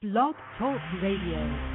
Blog Talk Radio.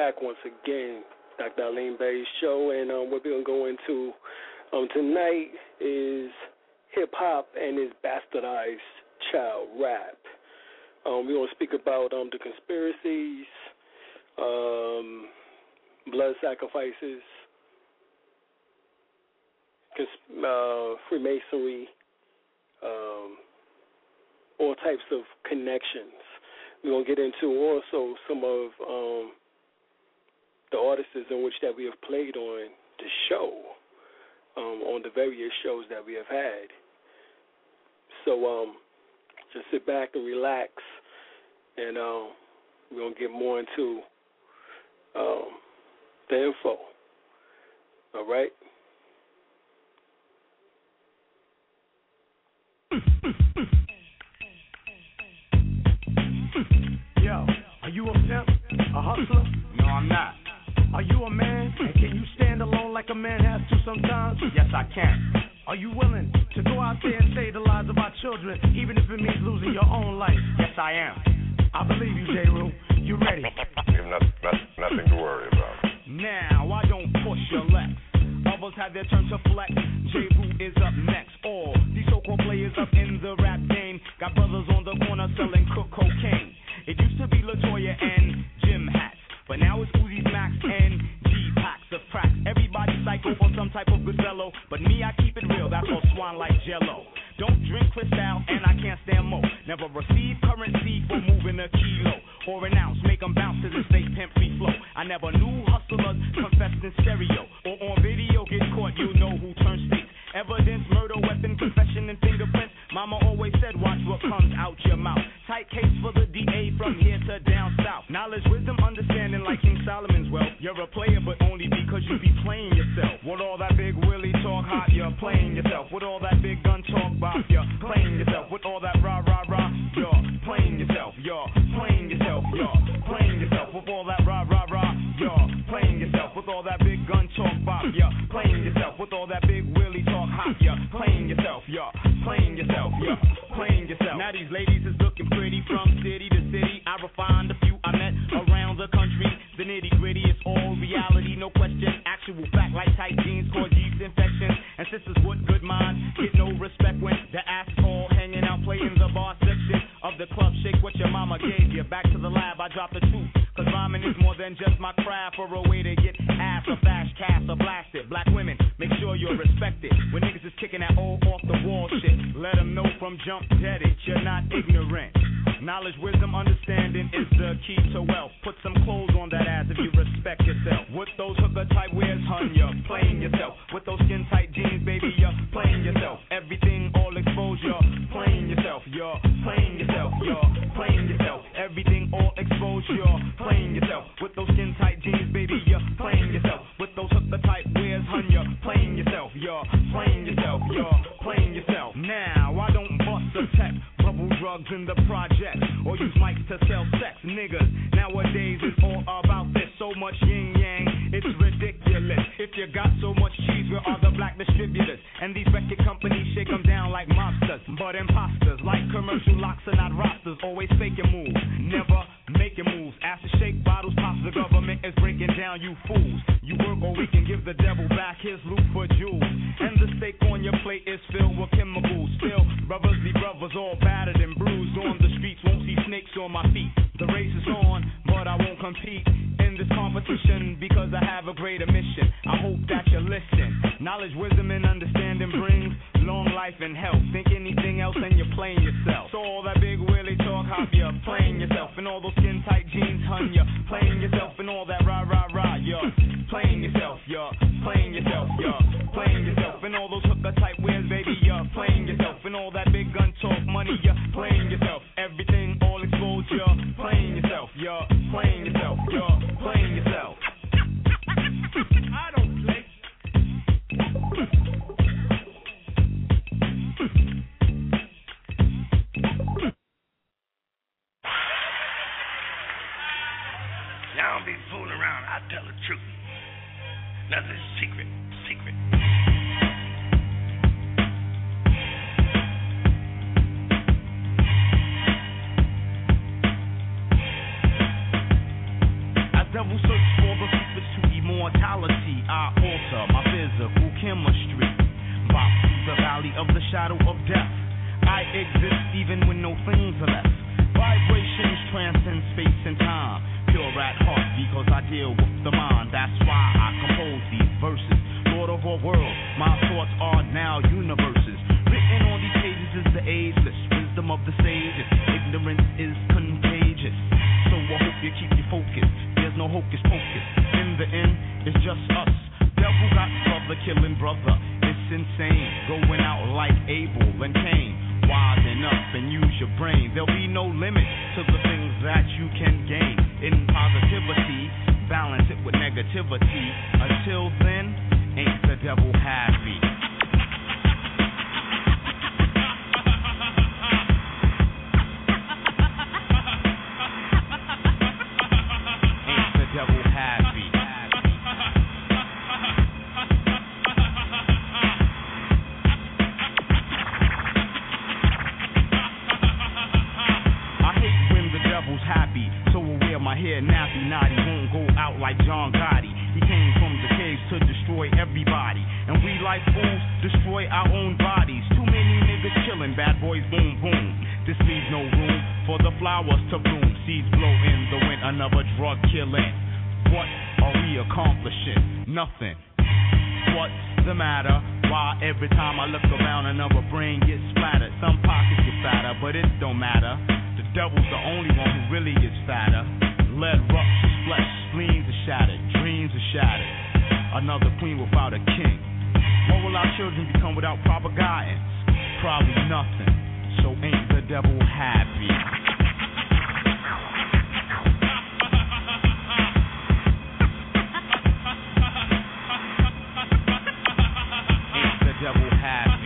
back once again, Dr. Aline Bay's show, and what we're going to go into tonight is hip-hop and its bastardized child rap. We're going to speak about the conspiracies, blood sacrifices, Freemasonry, all types of connections. We're going to get into also some of the artists in which that we have played on the show, on the various shows that we have had. So just sit back and relax, and we're going to get more into the info. All right? Yo, are you a pimp? A hustler? No, I'm not. Are you a man? And can you stand alone like a man has to sometimes? Yes, I can. Are you willing to go out there and save the lives of our children, even if it means losing your own life? Yes, I am. I believe you, J-Roo. You ready? You have nothing to worry about. Now, I don't push your legs. Others have their turn to flex. J-Roo is up next. All these so-called players up in the rap game got brothers on the corner selling cocaine. It used to be LaToya and Jim hats, but now it's Uzi Max and G-packs of cracks. Everybody psycho for some type of good fellow, but me, I keep it real. That's all swan like Jello. Don't drink Cristal, and I can't stand mo. Never receive currency for moving a kilo or an ounce. Make them bounce to the state pimp free flow. I never knew hustlers confessed in stereo or on video. Get caught, you know who turns states. Evidence, murder, weapon, confession, and fingerprints. Mama always said, watch what comes out your mouth. Tight case for the DA from here to down south. Knowledge, wisdom, understanding like King Solomon's wealth. You're a player, but only because you be playing yourself. With all that big Willie talk hot, you're playing yourself. With all that big gun talk bop, you're playing yourself. With all that rah, rah, rah, you're playing yourself. You're playing yourself. You're playing yourself. With all that rah, rah, rah, you're playing yourself. With all that big gun talk bop, you're playing yourself. With all that big Willie talk hot, you're playing yourself. You're playing yourself. You're playing yourself. Now these ladies is looking pretty from city to city. I refined a few I met around the country. The nitty gritty is all reality, no question. Actual fact like tight jeans cause yeast infections. And sisters with good minds get no respect when the ass is all hanging out, playing the bar section of the club. Shake what your mama gave you. Back to the lab, I drop the truth. Cause rhyming is more than just my craft or a way to get ass or flash, cast or blasted. Black women, make sure you're respected. When niggas is kicking that old off the wall shit, let them know from jump dead it, you're not ignorant. Knowledge, wisdom, understanding is the key to wealth. Put some clothes on that ass if you respect yourself. With those hooker type wears, hun, you're playing yourself. With those skin tight jeans, baby, you're playing yourself. Everything all exposed, you're playing yourself. You're playing yourself. You're playing yourself. Everything all exposed, you're playing yourself. With those skin tight jeans, baby, you're playing yourself. With those hooker type wears, hun, you're playing yourself. You're playing yourself. You're playing yourself. Now, I don't bust a tech, bubble drugs in the project, or use mics to sell sex. Niggas, nowadays it's all about this. So much yin yang, it's ridiculous. If you got so much cheese, where are the black distributors? And these record companies shake them down like mobsters. But imposters, like commercial locks are not rosters. Always fake your moves, never make your moves. After shake bottles pops, the government is breaking down you fools. You work or we can give the devil back his loot for jewels. And the steak on your plate is filled with chemicals. Still, brothers be brothers, all battered and bruised on the streets. Won't see snakes on my feet. The race is on, but I won't compete in this competition because I have a greater mission. I hope that you listen. Knowledge, wisdom, and understanding brings long life and health. Think anything else and you're playing yourself. So all that big Willie talk hop, you're playing yourself. And all those skin tight jeans, hun, you're playing yourself. And all that rah, rah, rah, you're playing yourself. You're playing yourself. You're playing yourself. And all those hooker type wears, baby, you're playing yourself. And all that big gun talk money, you're playing yourself. Everything all exposed, you're playing yourself. You're playing yourself. You're playing yourself. I don't play. shadow of death. I exist even when no things are left. Vibrations transcend space and time. Pure at heart because I deal with the mind. That's why I compose these verses. Lord of all worlds, my thoughts are now universes. Written on these pages is the ageless wisdom of the sages. Ignorance is contagious, so I hope you keep your focus. There's no hocus pocus. In the end, it's just us. Devil got brother killing brother. It's insane, going out like Abel and Cain. Wisen up and use your brain. There'll be no limit to the things that you can gain. In positivity, balance it with negativity. Until then, ain't the devil happy? Ain't the devil happy? Happy, so aware my hair nappy, naughty, won't go out like John Gotti. He came from the caves to destroy everybody, and we like fools destroy our own bodies. Too many niggas chillin', bad boys boom boom. This leaves no room for the flowers to bloom. Seeds blow in the wind, another drug killing. What are we accomplishing? Nothing. What's the matter? Why every time I look around another brain gets splattered? Some pockets get fatter, but it don't matter. Devil's the only one who really is fatter. Lead ruptures, flesh, spleens are shattered, dreams are shattered. Another queen without a king. What will our children become without proper guidance? Probably nothing. So ain't the devil happy? Ain't the devil happy?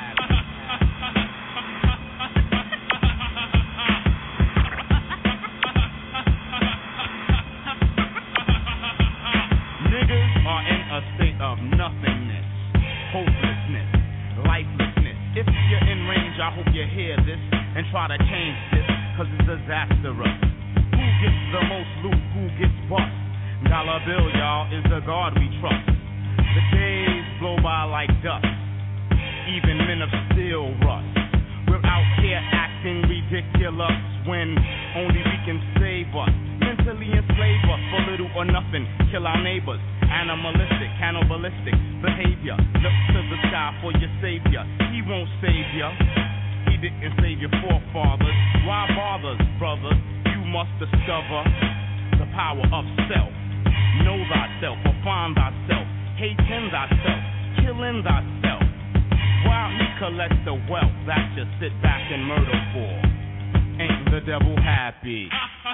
A state of nothingness, hopelessness, lifelessness. If you're in range, I hope you hear this and try to change this, cause it's disastrous. Who gets the most loot, who gets bust? Dollar bill, y'all, is the God we trust. The days blow by like dust, even men of steel rust. We're out here acting ridiculous when only we can save us. Mentally enslave us for little or nothing, kill our neighbors. Animalistic, cannibalistic behavior. Look to the sky for your savior. He won't save you. He didn't save your forefathers. Why bother, brothers? You must discover the power of self. Know thyself or find thyself. Hating thyself, killing thyself. While he collects the wealth that you sit back and murder for. Ain't the devil happy?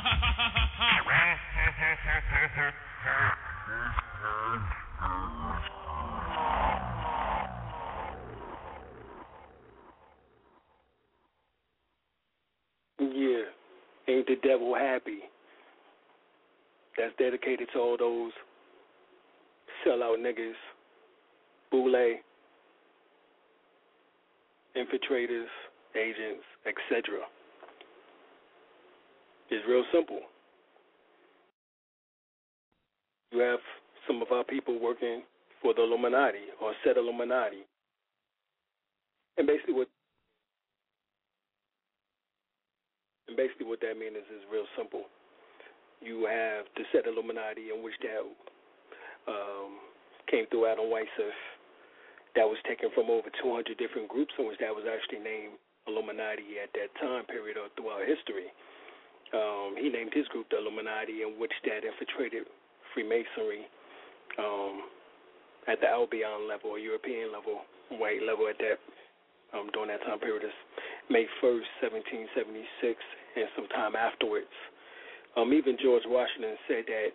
Yeah, ain't the devil happy? That's dedicated to all those sellout niggas, boule, infiltrators, agents, etc. It's real simple. You have some of our people working for the Illuminati or said Illuminati. And basically what that means is real simple. You have the said Illuminati in which that came through Adam Weishaupt. That was taken from over 200 different groups in which that was actually named Illuminati at that time period or throughout history. He named his group the Illuminati, in which that infiltrated Freemasonry at the Albion level or European level, white level at that during that time period is May 1st, 1776, and sometime afterwards. Even George Washington said that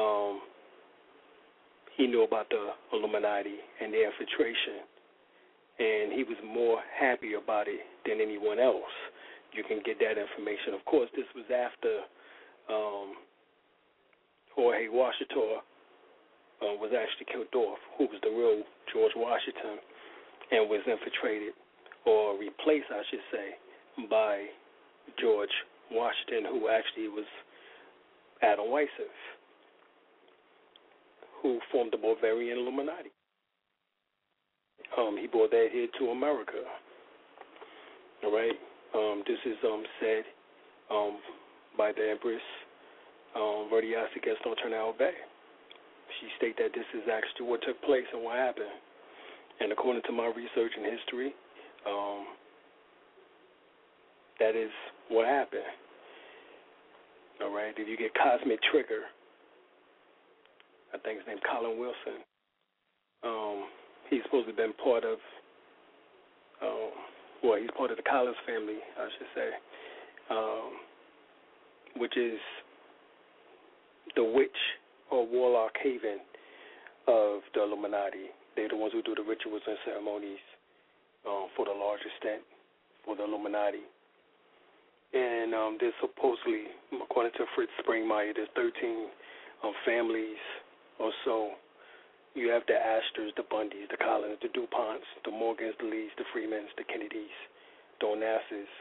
he knew about the Illuminati and their infiltration, and he was more happy about it than anyone else. You can get that information. Of course, this was after Jorge Washington was actually killed off, who was the real George Washington, and was infiltrated, or replaced, I should say, by George Washington, who actually was Adam Weishaupt, who formed the Bavarian Illuminati. He brought that here to America All right. This is said by the Empress Verdiasi Gaston Turnell Bay. She stated that this is actually what took place and what happened. And according to my research and history, that is what happened. All right. If you get Cosmic Trigger, I think his name Colin Wilson. He's supposed to have been part of, he's part of the Collins family, I should say, which is the witch or warlock haven of the Illuminati. They're the ones who do the rituals and ceremonies for the large extent for the Illuminati. And there's supposedly, according to Fritz Springmeier, there's 13 families or so. You have the Astors, the Bundys, the Collins, the DuPonts, the Morgans, the Lees, the Freemans, the Kennedys, the Onassis,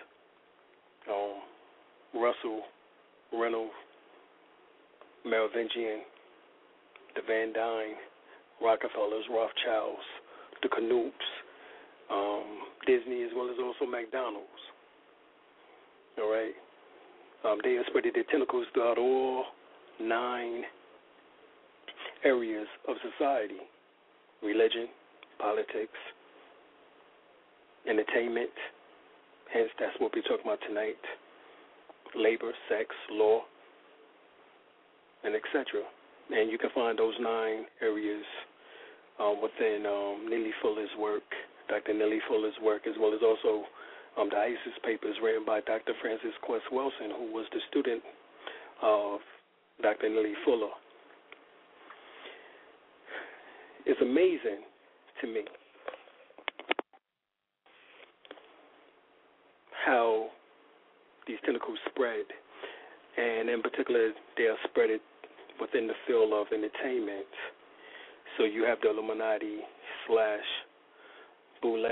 Russell, Reynolds, Merovingian, the Van Dyne, Rockefellers, Rothschilds, the Canoops, Disney, as well as also McDonald's. All right? They have spread their tentacles throughout all 9 areas of society: religion, politics, entertainment, hence that's what we're talking about tonight, labor, sex, law, and etc. And you can find those 9 areas within Neely Fuller's work, Dr. Neely Fuller's work, as well as also the ISIS papers written by Dr. Francis Quest Wilson, who was the student of Dr. Neely Fuller. It's amazing to me how these tentacles spread, and in particular, they are spread within the field of entertainment. So you have the Illuminati / Boule,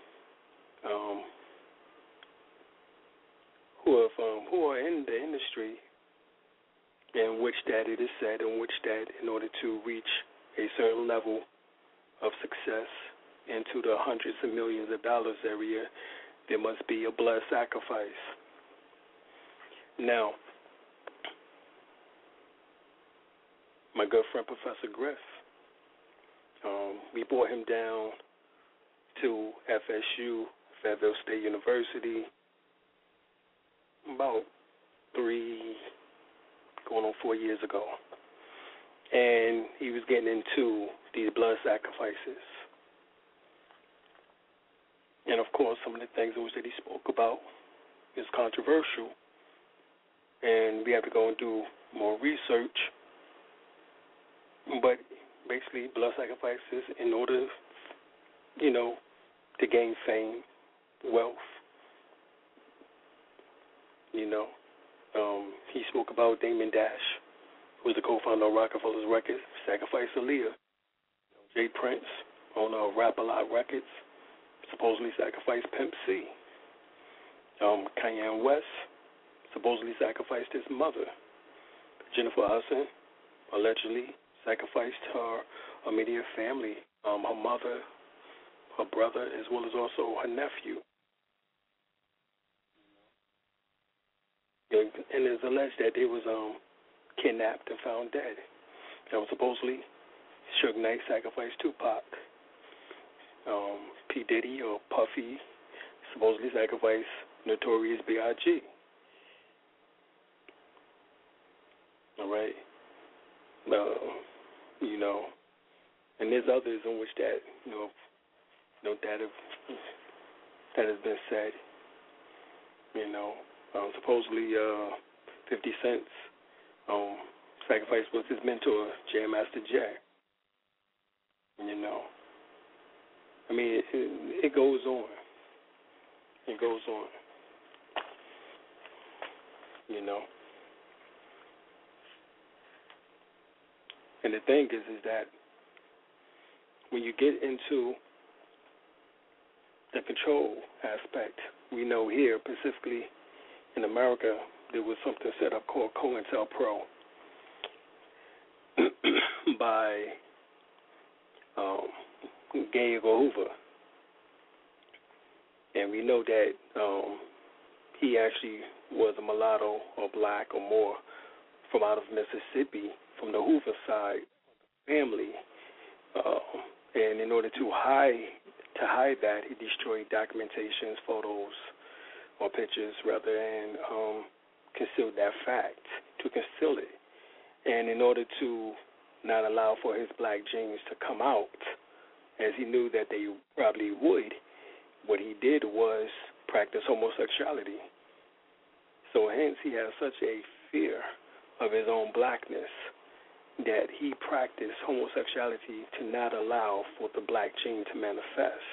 who are in the industry, in which that it is said, in which that in order to reach a certain level of success into the hundreds of millions of dollars area, there must be a blood sacrifice. Now, my good friend Professor Griff, we brought him down to FSU, Fayetteville State University, about 3, going on 4 years ago. And he was getting into these blood sacrifices. And, of course, some of the things that he spoke about is controversial. And we have to go and do more research. But basically, blood sacrifices in order, to gain fame, wealth. He spoke about Damon Dash, who was the co-founder of Rockefeller's Records, sacrificed Aaliyah. Jay Prince, owner of Rap-A-Lot Records, supposedly sacrificed Pimp C. Kanye West supposedly sacrificed his mother. Jennifer Hudson allegedly sacrificed her immediate family, her mother, her brother, as well as also her nephew. And it's alleged that they was kidnapped and found dead. Supposedly, Suge Knight sacrificed Tupac. P. Diddy or Puffy supposedly sacrificed Notorious B.I.G. All right? And there's others in which that, that has been said. Supposedly 50 Cent sacrificed was his mentor, Jam Master Jay. It goes on. It goes on. And the thing is that when you get into the control aspect, we know here, specifically in America, there was something set up called COINTELPRO by Gay Hoover. And we know that he actually was a mulatto or black or more from out of Mississippi, from the Hoover side family. And in order to hide that, he destroyed documentations, photos, or pictures rather, and concealed that fact, to conceal it. And in order to not allow for his black genes to come out, as he knew that they probably would, what he did was practice homosexuality. So hence he had such a fear of his own blackness that he practiced homosexuality to not allow for the black gene to manifest.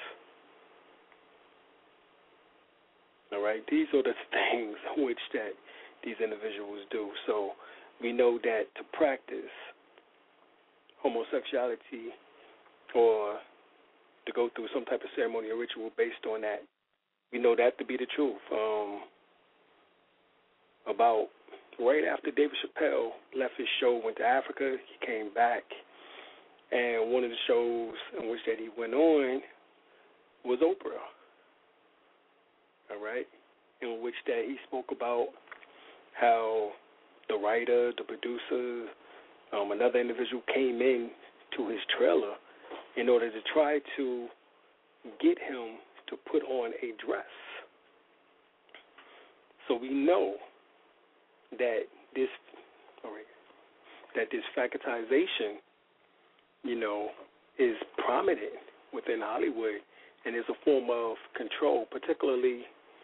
All right, these are the things which that these individuals do. So we know that to practice homosexuality or to go through some type of ceremony or ritual based on that, we know that to be the truth. About right after David Chappelle left his show, went to Africa, he came back, and one of the shows in which that he went on was Oprah. All right, in which that he spoke about how the writer, the producer, another individual came in to his trailer in order to try to get him to put on a dress. So we know that this facultization, is prominent within Hollywood and is a form of control, particularly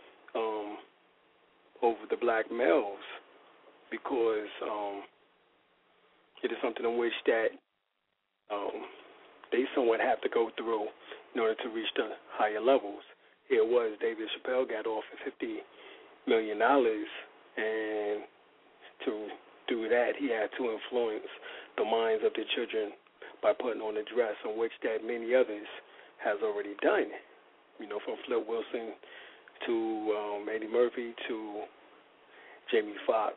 over the black males, because it is something in which that they somewhat have to go through in order to reach the higher levels. Here was David Chappelle got off at $50 million, and to do that, he had to influence the minds of the children by putting on a dress, in which that many others has already done. From Flip Wilson to Eddie Murphy to Jamie Foxx,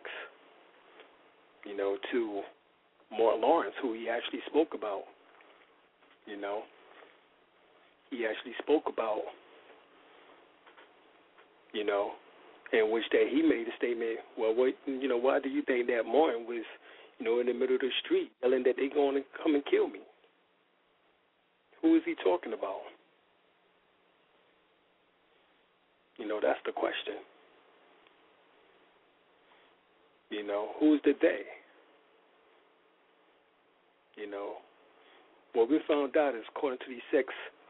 to Martin Lawrence, who he actually spoke about. He actually spoke about, in which that he made a statement, well, why do you think that Martin was, in the middle of the street yelling that they're going to come and kill me? Who is he talking about? That's the question. Who's the they? What we found out is, according to these sex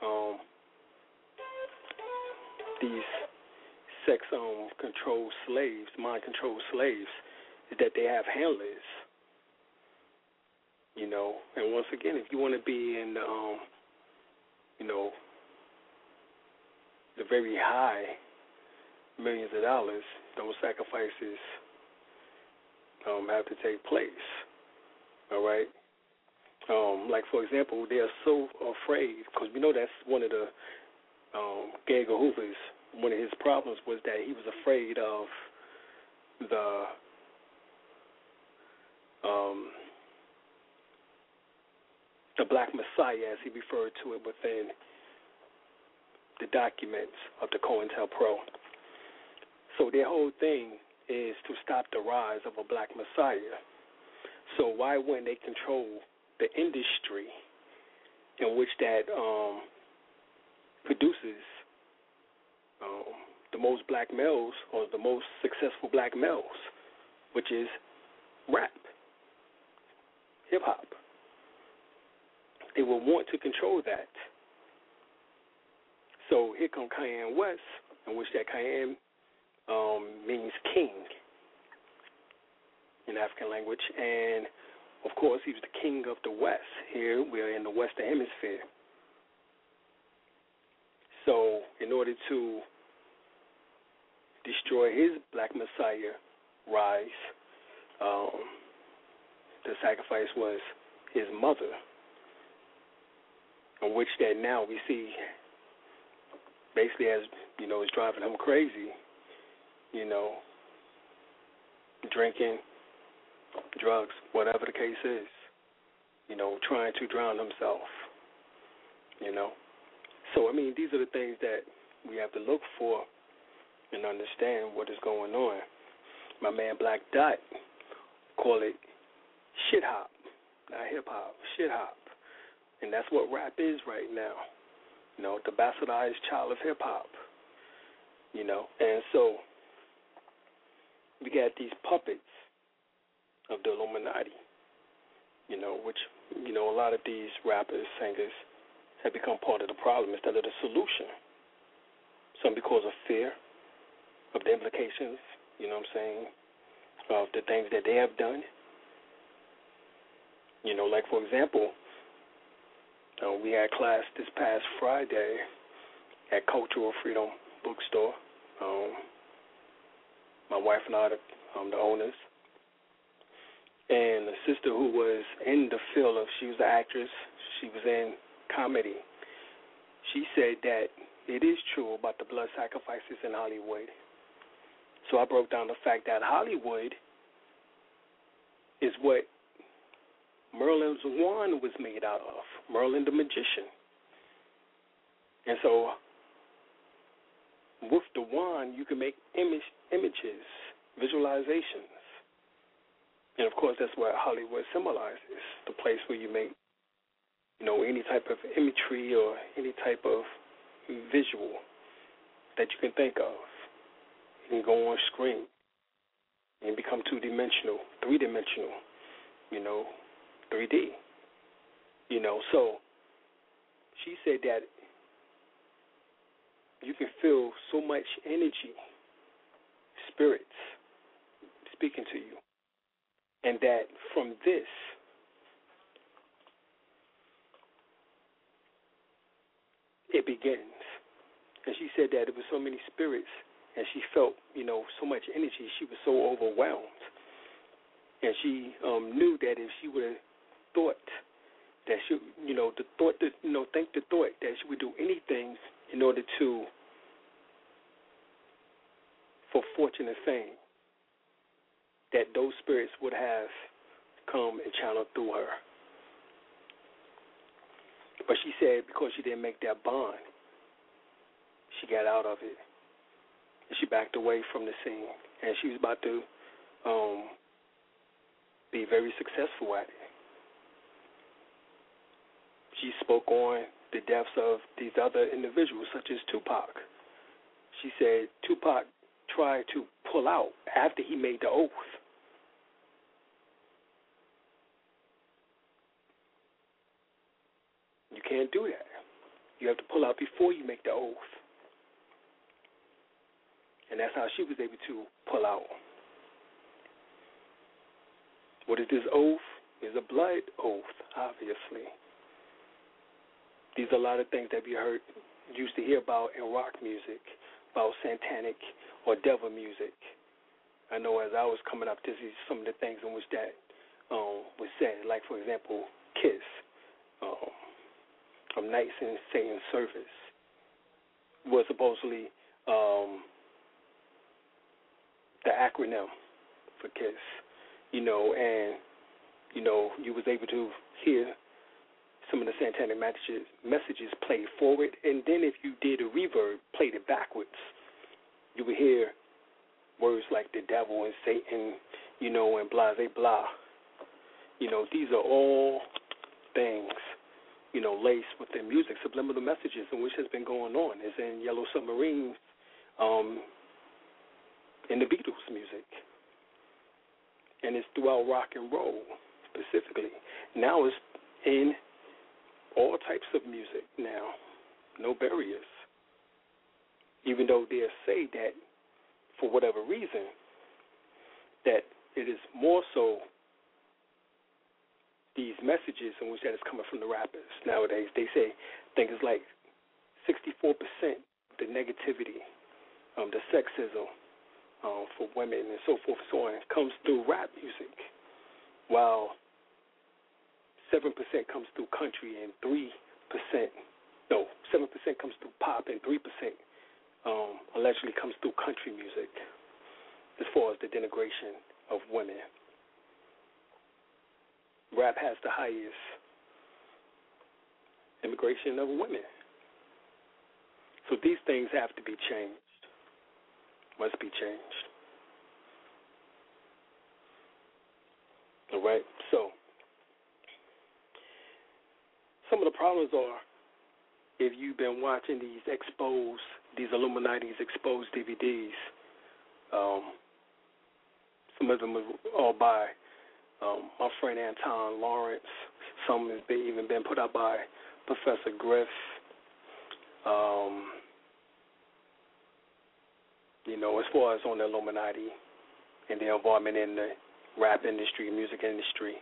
control slaves, mind control slaves, is that they have handlers. And once again, if you want to be in the very high millions of dollars, those sacrifices have to take place. All right. Like, for example, they are so afraid, because we know that's one of the Edgar Hoover's, one of his problems was that he was afraid of the Black Messiah, as he referred to it within the documents of the COINTELPRO. So their whole thing is to stop the rise of a Black Messiah. So why wouldn't they control the industry in which that produces the most black males, or the most successful black males, which is rap, hip-hop? They will want to control that. So here comes Kanye West, in which that Kanye means king in African language, and of course he was the king of the West. Here we are in the Western Hemisphere. So in order to destroy his Black Messiah rise, the sacrifice was his mother, in which that now we see basically as, is driving him crazy, drinking, drugs, whatever the case is, trying to drown himself, So, these are the things that we have to look for and understand what is going on. My man Black Dot call it shit hop, not hip hop, shit hop. And that's what rap is right now. You know, the bastardized child of hip hop. You know, and so we got these puppets of the Illuminati, you know, which, you know, a lot of these rappers, singers have become part of the problem instead of the solution. Some because of fear of the implications, you know what I'm saying, of the things that they have done. You know, like, for example, we had class this past Friday at Cultural Freedom Bookstore. My wife and I are the owners. And the sister who was in the field of, she was an actress, she was in comedy. She said that it is true about the blood sacrifices in Hollywood. So I broke down the fact that Hollywood is what Merlin's wand was made out of, Merlin the magician. And so with the wand, you can make images, visualizations. And, of course, that's what Hollywood symbolizes, the place where you make, you know, any type of imagery or any type of visual that you can think of. You can go on screen and become two-dimensional, three-dimensional, you know, 3D. You know, so she said that you can feel so much energy, spirits speaking to you. And that from this, it begins. And she said that it was so many spirits, and she felt, you know, so much energy. She was so overwhelmed. And she knew that if she would have thought that she, you know, the thought that, you know, think the thought that she would do anything in order to, for fortune and fame, that those spirits would have come and channeled through her. But she said because she didn't make that bond, she got out of it. And she backed away from the scene. And she was about to be very successful at it. She spoke on the deaths of these other individuals, such as Tupac. She said Tupac tried to pull out after he made the oath. You can't do that. You have to pull out before you make the oath. And that's how she was able to pull out. What is this oath? It's a blood oath, obviously. These are a lot of things that we used to hear about in rock music, about satanic or devil music. I know as I was coming up, this is some of the things in which that was said. Like, for example, KISS. From Knights in Satan's Service was supposedly the acronym for KISS, you know, and, you know, you was able to hear some of the satanic messages played forward, and then if you did a reverb, played it backwards, you would hear words like the devil and Satan, you know, and blah, blah, blah. You know, these are all things, you know, laced with their music, subliminal messages, and which has been going on. It's in Yellow Submarine, in the Beatles music. And it's throughout rock and roll, specifically. Now it's in all types of music now. No barriers. Even though they say that, for whatever reason, that it is more so these messages in which that is coming from the rappers nowadays. They say, I think it's like 64% the negativity, the sexism for women and so forth and so on comes through rap music, while 7% comes through country and 7% comes through pop and 3% allegedly comes through country music as far as the denigration of women. Rap has the highest immigration of women. So these things have to be changed. Must be changed. All right? So some of the problems are, if you've been watching these Illuminati's exposed DVDs, some of them are all by my friend Anton Lawrence. Some have even been put out by Professor Griff. As far as on the Illuminati and their involvement in the rap industry, music industry,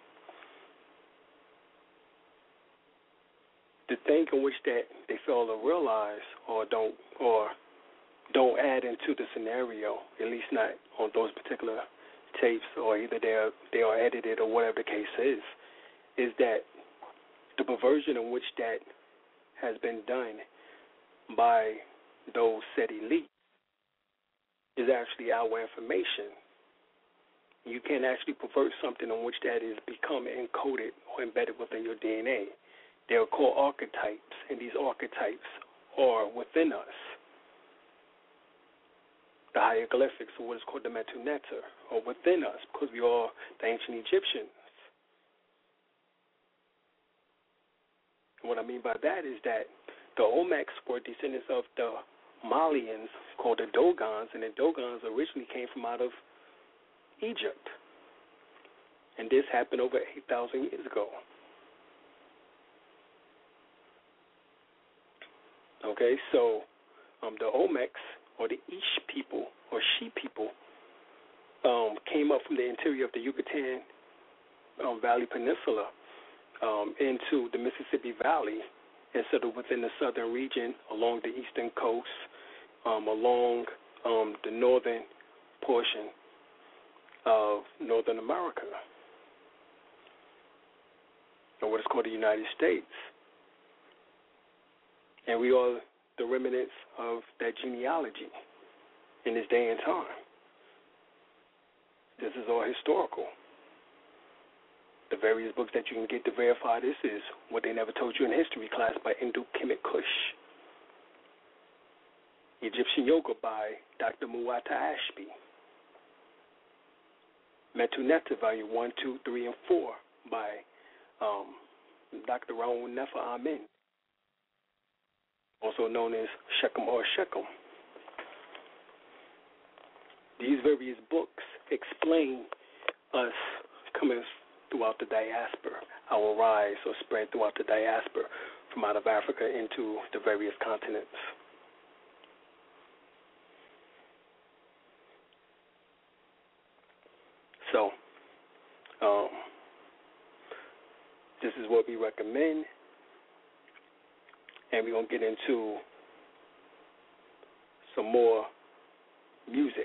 the thing in which that they fail to realize or don't add into the scenario, at least not on those particular tapes, or either they are edited or whatever the case is that the perversion in which that has been done by those said elites is actually our information. You can't actually pervert something in which that is become encoded or embedded within your DNA. They are called archetypes, and these archetypes are within us. The hieroglyphics, or what is called the Metu Neter, are within us because we are the ancient Egyptians. And what I mean by that is that the Olmecs were descendants of the Malians called the Dogons, and the Dogons originally came from out of Egypt. And this happened over 8,000 years ago. Okay, so the Olmecs, or the Ish people, or She people, came up from the interior of the Yucatan Valley Peninsula into the Mississippi Valley and settled within the southern region along the eastern coast, along the northern portion of Northern America, or what is called the United States. And we are the remnants of that genealogy in this day and time. This is all historical. The various books that you can get to verify this is What They Never Told You in History class by Hindu Kemet Kush. Egyptian Yoga by Dr. Muwata Ashby. Metu Neter, Volume 1, 2, 3, and 4 by Dr. Raul Nefer Amen, also known as Shechem or Shechem. These various books explain us coming throughout the diaspora, our rise or spread throughout the diaspora from out of Africa into the various continents. So, this is what we recommend, and we're going to get into some more music.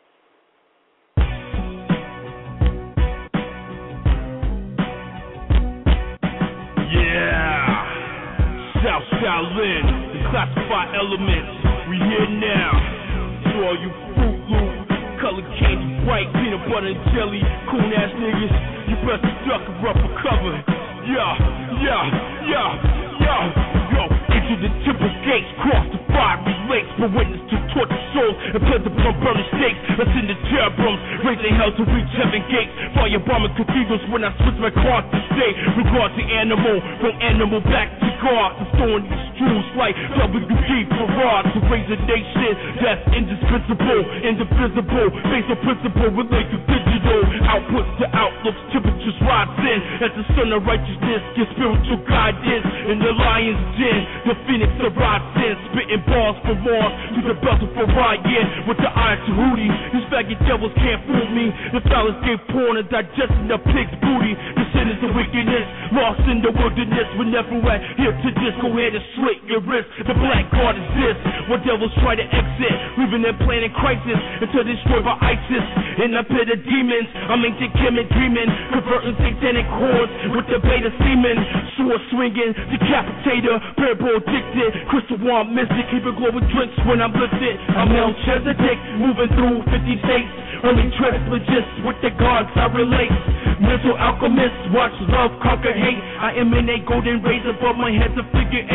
Yeah, South Shaolin, the classified elements, we here now. To all you Fruit Loop, colored candy, bright peanut butter and jelly, cool ass niggas, you best duck and run for cover. Yo, into the temple gates, cross the fiery lakes, for witness to torture souls and put the blood burning stakes. Ascend the cherubims, raising hell to reach heaven gates. Fire bombing cathedrals when I switch my car to stay. Regard to animal, from animal back to God. I'm throwing these strews like WD Farad to raise a nation that's indispensable, indivisible, based on principle, related to digital. Outputs to outlooks, temperatures rising as the sun of righteousness gets spiritual guidance in the lion's den. The phoenix arises, spitting balls for Mars to the belt of Orion with the eye to Hootie. These faggot devils can't fool me. The fellas gave porn and digesting the pig's booty. The sin is the wickedness, lost in the wilderness. We're never at here to this. Go ahead and slit your wrist. The black card is this. What devils try to exit, leaving their planet crisis until destroyed by ISIS. In the pit of demons, I'm ancient Kemet dreaming, converting satanic hordes with the beta semen. Sword swinging, decapitator, parable addicted, crystal wand mystic, keeping glowing drinks when I'm lifted. I'm Melchizedek, moving through 50 states, only translogists with the gods I relate. Mental alchemist, watch love conquer hate. I emanate golden rays above my head's a figure 8.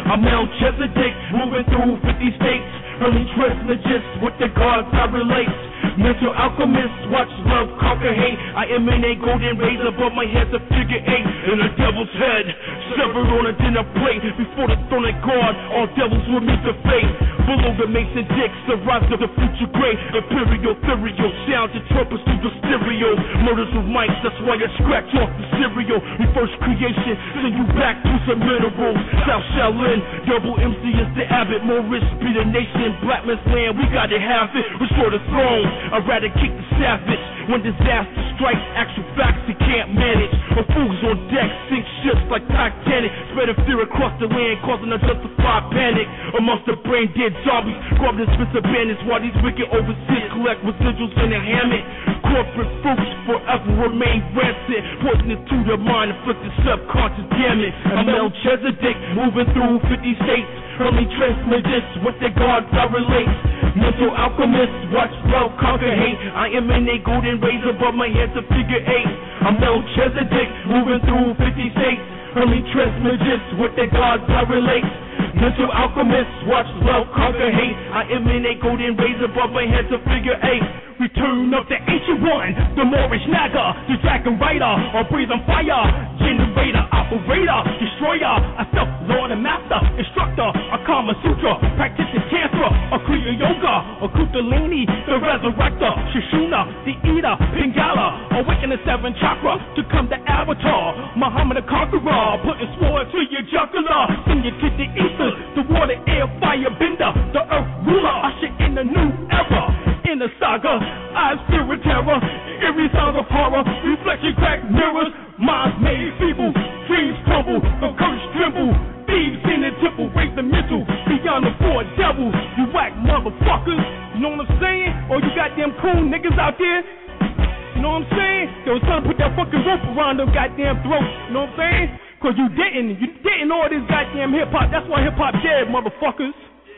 I'm Melchizedek, moving through 50 states. Early transmitters with the gods I relate. Mental alchemist, watch love conquer hate. I emanate golden rays above my head's a figure 8 in a devil's head, severed on a dinner plate. Before the throne of God, all devils will meet the fate. Below the Mason Dix, the rise of the future great. Imperial, ethereal, sound to trumpets through the stereo. Murders with mics, that's why I scratch off the cereal. Reverse creation, send you back to some minerals. South Shaolin, double MC is the Abbott. Morris be the nation, black man's land, we gotta have it. Restore the throne, I'd rather kick the savage. When disaster strikes, actual facts he can't manage. A fool's on deck, sink ships like Titanic. Spreading fear across the land, causing unjustified panic. Amongst the brain dead zombies, grab the expensive bandits while these wicked overseas collect residuals in a hammock. Corporate fruits forever remain rancid, poison into the mind, inflicting subconscious damage. I'm Melchizedek, moving through 50 states. Early transmitters with the gods I relate. Mental alchemist, watch love conquer hate. I emanate golden rays above my head's a figure 8. I'm Melchizedek, moving through 50 states. Early transmitters with the gods I relate. Mental alchemist, watch love conquer hate. I emanate golden rays above my head's a figure 8. Return of the ancient one, the Moorish Naga, the dragon rider, or breathe on fire, generator, operator, destroyer, a self-lord and master, instructor, a Kama Sutra, practicing Tantra, a Kriya Yoga, a Kundalini, the resurrector, Shishuna, the eater, Pingala, awaken the 7th chakra, to come the avatar, Muhammad the conqueror, putting sword to your jugular, send you to the ether, the water, air, fire bender, the earth ruler, usher in a new era. In the saga, eyes filled with terror, eerie sounds of horror, reflection cracked mirrors, minds made feeble, dreams crumble, the curse tremble, thieves in the temple, raise the mental, beyond the 4 devils, you whack motherfuckers, you know what I'm saying? Or you goddamn cool niggas out there, you know what I'm saying? They was trying to put that fucking rope around them goddamn throats, you know what I'm saying? Cause you didn't all this goddamn hip hop, that's why hip hop dead, motherfuckers.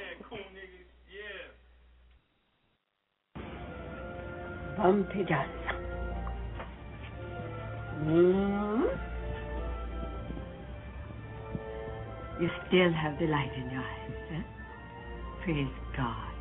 Bumpy Dust. You still have the light in your eyes, eh? Praise God.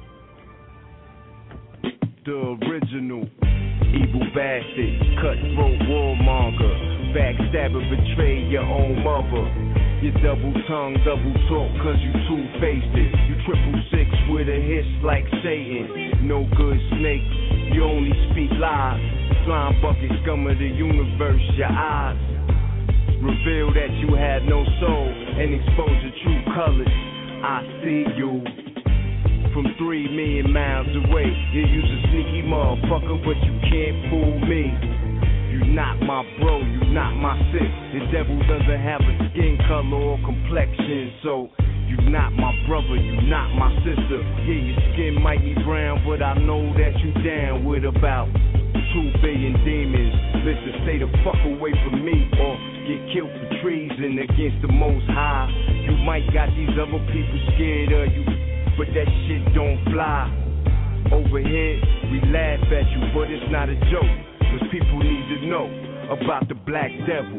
The original evil bastard, cutthroat warmonger, backstabber, betray your own mother. You double tongue, double talk, cause you two-faced it. You 666 with a hiss like Satan. No good snake, you only speak lies. Slime bucket, scum of the universe, your eyes reveal that you have no soul and expose your true colors. I see you from 3 million miles away. You use a sneaky motherfucker, but you can't fool me. You not my bro, you not my sis. The devil doesn't have a skin color or complexion, so you not my brother, you not my sister. Yeah, your skin might be brown, but I know that you down with about 2 billion demons. Listen, stay the fuck away from me or get killed for treason against the Most High. You might got these other people scared of you, but that shit don't fly. Over here, we laugh at you, but it's not a joke. Cause people need to know about the Black Devil.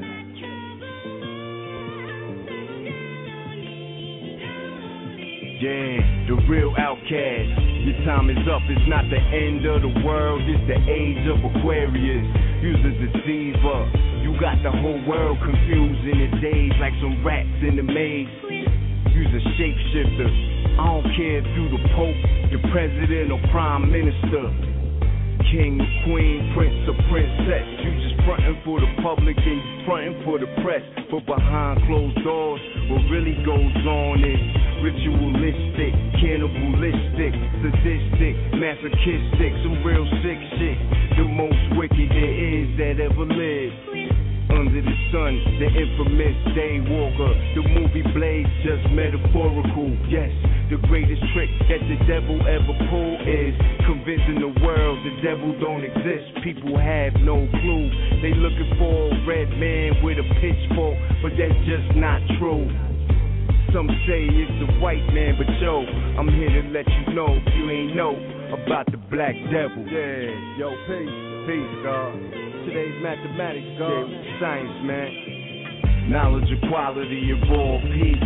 Yeah, the real outcast. Your time is up, it's not the end of the world, it's the age of Aquarius. You're the deceiver, you got the whole world confused in the days like some rats in the maze. You're a shapeshifter, I don't care if you the Pope, the President or Prime Minister. King, queen, prince or princess. You just frontin' for the public and you frontin' for the press. But behind closed doors, what really goes on is ritualistic, cannibalistic, sadistic, masochistic, some real sick shit. The most wicked there is that ever lived. Under the sun, the infamous Daywalker. The movie Blade, just metaphorical. Yes, the greatest trick that the devil ever pulled is convincing the world the devil don't exist. People have no clue. They looking for a red man with a pitchfork, but that's just not true. Some say it's the white man, but yo, I'm here to let you know if you ain't know about the Black Devil. Yeah, yo, peace, God. Today's mathematics, God. Yeah, science, man. Knowledge equality of all people.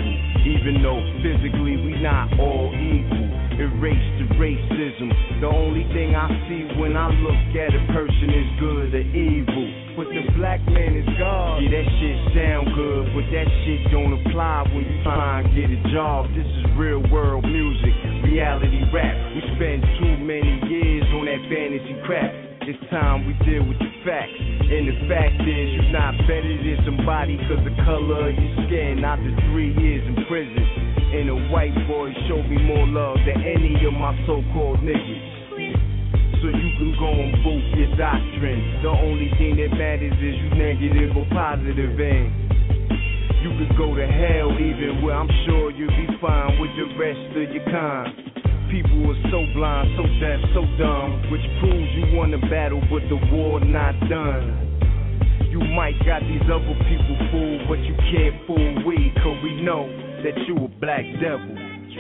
Even though physically we not all equal. Erase the racism. The only thing I see when I look at a person is good or evil. But the black man is God. Yeah, that shit sound good, but that shit don't apply when you try and get a job. This is real world music, reality rap. We spend too many years on that fantasy crap. It's time we deal with the facts. And the fact is, you're not better than somebody cause the color of your skin. After 3 years in prison, and a white boy showed me more love than any of my so-called niggas. So you can go and vote your doctrine. The only thing that matters is you negative or positive, and you could go to hell even where I'm sure you'll be fine with the rest of your kind. People are so blind, so deaf, so dumb, which proves you won the battle, but the war not done. You might got these other people fooled, but you can't fool we, cause we know that you a black devil.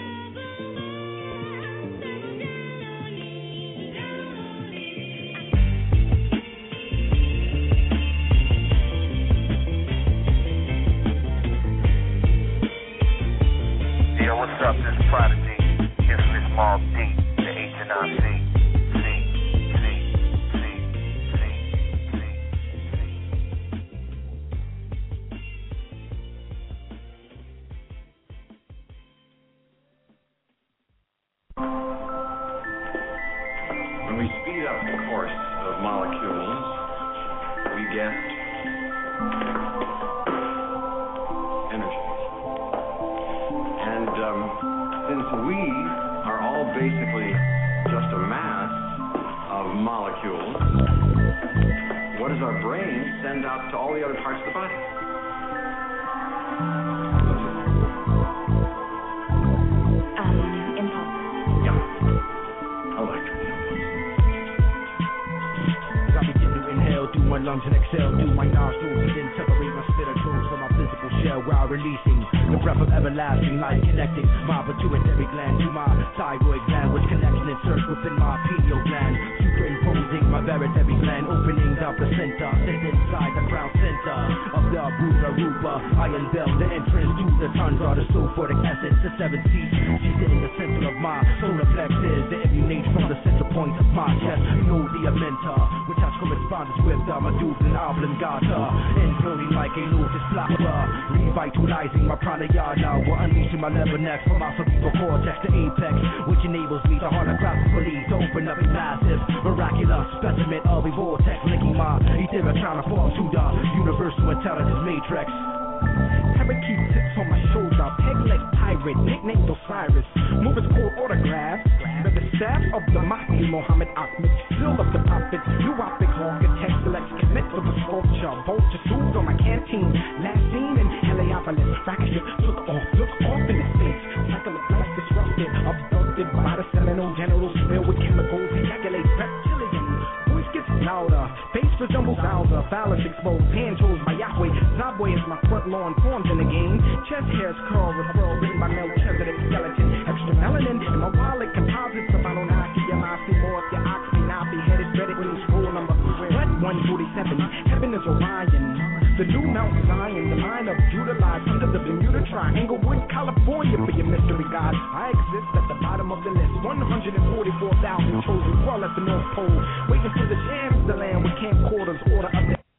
Yo, what's up? This is Prodigy. Infamous Mob D, the H&I-C. When we speed up the course of molecules, we get energy. And since we are all basically just a mass of molecules, what does our brain send out to all the other parts of the body? My lungs and exhale through my nostrils and then separate my spirituals from my physical shell while releasing the breath of everlasting life, connecting my pituitary gland to my thyroid gland, which connects and inserts within my pineal gland, superimposing my veritable gland, opening the placenta, sit inside the crown center of the Buddha Rupa. I unveil the entrance to the tundra, the sulfuric essence, the 7 C's, seated in the center of my solar plexus, the emanate from the center point of my chest, know the amenta, which has correspondence with the medulla oblongata, infilling like a lotus flower, revitalizing my pranayana, while unleashing my lever neck from my cerebral cortex to apex, which enables me to holographically to open up a massive, miraculous specimen of a vortex, linking my ether trying to fall to the universal intelligence matrix. Parakeet sits on my shoulder, peg-leg pirate, nicknamed Osiris, movers called autographs, with the staff of the Mahdi Muhammad Ahmed, seal of the prophet, Uopic architect, selects commit for the sculpture, vulture suits on my canteen, last seen in Heliopolis, rocket ship, look off in his face, cycle of life disrupted, abducted by the seminal generals, filled with chemicals, ejaculate reptilian, voice gets louder, face resembles Bowser, phallus exposed, hand chose by Yahweh, Zabwe is my front lawn, forms in the game, chest hairs curl with pearl, written by Melchizedek skeleton, extra melanin, and my wallet composites of Anunnaki, Yamasi, more if your ox may not be headed, ready when you scroll number 147, heaven is Orion, the new Mount Zion, the mind of Judah lies under the Bermuda Triangle, Wood, California for your mystery God, I exist at the bottom of the list, 144,000 chosen, well at the North Pole, waiting for the jams of the land with camcorders, order up there.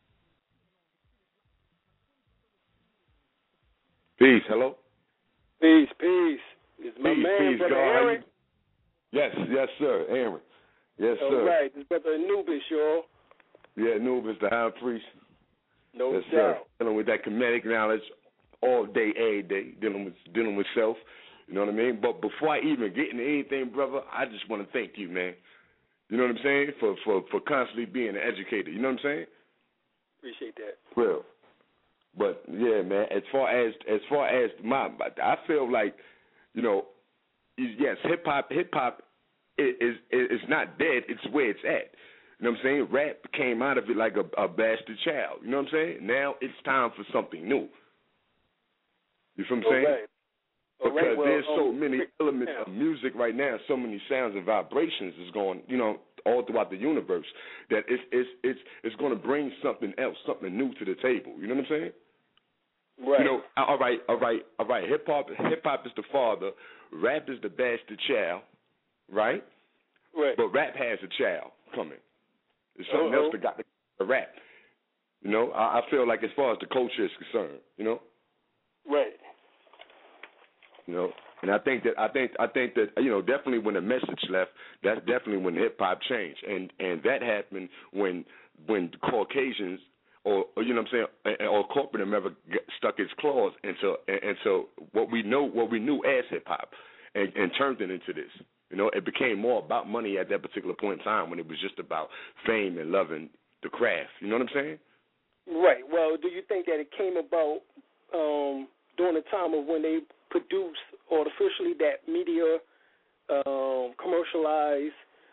Peace, hello? Peace. It's my man, peace, Brother Aaron. Yes, sir, Aaron. Yes, sir. All right, this Brother Anubis, y'all. Yeah, Anubis, the high priest. No yes, doubt. Sir. Dealing with that kinetic knowledge all day, every day, dealing with self. You know what I mean? But before I even get into anything, brother, I just want to thank you, man. You know what I'm saying? For constantly being an educator. You know what I'm saying? Appreciate that. Well, but yeah, man. As far as I feel like, you know, yes, hip hop is not dead. It's where it's at. You know what I'm saying? Rap came out of it like a bastard child. You know what I'm saying? Now it's time for something new. You feel what I'm saying? Right. Because there's so many elements of music right now, so many sounds and vibrations is going, you know, all throughout the universe that it's going to bring something else, something new to the table. You know what I'm saying? Right. You know, all right. Hip hop is the father. Rap is the bastard child, right? Right. But rap has a child coming. There's something else that got the rap. You know, I feel like as far as the culture is concerned, you know. Right. You know, and I think that you know, definitely when the message left, that's definitely when hip hop changed, and that happened when Caucasians or you know what I'm saying, or corporate America stuck its claws into what we knew as hip hop, and turned it into this. You know, it became more about money at that particular point in time when it was just about fame and loving the craft. You know what I'm saying? Right. Well, do you think that it came about during the time of when they produced artificially that media commercialized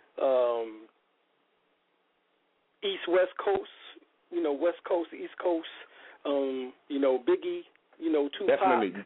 East-West Coast, you know, West Coast, East Coast, you know, Biggie, you know, Tupac?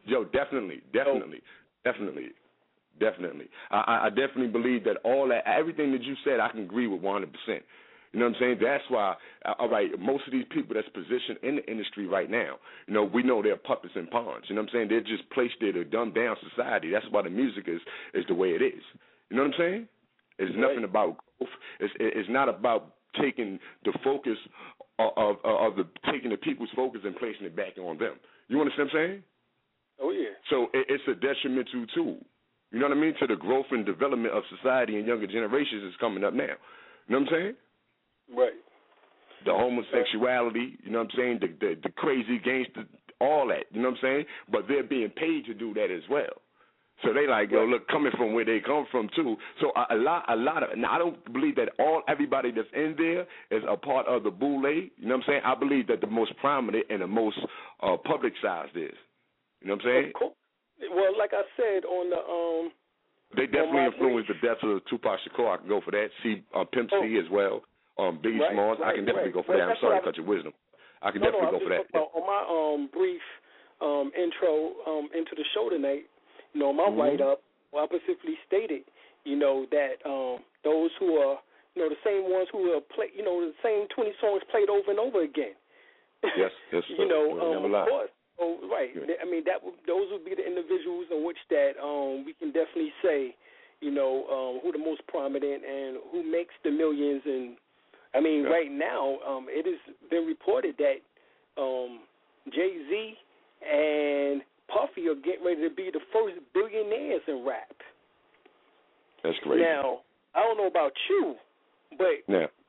Definitely. I definitely believe that everything that you said, I can agree with 100%. You know what I'm saying? That's why, all right, most of these people that's positioned in the industry right now, you know, we know they're puppets and pawns. You know what I'm saying? They're just placed there to dumb down society. That's why the music is the way it is. You know what I'm saying? It's nothing about growth. It's not about taking the focus taking the people's focus and placing it back on them. You understand what I'm saying? Oh, yeah. So it's a detrimental tool. You know what I mean? To the growth and development of society and younger generations is coming up now. You know what I'm saying? Right. The homosexuality, you know what I'm saying? The crazy gangster, all that, you know what I'm saying? But they're being paid to do that as well. So they like, yo, look, coming from where they come from too. So a lot of, now I don't believe that everybody that's in there is a part of the boule. You know what I'm saying? I believe that the most prominent and the most publicized is. You know what I'm saying? Cool. Well, like I said on the they definitely influenced the death of Tupac Shakur. I can go for that. Pimp C as well. Biggie Smalls. I can definitely go for that. I'm sorry to cut your wisdom. I can definitely go for that. On my brief intro into the show tonight, you know, my write-up, I specifically stated, you know, that those who are, you know, the same ones who are play, you know, the same 20 songs played over and over again. Yes. You know, of course. Oh, right. Yeah. I mean, those would be the individuals in which that we can definitely say, you know, who the most prominent and who makes the millions. And I mean, right now, it has been reported that Jay-Z and Puffy are getting ready to be the first billionaires in rap. That's great. Now, I don't know about you, but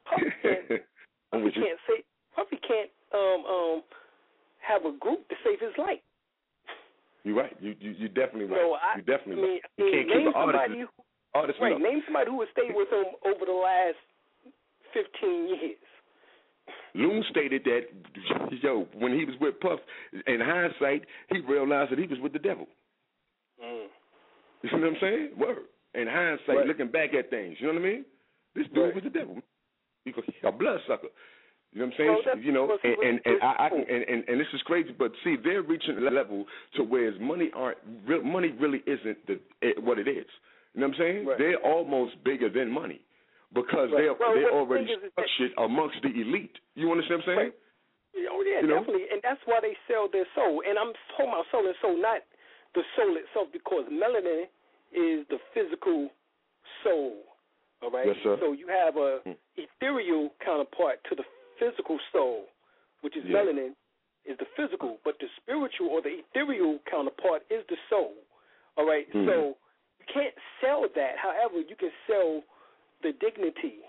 Puffy can't have a group to save his life. You're right. You definitely right. No, you definitely right. You can't keep an artist. Right. Name somebody who has stayed with him over the last 15 years. Loon stated that, when he was with Puff, in hindsight, he realized that he was with the devil. You see what I'm saying? Word. In hindsight, looking back at things, you know what I mean? This dude was the devil. He was a bloodsucker. You know what I'm saying? Well, and this is crazy, but see, they're reaching a level to where money really isn't what it is. You know what I'm saying? Right. They're almost bigger than money because they're already structured amongst the elite. You understand what I'm saying? Right. Oh yeah, definitely, and that's why they sell their soul. And I'm talking about selling soul, not the soul itself, because melanin is the physical soul. All right. Yes, sir. So you have a ethereal counterpart to the physical soul, which is melanin, is the physical, but the spiritual or the ethereal counterpart is the soul. All right, so you can't sell that. However, you can sell the dignity,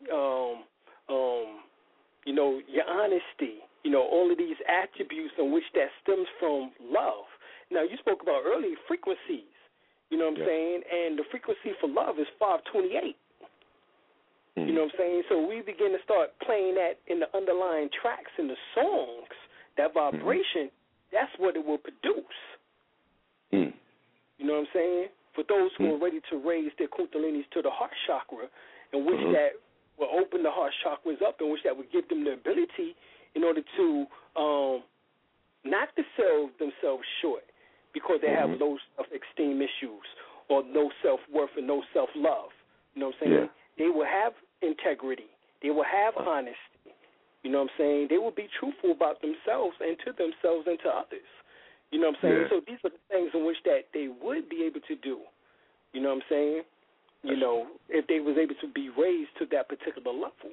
you know, your honesty, you know, all of these attributes in which that stems from love. Now, you spoke about earlier frequencies, you know what I'm saying, and the frequency for love is 528. You know what I'm saying? So we begin to start playing that in the underlying tracks in the songs, that vibration, that's what it will produce. You know what I'm saying? For those who are ready to raise their kundalinis to the heart chakra, in which that will open the heart chakras up, in which that would give them the ability in order to not to sell themselves short because they have low self-esteem issues or no self-worth and no self-love. You know what I'm saying? They will have integrity. They will have honesty. You know what I'm saying? They will be truthful about themselves and to themselves and to others. You know what I'm saying? Yeah. So these are the things in which that they would be able to do. You know what I'm saying? You know, if they was able to be raised to that particular level.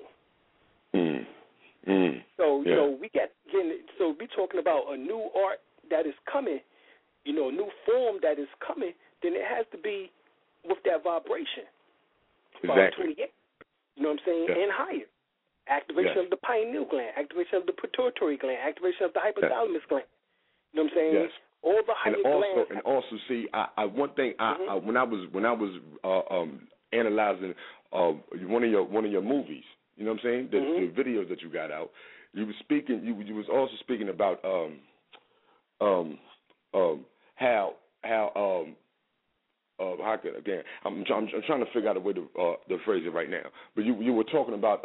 So, you know, so we're talking about a new art that is coming, you know, a new form that is coming, then it has to be with that vibration. Exactly. 28. You know what I'm saying? Yeah. And higher. Activation of the pineal gland, activation of the pituitary gland, activation of the hypothalamus gland. You know what I'm saying? Yes. All the higher glands. And also, see, one thing when I was analyzing one of your movies, you know what I'm saying? The videos that you got out, you was speaking. You was also speaking about how could, again, I'm trying to figure out a way to phrase it right now. But you were talking about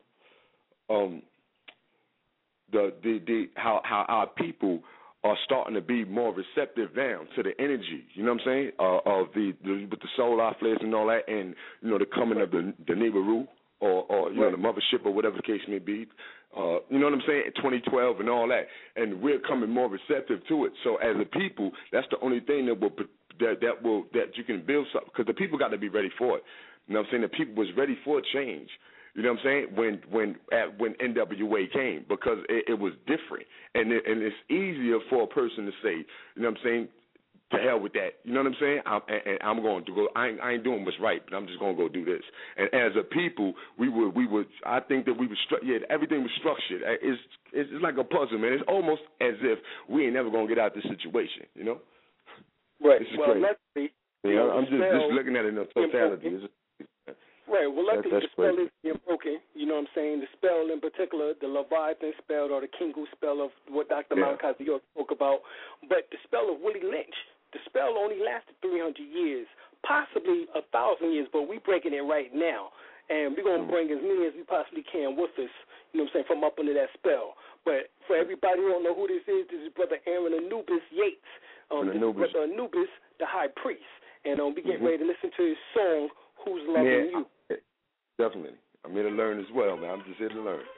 how our people are starting to be more receptive now to the energy, you know what I'm saying, of with the solar flares and all that, and you know the coming of the Nibiru or you know the mothership or whatever the case may be, you know what I'm saying, 2012 and all that, and we're coming more receptive to it. So as a people, that's the only thing that you can build something, because the people got to be ready for it. You know what I'm saying? The people was ready for change. You know what I'm saying? When NWA came, because it was different, and it's easier for a person to say, you know what I'm saying, to hell with that. You know what I'm saying? I'm going to go. I ain't doing what's right, but I'm just going to go do this. And as a people, we would. I think that we would. Everything was structured. It's like a puzzle, man. It's almost as if we ain't never going to get out of this situation. You know? Right. This is well, crazy. let's see. I'm just looking at it in a totality. Right. Well, luckily the spell crazy. is being broken. You know what I'm saying? The spell in particular, the Leviathan spell or the Kingu spell of what Dr. Malachi York spoke about. But the spell of Willie Lynch, the spell only lasted 300 years, possibly 1,000 years, but we're breaking it right now. And we're going to bring as many as we possibly can with us, you know what I'm saying, from up under that spell. But for everybody who don't know who this is Brother Aaron Anubis Yates. This is Brother Anubis, the high priest. And we getting ready to listen to his song, Who's Loving You. Definitely. I'm here to learn as well, man. I'm just here to learn.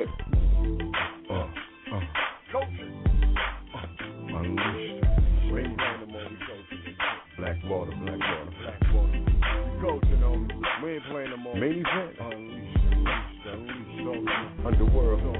Black water. Coaching on me. We ain't playing no more. Main event. Underworld.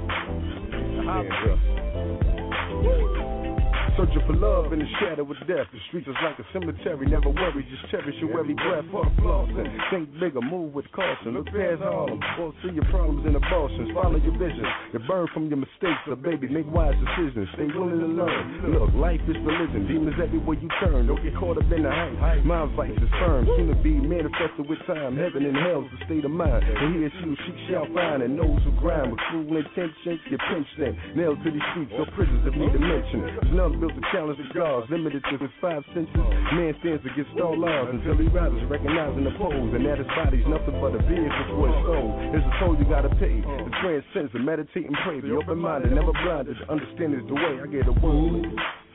Searching for love in the shadow of death. The streets is like a cemetery. Never worry, just cherish your every breath. Fuck flossing. Think bigger, move with caution. Look past Harlem. Won't see your problems and abortions. Follow your vision. You burn from your mistakes, so baby, make wise decisions. Stay willing to learn. Look, life is religion. Demons everywhere you turn. Don't get caught up in the hype. My advice is firm. Soon to be manifested with time. Heaven and hell's the state of mind. And he or she shall find. And those who grind with cruel intentions get pinched in. Nailed to these streets or prisons if need to mention. There's none built to challenge the gods, limited to his 5 senses. Man stands against all laws until he rises, recognizing the pose, and that his body's nothing but a vehicle for his soul. It's a toll you gotta pay. The transcends to meditate and pray. Be open-minded, never blinded. To understand is the way. I get a word.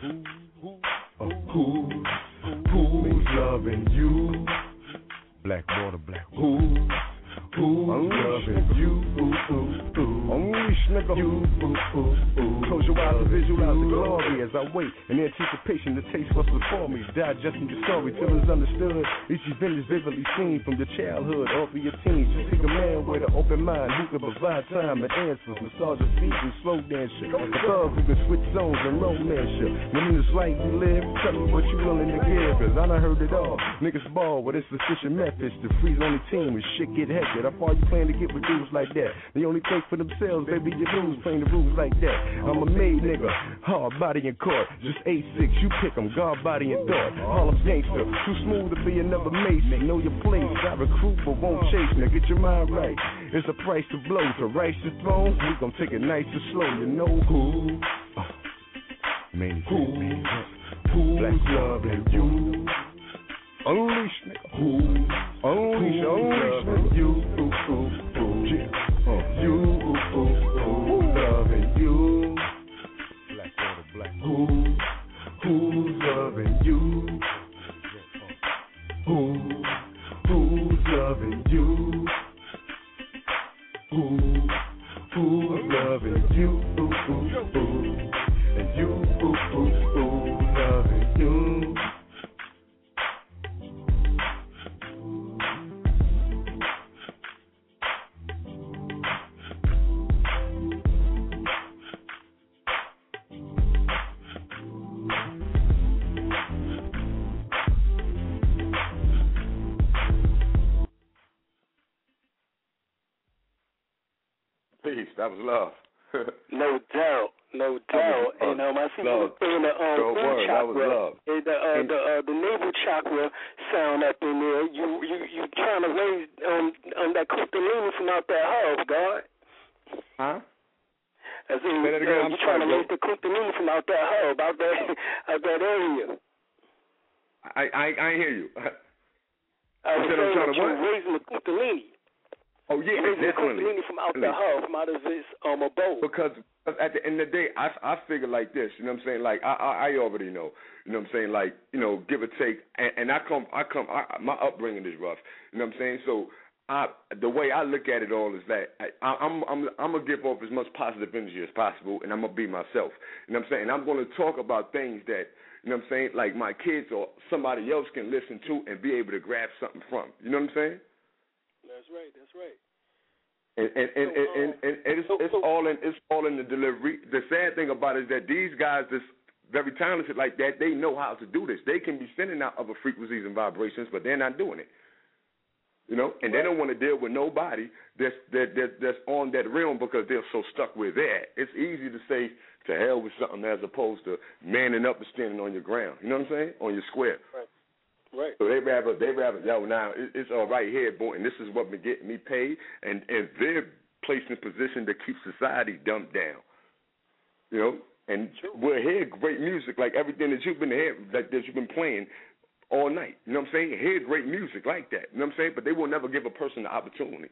Who's loving you? Black water, black water. Who's loving you? Unleash, nigga. Close your eyes and visualize the glory as I wait in anticipation to taste what's before me. Digesting your story till it's understood. Each event is vividly seen from your childhood or for your teens. You take a man with an open mind who can provide time and answers. Massage your feet and slow dance shit. A thug who can switch zones and romance shit. When in this life you live, tell me what you willing to give. Cause I done heard it all. Niggas ball with insufficient methods to freeze only team when shit get hectic. How far you plan to get with dudes like that? They only think for themselves, baby, you lose playing the rules like that. I'm a made nigga, hard body in court. Just 8'6", you pick 'em, guard body and thought. Harlem gangster, too smooth to be another Mason. Know your place, I recruit but won't chase. Now get your mind right, it's a price to blow. To rise the throne, we gon' take it nice and slow. You know who? Who's loving you? Unleash, nigga. Who's loving you? Who's loving you? Black water, black. Who's loving you? Who's loving you? Who's loving you? And you, peace. That was love. No doubt. And I see you in the root chakra, the navel chakra sound up in there. You trying to raise that Kundalini from out that hub, God. Huh? As in, you're trying to raise the Kundalini from out that hub, out that area. I hear you. I was saying that you're raising the Kundalini. Oh yeah, definitely. From out the hub, from out of his abode. Because at the end of the day, I figure like this. You know what I'm saying? Like I already know. You know what I'm saying? Like, you know, give or take. And my upbringing is rough. You know what I'm saying? So the way I look at it all is that I'm gonna give off as much positive energy as possible, and I'm gonna be myself. You know what I'm saying? And I'm gonna talk about things that, you know what I'm saying, like my kids or somebody else can listen to and be able to grab something from. You know what I'm saying? That's right. And it's all in the delivery. The sad thing about it is that these guys that's very talented like that, they know how to do this. They can be sending out other frequencies and vibrations, but they're not doing it. You know, and they don't want to deal with nobody that's on that realm because they're so stuck where they're at. It's easy to say to hell with something as opposed to manning up and standing on your ground. You know what I'm saying? On your square. Right. So they rather yo, now it's all right here, boy, and this is what been getting me paid, and they're placed in a position to keep society dumped down. You know, and we'll hear great music like everything that you've been hearing, that you've been playing all night. You know what I'm saying? Hear great music like that. You know what I'm saying? But they will never give a person the opportunity.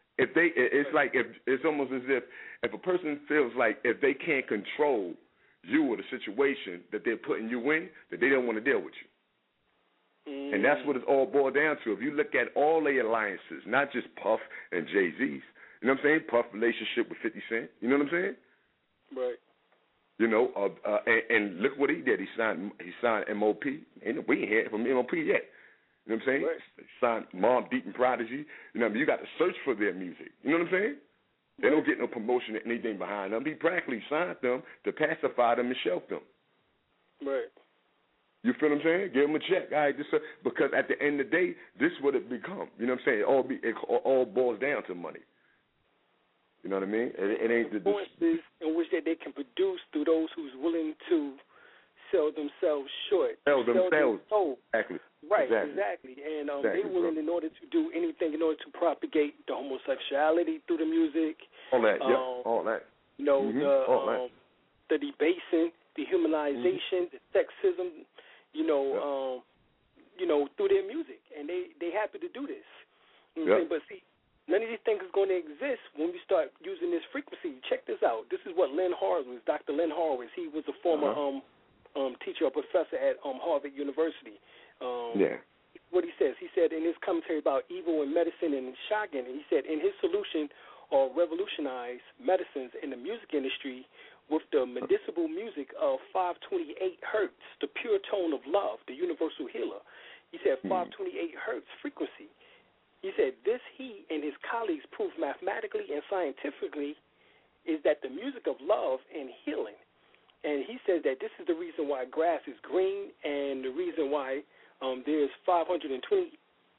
It's almost as if a person feels like if they can't control you or the situation that they're putting you in, that they don't want to deal with you. And that's what it's all boiled down to. If you look at all the alliances, not just Puff and Jay-Z's, you know what I'm saying? Puff relationship with 50 Cent, you know what I'm saying? Right. You know, and look what he did. He signed MOP. We ain't heard from MOP yet. You know what I'm saying? Right. He signed Mobb Deep and Prodigy. You know what I mean? You got to search for their music. You know what I'm saying? They don't get no promotion or anything behind them. He practically signed them to pacify them and shelf them. Right. You feel what I'm saying? Give them a check. All right, because at the end of the day, this is what it become. You know what I'm saying? It all boils down to money. You know what I mean? It ain't the influences in which that they can produce through those who's willing to sell themselves short. Sell themselves. Exactly. Right, exactly. And they're willing in order to do anything in order to propagate the homosexuality through the music. All that, all that. You know, the debasing, dehumanization, the sexism, you know, through their music. And they happy to do this. You know what I'm saying? But see, none of these things is going to exist when we start using this frequency. Check this out. This is what Len Horowitz, Dr. Len Horowitz, he was a former teacher or professor at Harvard University. What he says, he said in his commentary about evil in medicine and Shagan, he said in his solution or revolutionize medicines in the music industry with the medicinal music of 528 hertz, the pure tone of love, the universal healer. He said 528 hertz frequency. He said this he and his colleagues proved mathematically and scientifically is that the music of love and healing. And he says that this is the reason why grass is green and the reason why there's 5,280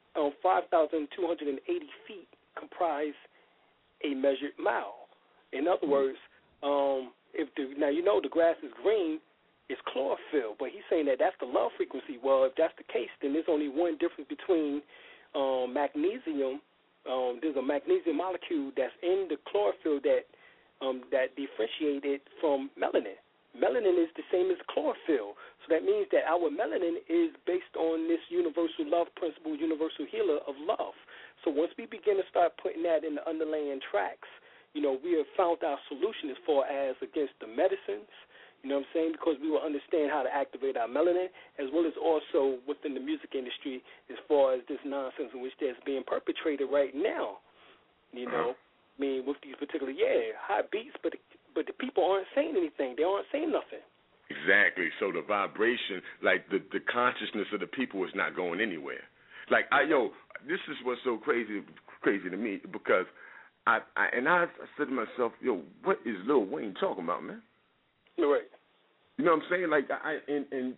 feet comprise a measured mile. In other words, now you know the grass is green, it's chlorophyll, but he's saying that that's the love frequency. Well, if that's the case, then there's only one difference between magnesium. There's a magnesium molecule that's in the chlorophyll that differentiated from melanin. Melanin is the same as chlorophyll. So that means that our melanin is based on this universal love principle, universal healer of love. So once we begin to start putting that in the underlying tracks, you know, we have found our solution as far as against the medicines, you know what I'm saying, because we will understand how to activate our melanin, as well as also within the music industry as far as this nonsense in which that's being perpetrated right now, you know. I mean, with these particular, high beats, but the people aren't saying anything. They aren't saying nothing. Exactly. So the vibration, like the consciousness of the people is not going anywhere. Like, this is what's so crazy to me, because I said to myself, what is Lil Wayne talking about, man? Right. You know what I'm saying? Like, and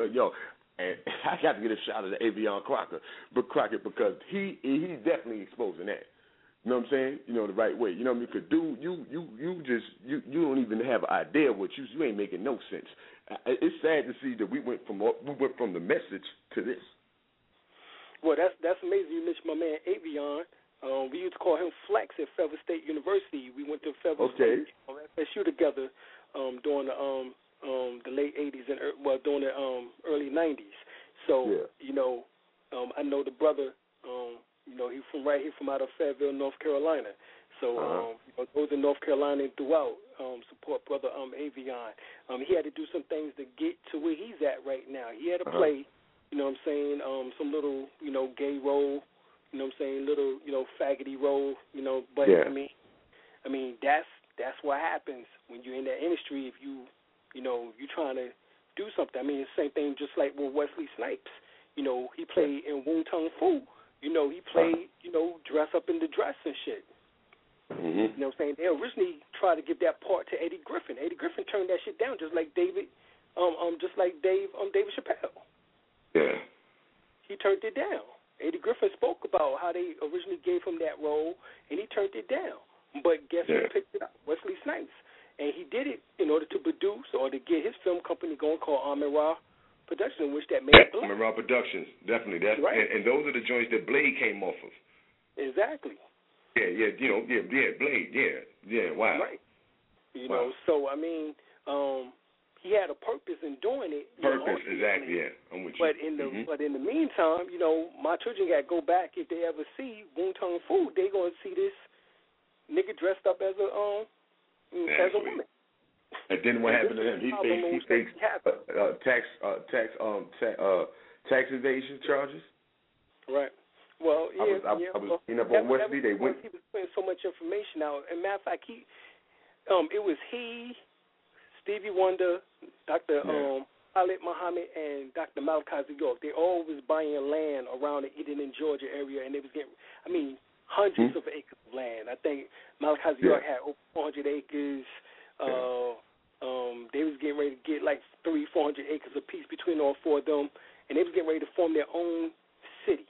I got to get a shout out to Avion Crockett because he definitely exposing that. You know what I'm saying? You know, the right way. You know what I mean? Because dude, you don't even have an idea what you ain't making no sense. It's sad to see that we went from the message to this. Well, that's amazing. You mentioned my man Avion. We used to call him Flex at Fayetteville State University. We went to Fayetteville State FSU together during the late '80s and during the early '90s. So you know, I know the brother. You know, he's from out of Fayetteville, North Carolina. So you know, those in North Carolina and throughout support brother Avion. He had to do some things to get to where he's at right now. He had to play. You know what I'm saying, some little, you know, gay role, you know what I'm saying, little, you know, faggoty role, you know, but I mean that's what happens when you're in that industry if you know, you're trying to do something. I mean, it's the same thing just like with Wesley Snipes. You know, he played in Wu Tang Fu. You know, he played, you know, dress up in the dress and shit. You know what I'm saying? They originally tried to give that part to Eddie Griffin. Eddie Griffin turned that shit down just like Dave Chappelle. Yeah. He turned it down. Eddie Griffin spoke about how they originally gave him that role, and he turned it down. But guess who picked it up? Wesley Snipes. And he did it in order to produce or to get his film company going called Amin-Ra Productions, which that made Blade. Amin-Ra Productions, definitely. That's right. And those are the joints that Blade came off of. Exactly. Yeah, you know, Blade, yeah, wow. Right. You know, so, I mean, he had a purpose in doing it. Purpose, exactly. Yeah, I'm with you. But in the meantime, you know, my children got to go back if they ever see Wu Tang Fu. They gonna see this nigga dressed up as a woman. And then what happened to him? He faced tax evasion charges. Right. Well, yeah. I was cleaning up on Wesley. They went. He was putting so much information out. And matter of fact, it was he, Stevie Wonder, Dr. Khalid Muhammad, and Dr. Malachi York. They all was buying land around the Eden, Georgia area, and they was getting, hundreds of acres of land. I think Malachi York had over 400 acres. They was getting ready to get like 300-400 acres apiece between all four of them, and they was getting ready to form their own city.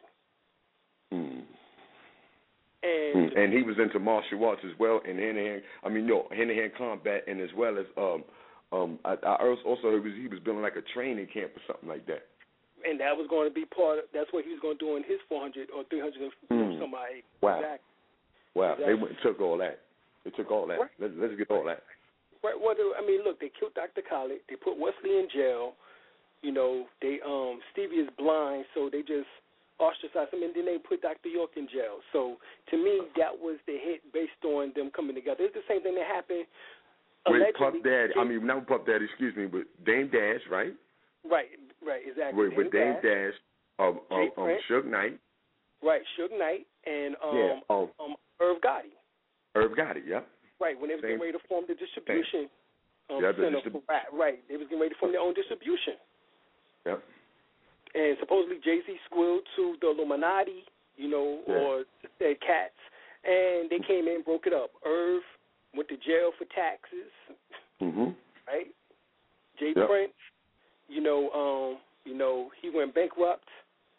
And he was into martial arts as well, and hand-to-hand combat, and as well as I also heard he was building like a training camp or something like that. And that was going to be that's what he was going to do in his 400 or 300 somebody. Wow. Exactly. Wow. Exactly. They went and took all that. They took all that. Right. Let's get all that. Right. Well, look, they killed Dr. Khalid. They put Wesley in jail. You know, they Stevie is blind, so they just ostracized him, and then they put Dr. York in jail. So to me, that was the hit based on them coming together. It's the same thing that happened. With Puff Daddy, not Puff Daddy, excuse me, but Dame Dash, right? Right, exactly. With Dame Dash, Suge Knight. Right, Suge Knight, and Irv Gotti. Irv Gotti, yeah. Right, when they was getting ready to form the distribution center for rap. Right, they was getting ready to form their own distribution. Yep. And supposedly Jay-Z squealed to the Illuminati, or the cats, and they came in and broke it up. Irv went to jail for taxes, right? Jay Prince, he went bankrupt.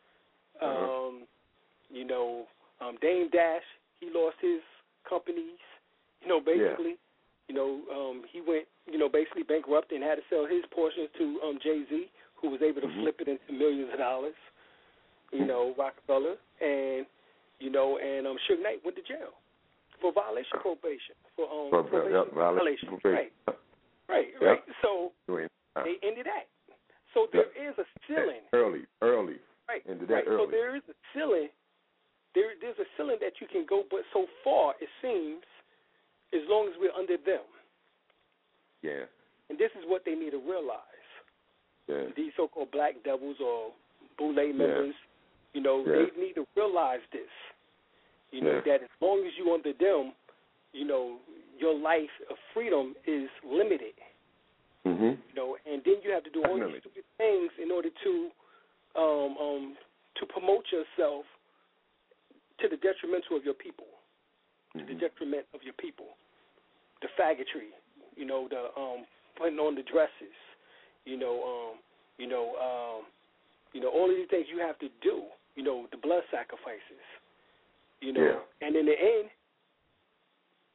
Dame Dash, he lost his companies, basically. He went, basically bankrupt and had to sell his portions to Jay-Z, who was able to flip it into millions of dollars, Rockefeller, and Suge Knight went to jail for violation of probation. Violation. Right. So they ended that. So there is a ceiling. Early. Right. Ended that early. So there is a ceiling. There's a ceiling that you can go, but so far, it seems, as long as we're under them. Yeah. And this is what they need to realize. Yeah. These so-called black devils or Boule members, they need to realize this. That as long as you're under them, your life of freedom is limited. And then you have to do all these stupid things in order to promote yourself to the detrimental of your people, to the detriment of your people. The faggotry, the putting on the dresses, all of these things you have to do, the blood sacrifices, and in the end,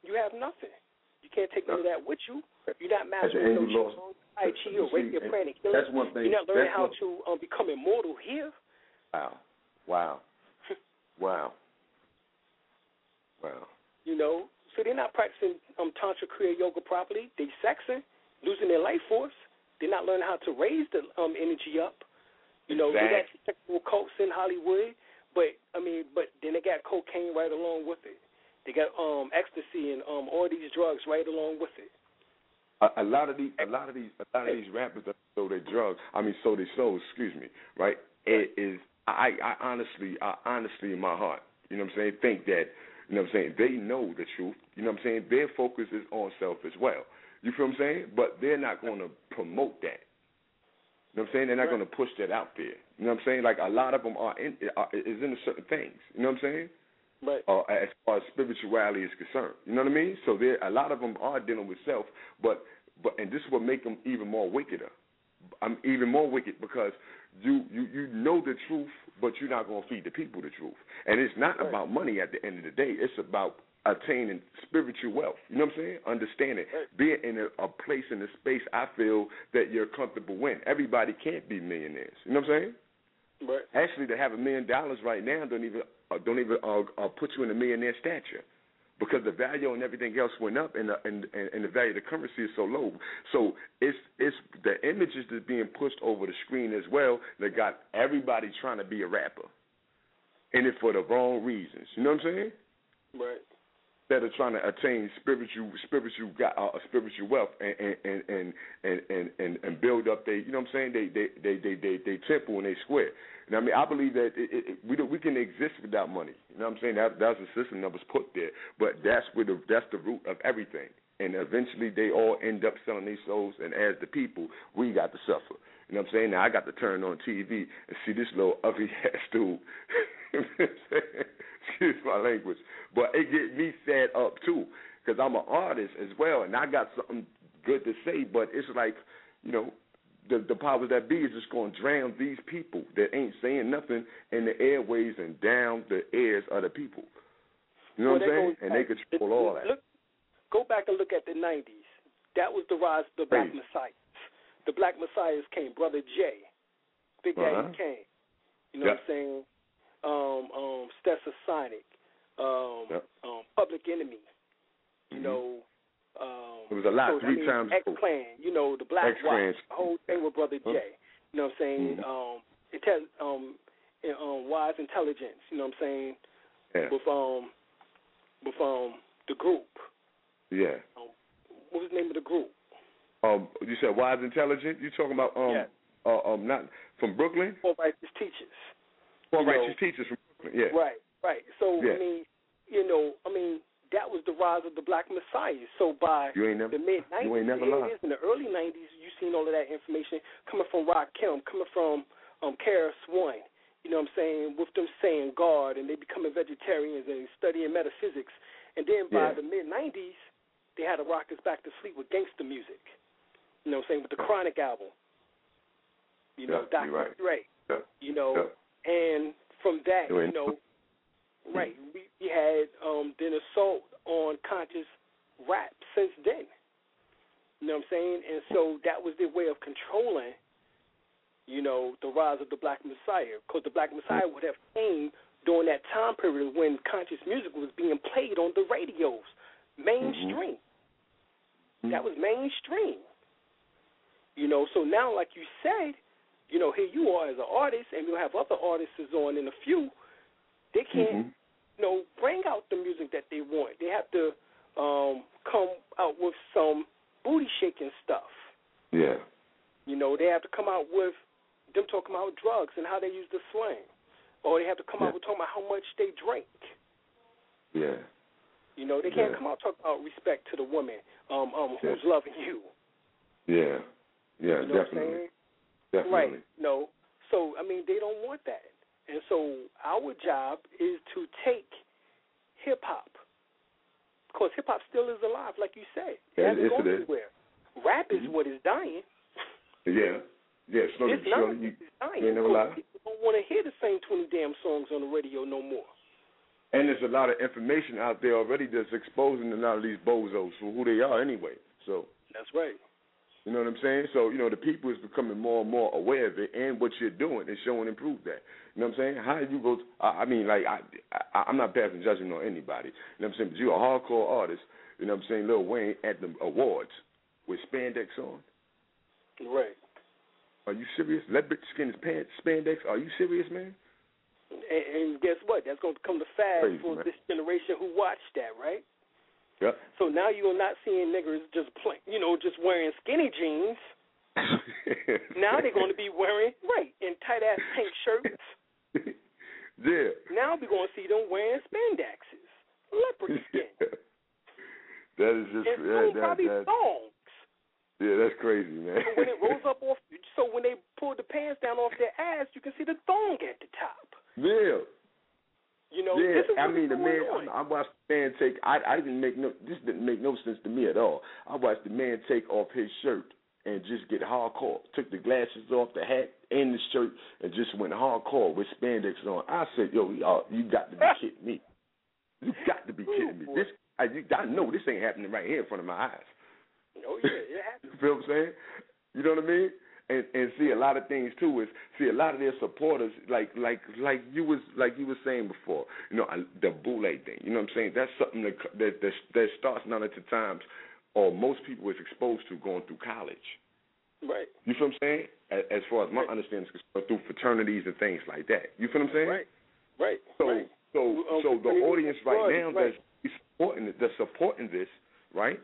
you have nothing. You can't take none of that with you. You're not mastering As no the angel shit, Tai Chi or rape your friend and kill that's it. one thing. You're not learning how to become immortal here. Wow. You know, so they're not practicing Tantra Kriya Yoga properly. They sexing, losing their life force. They're not learning how to raise the energy up. You know, they got sexual cults in Hollywood, but then they got cocaine right along with it. They got ecstasy and all these drugs right along with it. A lot of these rappers that sold their drugs. Sold their souls. Excuse me. Right? It is. I honestly, in my heart, you know what I'm saying, think that, you know what I'm saying, they know the truth. You know what I'm saying. Their focus is on self as well. You feel what I'm saying? But they're not going to promote that. You know what I'm saying? They're not going to push that out there. You know what I'm saying? Like a lot of them is into certain things. You know what I'm saying? Right. As far as spirituality is concerned. You know what I mean? So a lot of them are dealing with self, but and this will make them even more wickeder. I'm even more wicked because you know the truth, but you're not going to feed the people the truth. And it's not about money at the end of the day. It's about attaining spiritual wealth. You know what I'm saying? Understanding. Being in a place, in a space I feel that you're comfortable in. Everybody can't be millionaires. You know what I'm saying? Right. Actually, to have $1 million right now don't even put you in the millionaire stature, because the value and everything else went up, and the value of the currency is so low. So it's the images that's being pushed over the screen as well that got everybody trying to be a rapper, and it for the wrong reasons. You know what I'm saying? Right. That are trying to attain spiritual wealth and build up they, you know what I'm saying, they temple and they square. And I mean, I believe that we can exist without money. You know what I'm saying? That's a system that was put there, but that's the root of everything. And eventually, they all end up selling their souls, and as the people, we got to suffer. You know what I'm saying? Now I got to turn on TV and see this little ugly ass dude. Excuse my language, but it get me sad up too, because I'm an artist as well, and I got something good to say. But it's like, you know, the powers that be is just going to drown these people that ain't saying nothing in the airways and down the ears of the people. You know what I'm saying? And they control all that. Go back and look at the 90s. That was the rise of the Black Messiahs. The Black Messiahs came. Brother Jay, Big Daddy Kane. You know what I'm saying? Stetsasonic, Public Enemy. You know. It was a lot. Three times. X-Clan. You know, the Black Watch. The whole thing with Brother Jay. You know what I'm saying? Wise Intelligence. You know what I'm saying? Yeah. With the group. Yeah. What was the name of the group? You said Wise Intelligent. You talking about not from Brooklyn? Four Righteous Teachers. Four Righteous Teachers from Brooklyn. Yeah. Right. So I mean, that was the rise of the Black Messiah. So by the mid-90s, in the early 90s, you seen all of that information coming from Rakim, coming from KRS-One. You know what I'm saying? With them saying God, and they becoming vegetarians and studying metaphysics. And then by the mid-90s, they had to rock us back to sleep with gangster music. You know what I'm saying? With the Chronic album. You know, Dr. Dre. Yeah. You know, and from that, you know, we had an assault on conscious rap since then. You know what I'm saying? And so that was their way of controlling, you know, the rise of the Black Messiah. Because the Black Messiah would have came during that time period when conscious music was being played on the radios, mainstream. That was mainstream. You know, so now, like you said, you know, here you are as an artist, and you'll have other artists on in a few. They can't, you know, bring out the music that they want. They have to come out with some booty-shaking stuff. Yeah. You know, they have to come out with them talking about drugs and how they use the slang. Or they have to come out with talking about how much they drink. Yeah. You know, they can't come out talking about respect to the woman who's loving you. Yeah. Yeah, you know definitely. Definitely. Right. No. So, I mean, they don't want that. And so our job is to take hip-hop, because hip-hop still is alive, like you said. It hasn't gone anywhere. Rap is what is dying. Yeah. Yeah, slowly. It's dying. You never lie. People don't want to hear the same 20 damn songs on the radio no more. And there's a lot of information out there already that's exposing a lot of these bozos for who they are anyway. So that's right. You know what I'm saying? So, the people is becoming more and more aware of it, and what you're doing is showing and prove that. You know what I'm saying? How you go I'm not passing judgment on anybody. You know what I'm saying? But you're a hardcore artist, you know what I'm saying, Lil Wayne, at the awards with spandex on. Right. Are you serious? Let bitch skin his pants, spandex. Are you serious, man? And guess what? That's going to become the fad Crazy, for man. this generation who watched that, right? Yep. So now you're not seeing niggers just just wearing skinny jeans. Now they're going to be wearing in tight ass pink shirts. Yeah. Now we're going to see them wearing spandexes, leopard skin. That is just and soon probably thongs. Yeah, that's crazy, man. So when it rolls up off, so when they pull the pants down off their ass, you can see the thong at the top. Yeah. This is I what mean, the man. on. I watched the man take. This didn't make no sense to me at all. I watched the man take off his shirt and just get hardcore. Took the glasses off, the hat, and the shirt, and just went hardcore with spandex on. I said, "Yo, you got to be kidding me! You got to be kidding me! I know this ain't happening right here in front of my eyes." Oh yeah, it happens. You feel what I'm saying? You know what I mean? And see, a lot of things too is a lot of their supporters, like you was saying before, the Boule thing. You know what I'm saying? That's something that starts none of the times, or most people is exposed to going through college. Right. You feel what I'm saying? As far as my understanding is concerned, through fraternities and things like that. You feel what I'm saying? Right. So the audience right now that's supporting this, right?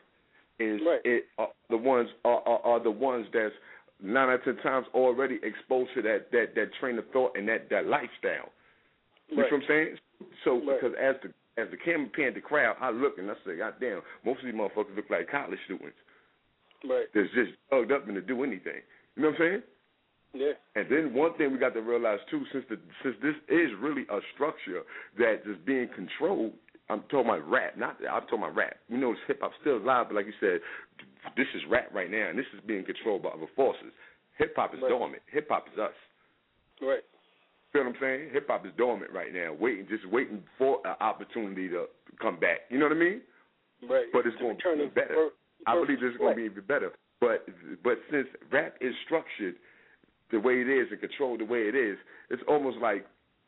The ones that's 9 out of 10 times already exposed to that train of thought and that lifestyle. You know what I'm saying? So because as the camera panned the crowd, I look and I say, God damn, most of these motherfuckers look like college students. Right. That's just plugged up and to do anything. You know what I'm saying? Yeah. And then one thing we got to realize too, since this is really a structure that is being controlled. I'm talking about rap, I'm talking about rap. It's hip hop still alive, but like you said, this is rap right now, and this is being controlled by other forces. Hip hop is dormant. Hip hop is us. Right. Feel what I'm saying? Hip hop is dormant right now, just waiting for an opportunity to come back. You know what I mean? Right. But it's going to be better. I believe it's going to be even better. But since rap is structured the way it is and controlled the way it is, it's almost like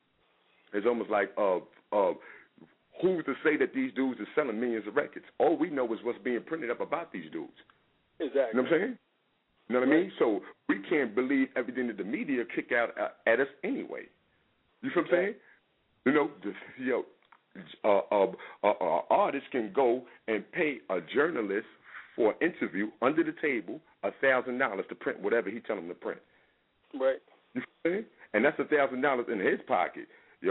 who's to say that these dudes are selling millions of records? All we know is what's being printed up about these dudes. Exactly. You know what I'm saying? You know what I mean? So we can't believe everything that the media kick out at us anyway. You feel what I'm saying? Artists can go and pay a journalist for an interview under the table $1,000 to print whatever he tell them to print. Right. You feel what I'm saying? And that's $1,000 in his pocket.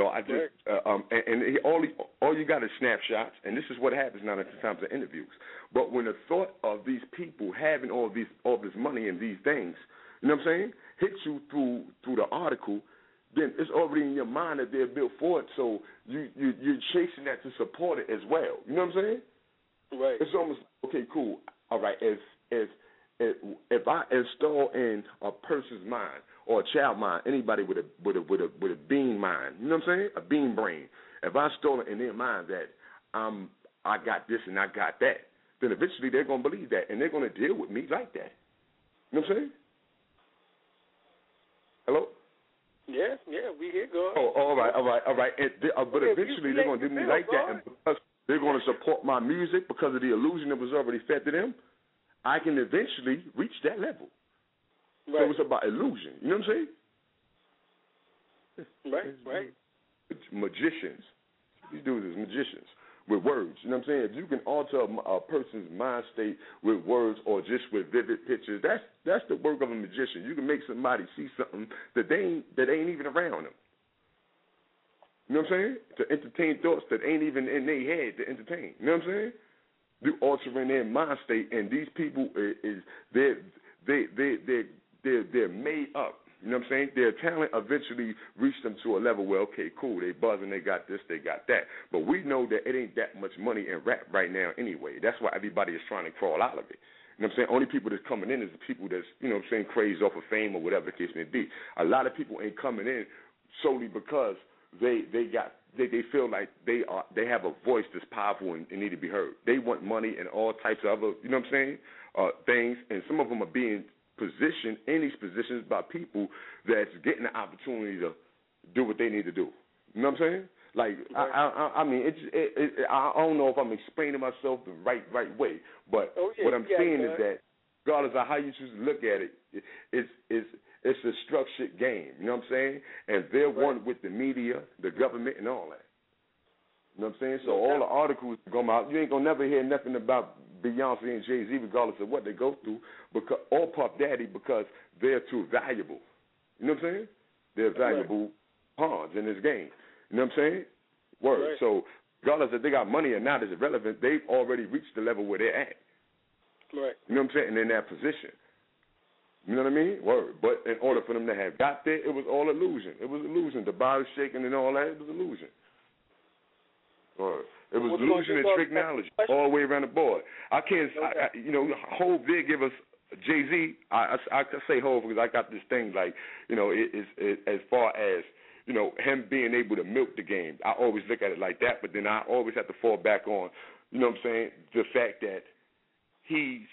All you got is snapshots, and this is what happens now at the times of interviews. But when the thought of these people having all this money and these things, you know what I'm saying, hits you through the article, then it's already in your mind that they're built for it. So you're chasing that to support it as well. You know what I'm saying? Right. It's almost okay, cool. All right, if I install in a person's mind or a child mind, anybody with a being mind, you know what I'm saying? A being brain. If I install it in their mind that I got this and I got that, then eventually they're gonna believe that and they're gonna deal with me like that. You know what I'm saying? Hello? Yeah, we here, go. Oh, all right. But eventually they're gonna do me like that, and because they're gonna support my music because of the illusion that was already fed to them, I can eventually reach that level. Right. So it's about illusion. You know what I'm saying? Right. Magicians. These dudes is magicians with words. You know what I'm saying? If you can alter a person's mind state with words or just with vivid pictures, that's the work of a magician. You can make somebody see something that ain't even around them. You know what I'm saying? To entertain thoughts that ain't even in their head to entertain. You know what I'm saying? You altering their mind state, and these people they're made up. You know what I'm saying? Their talent eventually reached them to a level where, okay, cool, they buzzing, they got this, they got that. But we know that it ain't that much money in rap right now anyway. That's why everybody is trying to crawl out of it. You know what I'm saying? Only people that's coming in is the people that's, you know what I'm saying, crazed off of fame or whatever the case may be. A lot of people ain't coming in solely because they feel like they have a voice that's powerful and need to be heard. They want money and all types of other, you know what I'm saying, things, and some of them are being positioned in these positions by people that's getting the opportunity to do what they need to do. You know what I'm saying? Like, I mean, I don't know if I'm explaining myself the right way, but what I'm saying is that regardless of how you choose to look at it, it's a structured game. You know what I'm saying? And they're one with the media, the government, and all that. You know what I'm saying? So all the articles come out, you ain't gonna never hear nothing about Beyonce and Jay-Z, regardless of what they go through, or Puff Daddy, because they're too valuable. You know what I'm saying? They're valuable pawns in this game. You know what I'm saying? Word. Right. So regardless if they got money or not is irrelevant. They've already reached the level where they're at. Right. You know what I'm saying? And in that position. You know what I mean? Word. But in order for them to have got there, it was all illusion. It was illusion. The body shaking and all that, it was illusion. Word. It was illusion and trick knowledge all the way around the board. I can't, Hov did give us Jay-Z. I say Hov because I got this thing like, as far as, him being able to milk the game. I always look at it like that, but then I always have to fall back on, you know what I'm saying, the fact that he's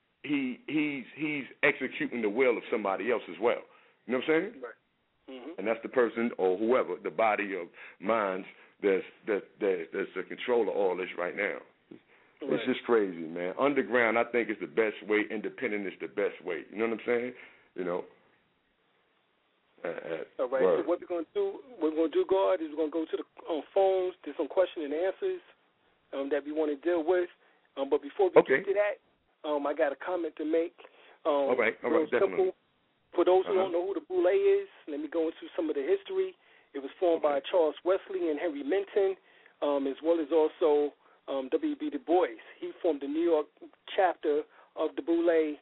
executing the will of somebody else as well. You know what I'm saying? Right. Mm-hmm. And that's the person or whoever, the body of minds that's the control of all this right now. Right. It's just crazy, man. Underground, I think, is the best way. Independent is the best way. You know what I'm saying? All right. So what we're going to do, God, is we're going to go to the phones. There's some question and answers that we want to deal with. But before we get to that, I got a comment to make. All right, definitely. For those who don't know who the Boule is, let me go into some of the history. It was formed by Charles Wesley and Henry Minton, as well as also W.B. Du Bois. He formed the New York chapter of the Boule,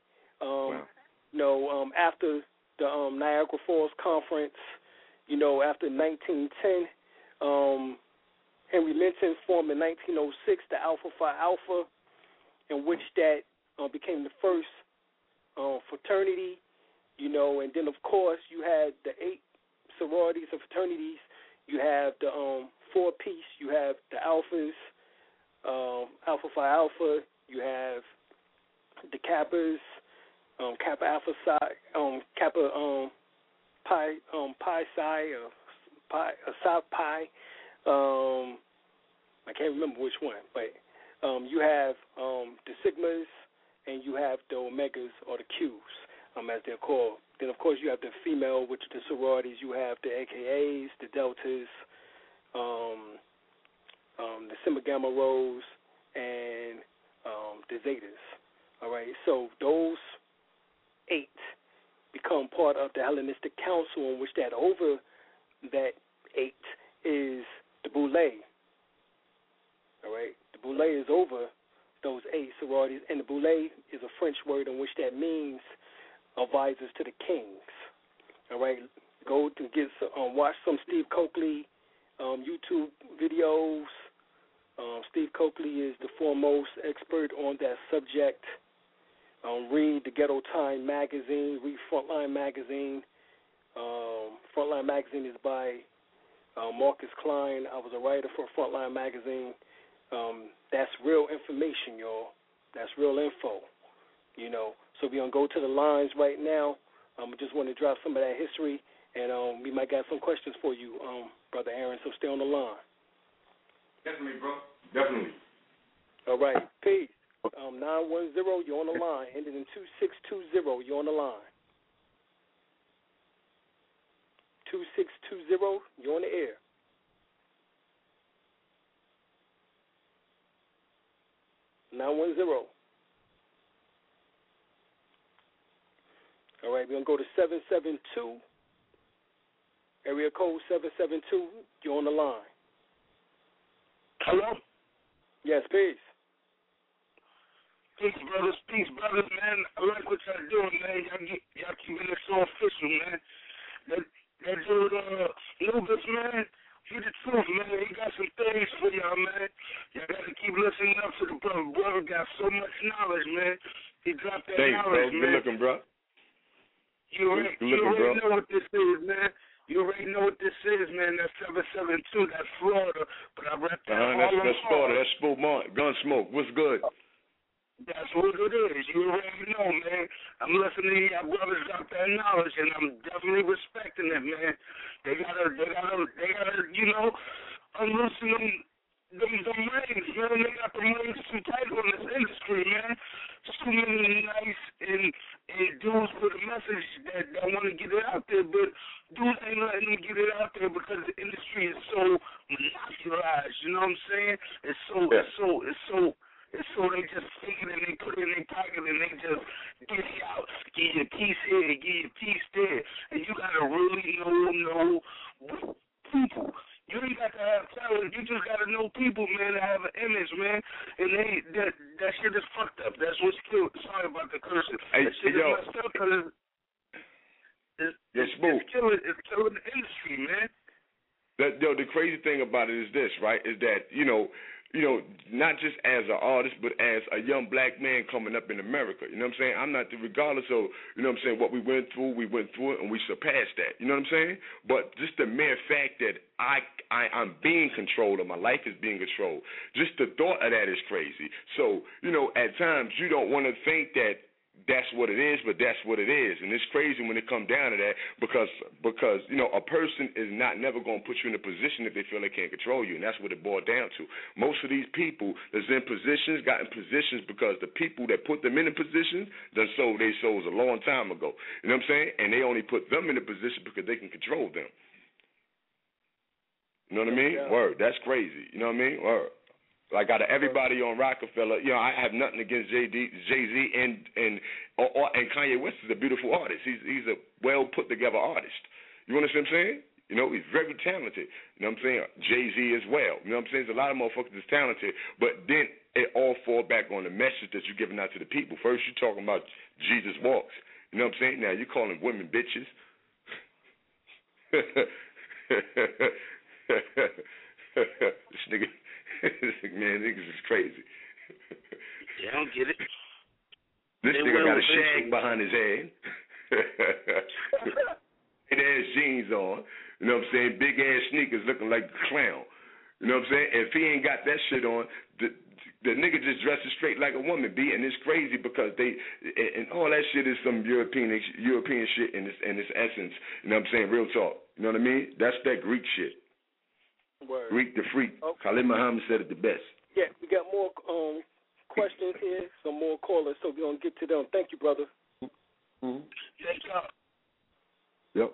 after the Niagara Falls Conference, after 1910. Henry Minton formed in 1906 the Alpha Phi Alpha, in which that became the first fraternity, and then, of course, you had the 8 sororities and fraternities. You have the 4-piece. You have the Alphas, Alpha Phi Alpha. You have the Kappas, Kappa Alpha Psi, Kappa Pi Psi, or Psi Pi. I can't remember which one, but you have the Sigmas and you have the Omegas or the Qs, as they're called. Then, of course, you have the female, which are the sororities. You have the AKAs, the Deltas, the Sigma Gamma Rhos, and the Zetas. All right, so those 8 become part of the Hellenistic Council, in which that over that 8 is the Boule. All right, the Boule is over those 8 sororities, and the Boule is a French word in which that means advisors to the kings. All right, go to get watch some Steve Coakley YouTube videos. Steve Coakley is the foremost expert on that subject. Read the Ghetto Time magazine. Read Frontline magazine. Frontline magazine is by Marcus Klein. I was a writer for Frontline magazine. That's real information, y'all. That's real info, So we're going to go to the lines right now. I just want to drop some of that history, and we might got some questions for you, Brother Aaron, so stay on the line. Definitely, bro. Definitely. All right. Peace. 910, you're on the line. Ended in 2620, you're on the line. 2620, you're on the air. All right, we're going to go to 772. Area code 772. You're on the line. Hello? Yes, peace. Peace, brothers, man. I like what y'all doing, man. Y'all keeping it so official, man. That dude, Lucas, man, he the truth, man. He got some things for y'all, man. Y'all got to keep listening up to the brother. Brother got so much knowledge, man. He dropped that knowledge, bro. man. Good looking, bro. You already know what this is, man. You already know what this is, man. That's 772. That's Florida. But I rep that that's Florida. That's Gunsmoke. What's good? That's what it is. You already know, man. I'm listening to your brothers out that knowledge, and I'm definitely respecting it, man. They gotta, you know, unloosen them reins, man. They got the reins too tight on this industry, man. Too many nice and dudes with a message that want to get it out there, but dudes ain't letting them get it out there because the industry is so monopolized. You know what I'm saying? It's so they just take it and they put it in their pocket and they just get it out. Get your piece here, get your piece there. And you got to really know people. You ain't got to have talent. You just got to know people, man, that have an image, man. And that shit is fucked up. That's what's killed. Sorry about the cursing. That shit is messed up because it's killing the industry, man. The crazy thing about it is this, right, is that, you know, not just as an artist, but as a young black man coming up in America. You know what I'm saying? I'm not, regardless of, you know what I'm saying, what we went through it and we surpassed that. You know what I'm saying? But just the mere fact that I'm being controlled or my life is being controlled, just the thought of that is crazy. So, you know, at times you don't want to think that that's what it is, but that's what it is. And it's crazy when it comes down to that because you know, a person is never going to put you in a position if they feel they can't control you, and that's what it boiled down to. Most of these people that's in positions got in positions because the people that put them in the positions done sold their souls a long time ago. You know what I'm saying? And they only put them in a position because they can control them. You know what I mean? Yeah. Word. That's crazy. You know what I mean? Word. Like out of everybody on Rockefeller, you know, I have nothing against Jay-Z and Kanye West is a beautiful artist. He's a well put together artist. You understand what I'm saying? You know, he's very talented. You know what I'm saying? Jay-Z as well. You know what I'm saying? There's a lot of motherfuckers that's talented, but then it all fall back on the message that you're giving out to the people. First you're talking about Jesus walks. You know what I'm saying? Now you're calling women bitches. This nigga. Man, niggas is crazy. Yeah, I don't get it. This nigga got a shag behind his head. And ass jeans on. You know what I'm saying? Big ass sneakers looking like a clown. You know what I'm saying? If he ain't got that shit on, the nigga just dresses straight like a woman, B, and it's crazy because and all that shit is some European shit in its essence. You know what I'm saying? Real talk. You know what I mean? That's that Greek shit. Word. Greek the freak. Okay. Khalid Muhammad said it the best. Yeah, we got more questions here, some more callers, so we're going to get to them. Thank you, brother. Mm-hmm. Yep.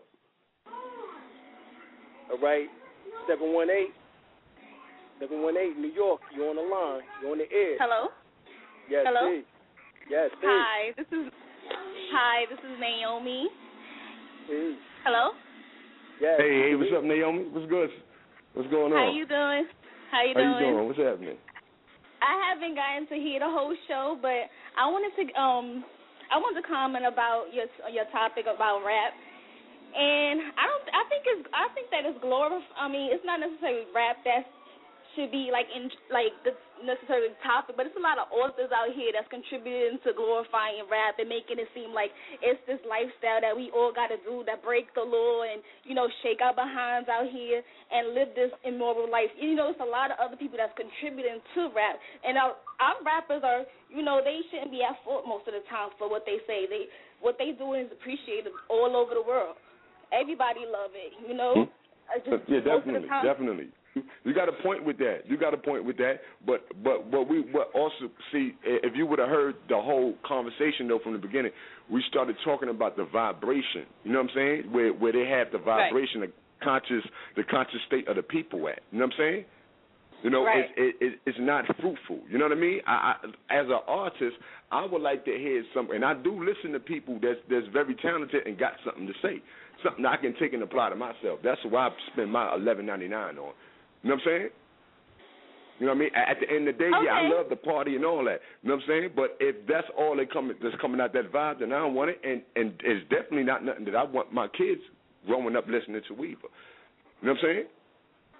All right, 718, New York, you're on the line. You're on the air. Hello? Yes, hello? See. Yes, see. Hi, this is Naomi. Hey. Hello? Yes. Hey, what's up, Naomi? What's good? What's going on? How you doing? How you doing? What's happening? I haven't gotten to hear the whole show, but I wanted to comment about your topic about rap. And I think that it's glorified. I mean, it's not necessarily rap that should be like the necessary topic, but it's a lot of authors out here that's contributing to glorifying rap and making it seem like it's this lifestyle that we all got to do, that break the law and, you know, shake our behinds out here and live this immoral life. You know, it's a lot of other people that's contributing to rap, and our rappers are, you know, they shouldn't be at fault most of the time for what they say. What they do is appreciated all over the world. Everybody love it, you know. Yeah, definitely. You got a point with that. But we also see, if you would have heard the whole conversation though from the beginning, we started talking about the vibration. You know what I'm saying? Where they have the vibration, right. the conscious state of the people at. You know what I'm saying? You know, right. It's not fruitful. You know what I mean? I as an artist, I would like to hear something, and I do listen to people that's very talented and got something to say, something I can take and apply to myself. That's why I spend my $11.99 on. You know what I'm saying? You know what I mean? At the end of the day, okay. Yeah, I love the party and all that. You know what I'm saying? But if that's all that's coming out that vibe, then I don't want it. And it's definitely not nothing that I want my kids growing up listening to Weaver. You know what I'm saying?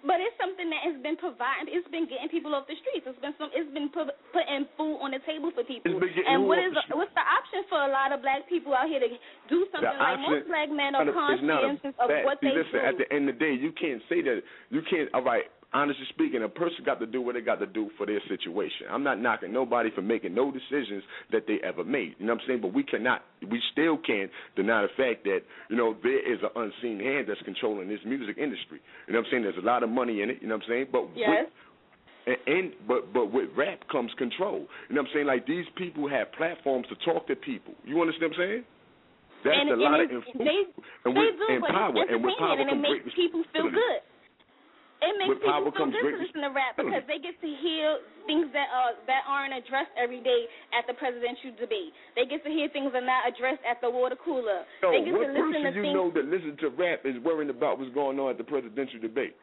But it's something that has been provided. It's been getting people off the streets. It's been putting food on the table for people. And what's the option for a lot of black people out here to do something like most black men are conscious of what they do? Listen, at the end of the day, you can't say that. You can't. All right. Honestly speaking, a person got to do what they got to do for their situation. I'm not knocking nobody for making no decisions that they ever made. You know what I'm saying? But we still can't deny the fact that, there is an unseen hand that's controlling this music industry. You know what I'm saying? There's a lot of money in it. You know what I'm saying? But yes. But with rap comes control. You know what I'm saying? Like, these people have platforms to talk to people. You understand what I'm saying? That's a lot of influence. And power. And with power and it makes people feel good. It makes people feel good to listen to rap because they get to hear things that aren't addressed every day at the presidential debate. They get to hear things that are not addressed at the water cooler. They get to listen to things. What person that listens to rap is worrying about what's going on at the presidential debate?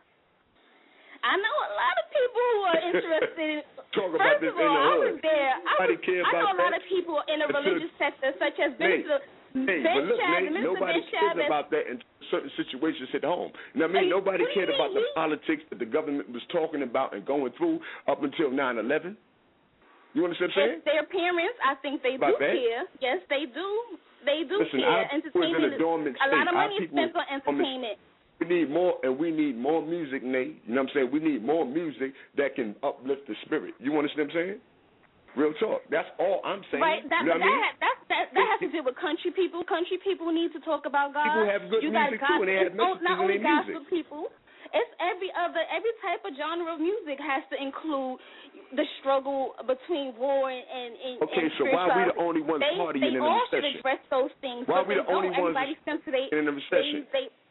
I know a lot of people who are interested in. First of all, I was there. I know a lot of people in the religious sector, such as Minister. But look, nobody cares about that in certain situations at home. You know what I mean? Nobody cared about the politics that the government was talking about and going through up until 9/11. You understand what I'm saying? It's their parents. I think they do care. Yes, they do. They do care. Entertainment. A lot of money is spent on entertainment. We need more, and we need more music, Nate. You know what I'm saying? We need more music that can uplift the spirit. You understand what I'm saying? Real talk. That's all I'm saying. Right. That has to do with country people. Country people need to talk about God. People have good music too, and they have messages not only in their gospel people. It's every type of genre of music has to include the struggle between war and okay, so why are we the only ones partying in the recession? They all should address those things. Why are we the only ones in the recession?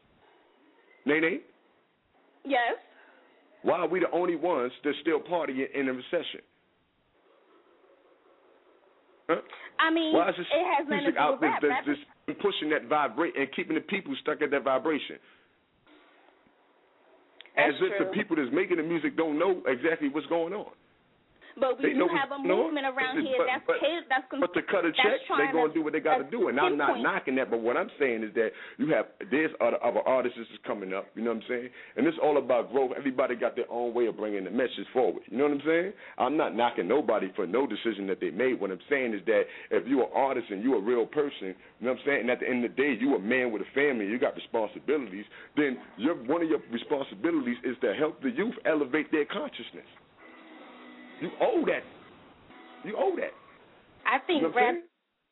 Nene? Yes. Why are we the only ones that's still partying in the recession? Huh? I mean, why is this it has nothing to do with rap. That's just pushing that vibrate and keeping the people stuck at that vibration. That's as if the people that's making the music don't know exactly what's going on. But we do have a movement around here but to cut a check, they're going to do what they got to do. And I'm not knocking that, but what I'm saying is that there's other artists that's coming up, you know what I'm saying? And it's all about growth. Everybody got their own way of bringing the message forward. You know what I'm saying? I'm not knocking nobody for no decision that they made. What I'm saying is that if you're an artist and you're a real person, you know what I'm saying, and at the end of the day, you're a man with a family, you got responsibilities, then one of your responsibilities is to help the youth elevate their consciousness. You owe that. I think rap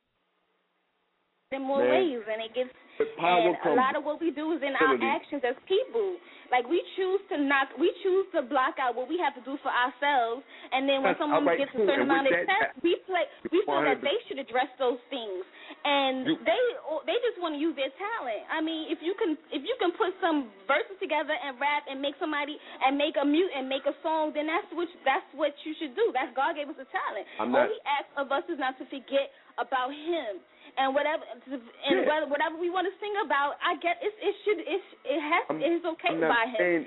in more ways, and it gives. A lot of what we do is in our actions as people. Like we choose to block out what we have to do for ourselves, and then when someone gets a certain amount of success, we feel that they should address those things, and they just want to use their talent. I mean, if you can put some verses together and rap and make somebody and make a song, then that's what you should do. That's God gave us a talent. All He asks of us is not to forget about Him. And whatever we want to sing about, I get it's okay by Him.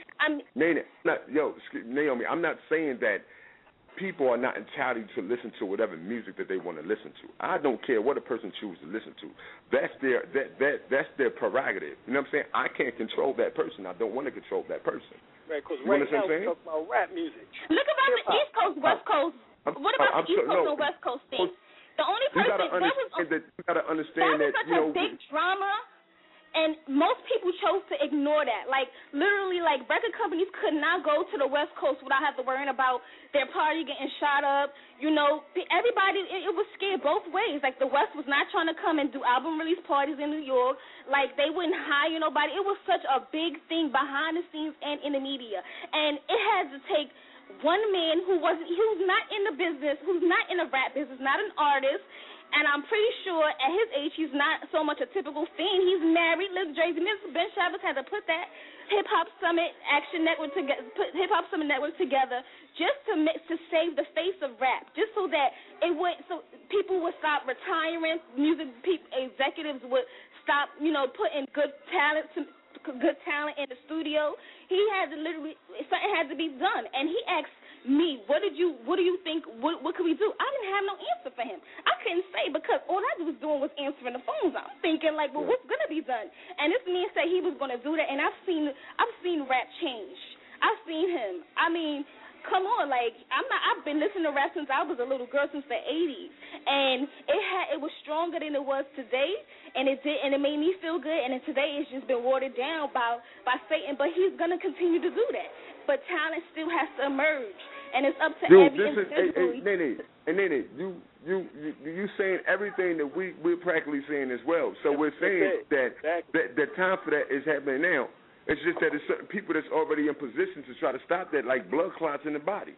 Naomi, I'm not saying that people are not entitled to listen to whatever music that they want to listen to. I don't care what a person chooses to listen to. That's their prerogative. You know what I'm saying? I can't control that person. I don't want to control that person. Right, because right now we're talking about rap music. Look about the East Coast, West Coast. What about the East Coast and West Coast thing? The only person you gotta understand that was such a big drama, and most people chose to ignore that. Like literally, like record companies could not go to the West Coast without having to worry about their party getting shot up. You know, everybody it was scared both ways. Like the West was not trying to come and do album release parties in New York. Like they wouldn't hire nobody. It was such a big thing behind the scenes and in the media, and it had to take one man who's not in the business, who's not in the rap business, not an artist, and I'm pretty sure at his age he's not so much a typical fiend. He's married, lives Jersey. Mr. Ben Chavez had to put that Hip Hop Summit Network together just to save the face of rap, just so that so people would stop retiring, music executives would stop, putting good talent in the studio. He had to something had to be done, and he asked me, what do you think, what could we do? I didn't have no answer for him. I couldn't say because all I was doing was answering the phones. I'm thinking like, well, what's gonna be done? And this man said he was gonna do that, and I've seen rap change. I've seen him. I mean, come on, like I've been listening to rap since I was a little girl, since the 80s, and it was stronger than it was today, and it made me feel good. And then today it's just been watered down by Satan, but he's gonna continue to do that. But talent still has to emerge, and it's up to every individual. Nene, you saying everything that we're practically saying as well. So we're saying that time for that is happening now. It's just that there's certain people that's already in position to try to stop that, like blood clots in the body.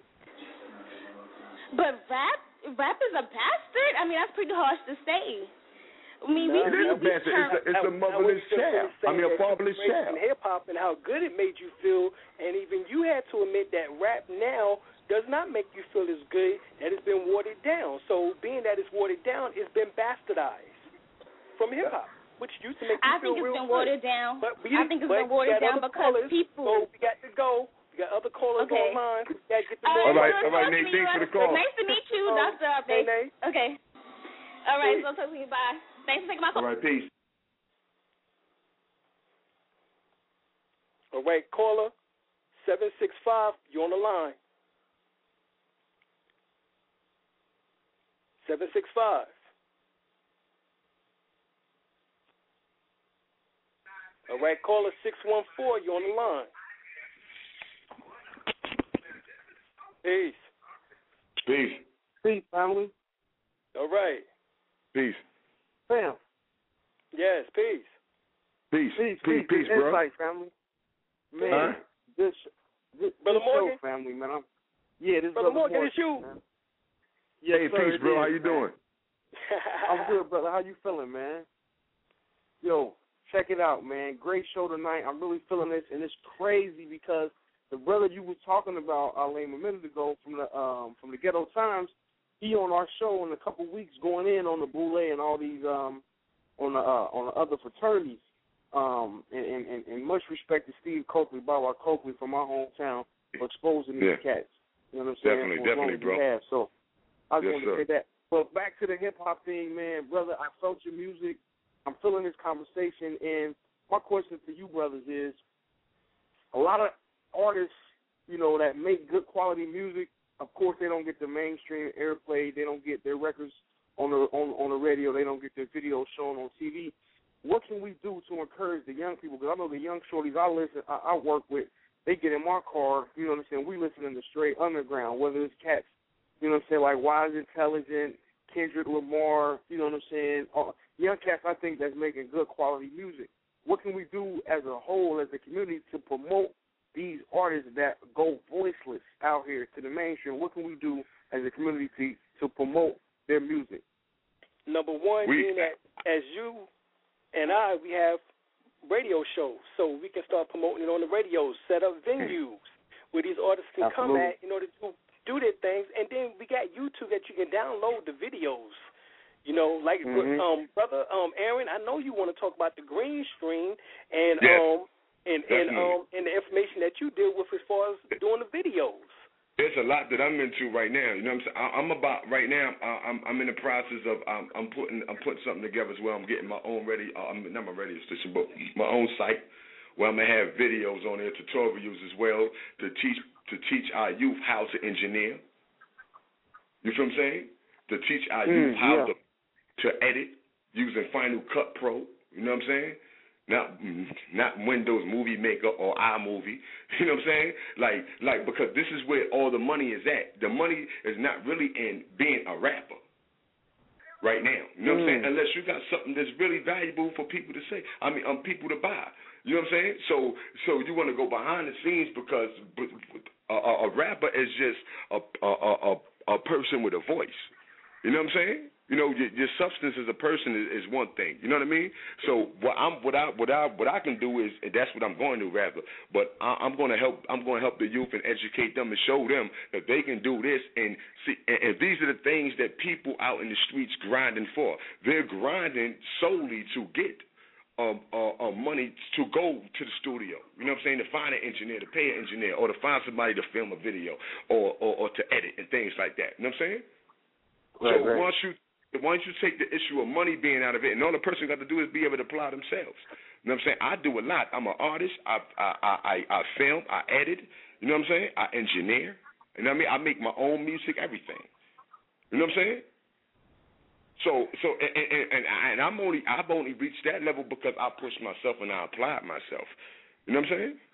But rap is a bastard? I mean, that's pretty harsh to say. I mean, it is a bastard. It's a motherless child. I mean, a fatherless child. Hip-hop and how good it made you feel, and even you had to admit that rap now does not make you feel as good, that it's been watered down. So being that it's watered down, it's been bastardized from hip-hop, which used to make you feel real good. I think it's been watered down. I think it's been watered down because people... So we got to go. We got other callers online. We got to get the All right, Nate, thanks for the call. Nice to meet you, Dr. Update. Okay. All right, so talk to you. Bye. Thanks for taking my call. All right, peace. All right, caller, 765, you're on the line. 765. All right, caller 614, you're on the line. Peace. Peace. Peace, family. All right. Peace. Fam. Yes, peace. Peace, bro. Insight, family. Man, this Brother Morgan? show, family, man. This Brother Morgan, it's you. Man. Yes, hey, peace, bro. How you doing? I'm good, brother. How you feeling, man? Yo, check it out, man. Great show tonight. I'm really feeling this, and it's crazy because the brother you were talking about, Alain, a minute ago from the Ghetto Times, he on our show in a couple weeks going in on the Boule and all these on the other fraternities. And much respect to Steve Coakley, Baba Coakley from my hometown for exposing these cats. You know what I'm saying? Definitely, bro. So I just wanted to say that. But back to the hip hop thing, man, brother. I felt your music. I'm feeling this conversation, and my question to you, brothers, is a lot of artists, you know, that make good quality music. Of course, they don't get the mainstream airplay. They don't get their records on the radio. They don't get their videos shown on TV. What can we do to encourage the young people? Because I know the young shorties I work with, they get in my car, you know what I'm saying, we listen to straight underground, whether it's cats, you know what I'm saying, like Wise Intelligent, Kendrick Lamar, you know what I'm saying, young cats I think that's making good quality music. What can we do as a whole, as a community, to promote these artists that go voiceless out here to the mainstream? What can we do as a community to promote their music? Number one, being that as you and I, we have radio shows, so we can start promoting it on the radio, set up venues where these artists can come at in order to do their things, and then we got YouTube that you can download the videos. You know, like brother Aaron, I know you want to talk about the green screen and and the information that you deal with as far as doing the videos. There's a lot that I'm into right now. You know what I'm saying? I'm about right now. I'm in the process of I'm putting something together as well. I'm getting my own not my radio station, but my own site where I'm gonna have videos on there, tutorials as well to teach our youth how to engineer. You feel what I'm saying? To teach our youth how to edit using Final Cut Pro. You know what I'm saying? Not Windows Movie Maker or iMovie, you know what I'm saying? Like because this is where all the money is at. The money is not really in being a rapper right now. You know what I'm saying? Unless you got something that's really valuable for people to say. I mean, people to buy. You know what I'm saying? So you want to go behind the scenes because a rapper is just a person with a voice. You know what I'm saying? You know, your substance as a person is one thing. You know what I mean? So what I can do is, and that's what I'm going to rather. But I'm going to help the youth and educate them and show them that they can do this. And see, and these are the things that people out in the streets grinding for. They're grinding solely to get money to go to the studio. You know what I'm saying? To find an engineer, to pay an engineer, or to find somebody to film a video, or to edit and things like that. You know what I'm saying? Right, so once you take the issue of money being out of it, and all the person got to do is be able to apply themselves. You know what I'm saying? I do a lot. I'm an artist. I film. I edit. You know what I'm saying? I engineer. You know what I mean? I make my own music, everything. You know what I'm saying? So I've only reached that level because I pushed myself and I applied myself. You know what I'm saying?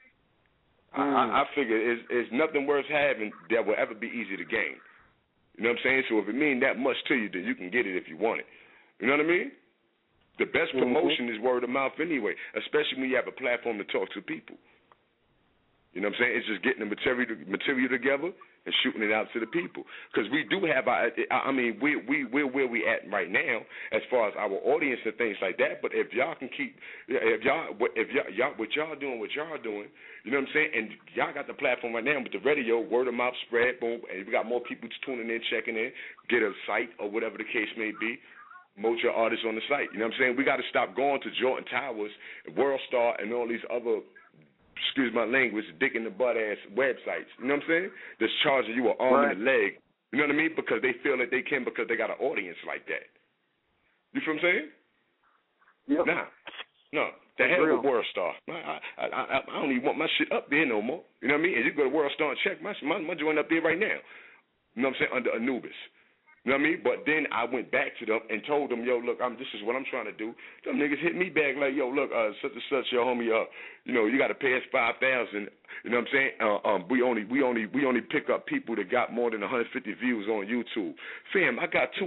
I figure it's nothing worth having that will ever be easy to gain. You know what I'm saying? So if it means that much to you, then you can get it if you want it. You know what I mean? The best promotion is word of mouth anyway, especially when you have a platform to talk to people. You know what I'm saying? It's just getting the material together and shooting it out to the people. Because we do have we're where we at right now as far as our audience and things like that. But if y'all can keep, if y'all what y'all doing, you know what I'm saying? And y'all got the platform right now with the radio, word of mouth spread, boom, and we got more people tuning in, checking in, get a site or whatever the case may be. Promote your artists on the site. You know what I'm saying? We got to stop going to Jordan Towers, World Star, and all these other, excuse my language, dick in the butt ass websites. You know what I'm saying? That's charging you an arm and a leg. You know what I mean? Because they feel that they can because they got an audience like that. You feel what I'm saying? Yep. No. The hell with World Star. I don't even want my shit up there no more. You know what I mean? And you go to World Star and check my joint up there right now. You know what I'm saying? Under Anubis. You know what I mean? But then I went back to them and told them, yo, look, this is what I'm trying to do. Them niggas hit me back like, yo, look, such and such, your homie, you got to pay us $5,000. You know what I'm saying? We only pick up people that got more than 150 views on YouTube. Fam, I got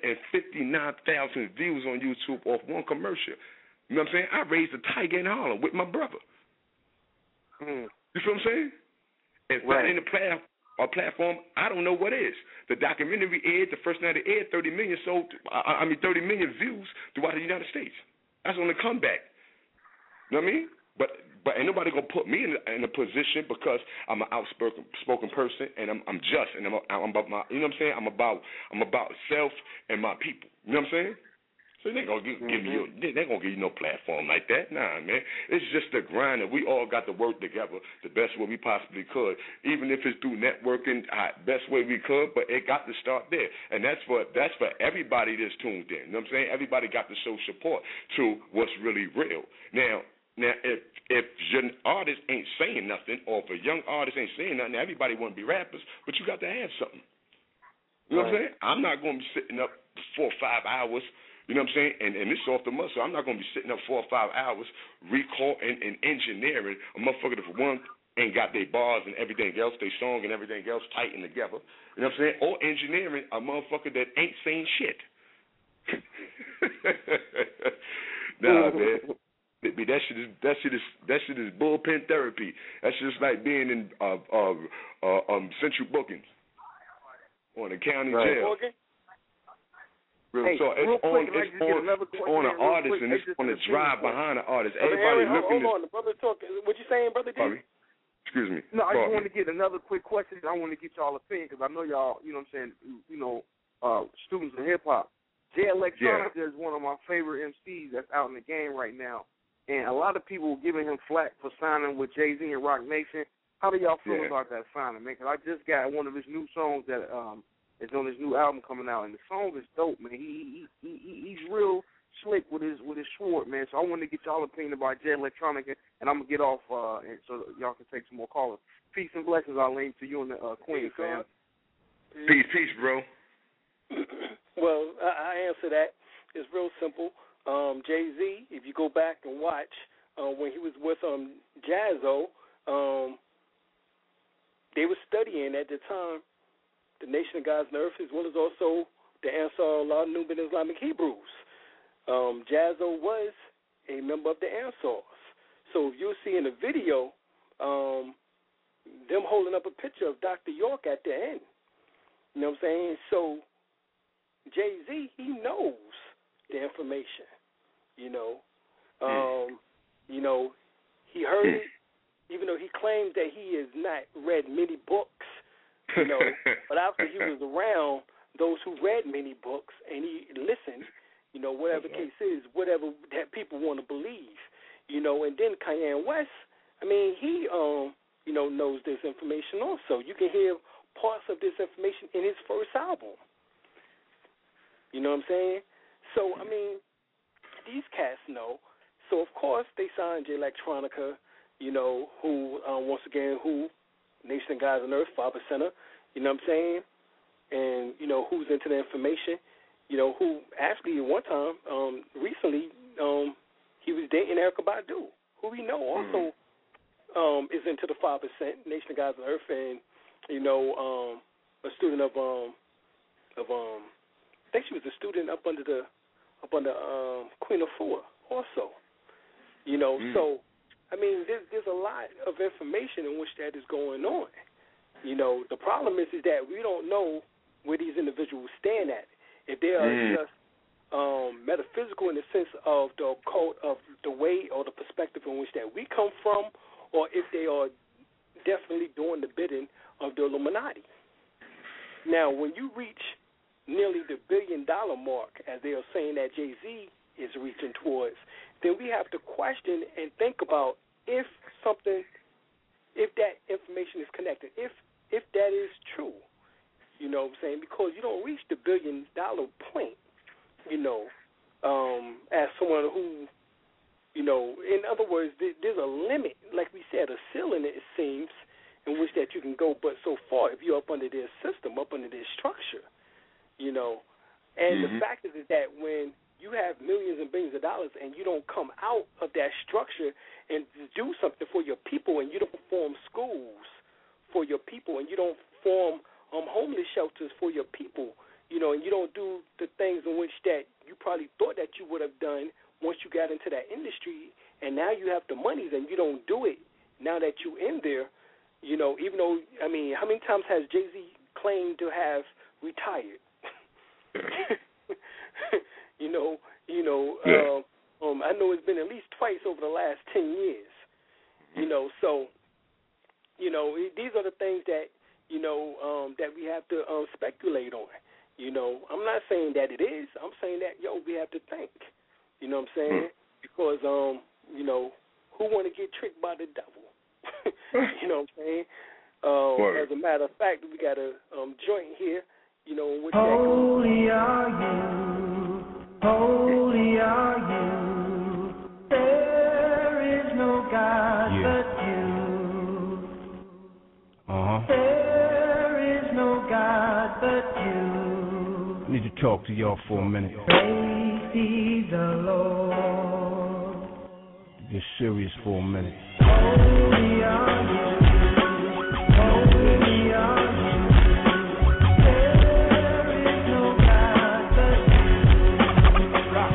259,000 views on YouTube off one commercial. You know what I'm saying? I raised a tiger in Harlem with my brother. You feel what I'm saying? And in the platform, I don't know what is. The documentary aired, the first night it aired, 30 million views throughout the United States. That's on the comeback. You know what I mean? But ain't nobody gonna put me in a position because I'm an outspoken person and I'm just and I'm about my, you know what I'm saying? I'm about self and my people. You know what I'm saying? So they ain't gonna give you no platform like that. Nah, man. It's just a grind, and we all got to work together the best way we possibly could. Even if it's through networking, best way we could, but it got to start there. And that's for everybody that's tuned in. You know what I'm saying? Everybody got to show support to what's really real. Now if your artist ain't saying nothing, or if a young artist ain't saying nothing, everybody want to be rappers, but you got to have something. You know what I'm saying? I'm not going to be sitting up 4 or 5 hours. You know what I'm saying? And it's off the muscle. I'm not going to be sitting up 4 or 5 hours recording and engineering a motherfucker that, for one, ain't got their bars and everything else, their song and everything else tightened together. You know what I'm saying? Or engineering a motherfucker that ain't saying shit. Nah, man. That shit is bullpen therapy. That's just like being in central bookings or the county jail. So it's on an artist and it's on the drive behind the artist. Everybody looking. Hold on, the brother's talking. What you saying, brother? Excuse me. No, I just want to get another quick question. I want to get y'all opinion because I know y'all, you know what I'm saying, students in hip hop. Jay Electronica is one of my favorite MCs that's out in the game right now, and a lot of people giving him flack for signing with Jay-Z and Rock Nation. How do y'all feel about that signing, man? Because I just got one of his new songs that it's on his new album coming out, and the song is dope, man. He's real slick with his sword, man. So I want to get y'all opinion about Jay Electronica, and I'm gonna get off and so y'all can take some more callers. Peace and blessings, Arlene, to you and the Queen, fam. Peace, bro. Well, I answer that. It's real simple. Jay-Z, if you go back and watch when he was with Jaz-O, they were studying at the time the Nation of God's Earth, as well as also the Ansar Allah Nubian Islamic Hebrews. Jaz-O was a member of the Ansars. So if you'll see in the video, them holding up a picture of Dr. York at the end. You know what I'm saying? So Jay-Z, he knows the information. You know, he heard it, even though he claims that he has not read many books. You know, but after he was around those who read many books and he listened, you know, whatever the case is, whatever that people want to believe, you know, and then Kanye West, I mean, he, knows this information also. You can hear parts of this information in his first album. You know what I'm saying? So, I mean, these cats know. So, of course, they signed J Electronica, you know, who, once again, who, Nation of Gods on Earth, Faber Center, you know what I'm saying? And, you know, who's into the information, you know, who actually at one time, recently, he was dating Erykah Badu, who we know also is into the 5%, Nation of Gods on Earth, and, you know, a student of I think she was a student up under Queen Afua also. You know, so I mean, there's a lot of information in which that is going on. You know, the problem is that we don't know where these individuals stand at. If they are just metaphysical in the sense of the occult, of the way or the perspective in which that we come from, or if they are definitely doing the bidding of the Illuminati. Now, when you reach nearly the $1 billion mark, as they are saying that Jay-Z is reaching towards, then we have to question and think about if that information is connected, if that is true. You know what I'm saying? Because you don't reach the $1 billion point, you know, as someone who, you know, in other words, there's a limit, like we said, a ceiling, it seems, in which that you can go but so far if you're up under their system, up under their structure, you know. And the fact is that when you have millions and billions of dollars and you don't come out of that structure and do something for your people, and you don't form schools for your people, and you don't form homeless shelters for your people, you know, and you don't do the things in which that you probably thought that you would have done once you got into that industry, and now you have the monies and you don't do it now that you're in there, you know, even though, I mean, how many times has Jay-Z claimed to have retired? I know it's been at least twice over the last 10 years, you know, so, you know, these are the things that, you know, that we have to speculate on. You know, I'm not saying that it is. I'm saying that, we have to think. You know what I'm saying? Because, you know, who want to get tricked by the devil? You know what I'm saying? As a matter of fact, we got a joint here, you know, in which holy are you, holy are you. There is no God but you. There is no God but you. I need to talk to y'all for a minute. Praise be the Lord. Get serious for a minute. Holy are you, holy are you. There is no God but you. There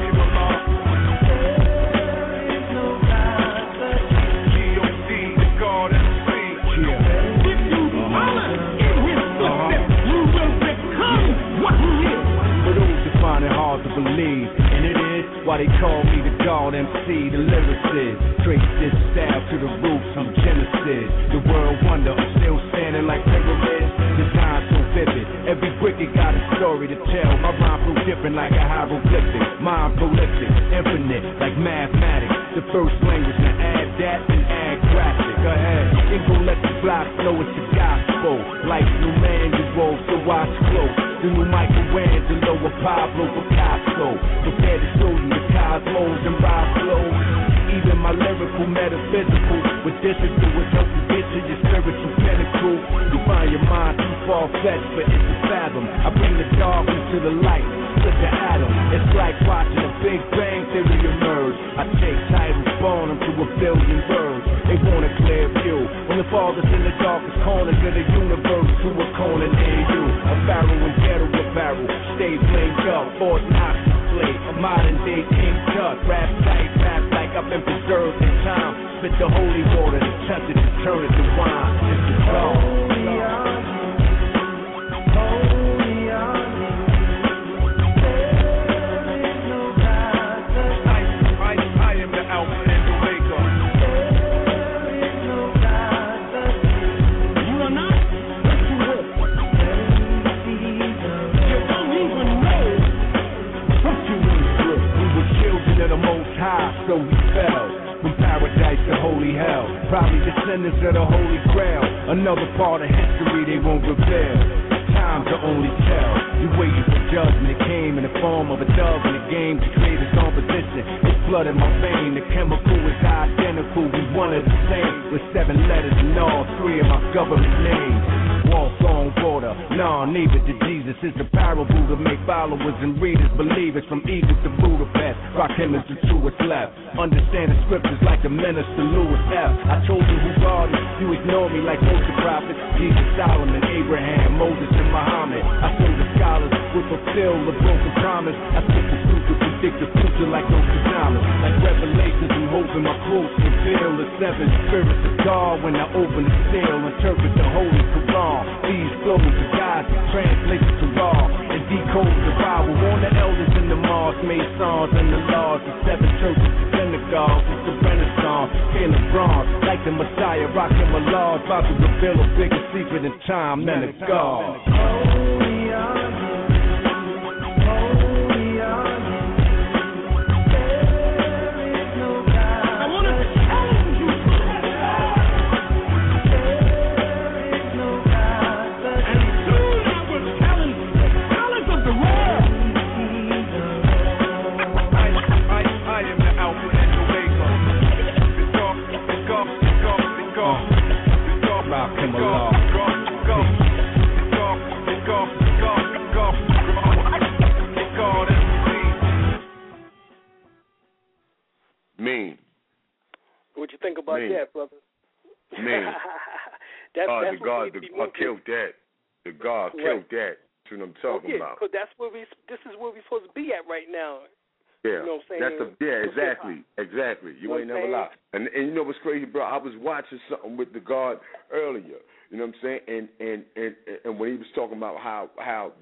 is no God but you. G.O.D. the God of the sea. If you follow in his footsteps, you will become what he is. For those who find it hard to believe, and it is why they call me the God MC, the lyricist. Trace this style to the roots, I'm Genesis. The world wonder, I'm still standing like pyramids. Design so vivid, every brick it got a story to tell. My rhyme flow different like a hieroglyphic. Mind prolific, infinite like mathematics. The first language to add that and add graphic. Go ahead, ain't gon' let the block flow, it's the gospel. Like new manual, so watch close. The new Michelangelo or Pablo Picasso. Prepare to show you the cosmos and ride flows. Even my lyrical metaphysical with this is do it, help you get to your spiritual pinnacle. You find your mind too far-fetched for it to fathom. I bring the darkness to the light, split the atom. It's like watching a Big Bang theory emerge. I take titles, born them to a billion birds. They want a clear view. When the father's in the darkest corner of the universe, to a corner near you. A pharaoh and ghetto apparel, stay flamed up, Fort Knox display. A modern day King Tut, rap tight, rap like I've been preserved in time. Spit the holy water and touch it to turn it to wine. It's the God. Holy are you, holy are you. There is no God but you. I am the Alpha and Omega. There is no God but you. You are not? Yes, you will. You don't even know what you went through. We were children of the Most High, so we fell. From paradise to holy hell, probably descendants of the Holy Grail. Another part of history they won't reveal. Time to only tell. You waited for judgment, it came in the form of a dove in the game to create its own position. It flooded my vein, the chemical one of the same, with 7 letters and all 3 of my government names. Walk on water, nah, neither to Jesus. It's a parable to make followers and readers believers. From Egypt to Budapest, rock him is the truest left. Understand the scriptures like the minister Louis F. I told you who God is, you ignore me like most of the prophets. Jesus, Solomon, Abraham, Moses, and Muhammad. I told the scholars will fulfill the broken promise. I took the truth to predict the future like Nostradamus. Like Revelations, I'm hoping my quotes reveal the 7 spirits of God. When I open the seal, interpret the Holy Quran. These flows of God translate to raw and decode the Bible. Warn the elders in the mosque, made songs and the laws. The 7 churches, the synagogues, it's the Renaissance. Caleb Bronze, like the Messiah, rocking my laws. About to reveal a bigger secret in time than a God. Holy are you. Mean. What you think about that, brother? Mean. that's the God killed that. The God killed that. That's what I'm talking about. Because this is where we're supposed to be at right now. Yeah, you know what I'm saying? Exactly. You ain't never lie. And you know what's crazy, bro? I was watching something with the God earlier. You know what I'm saying? And when he was talking about how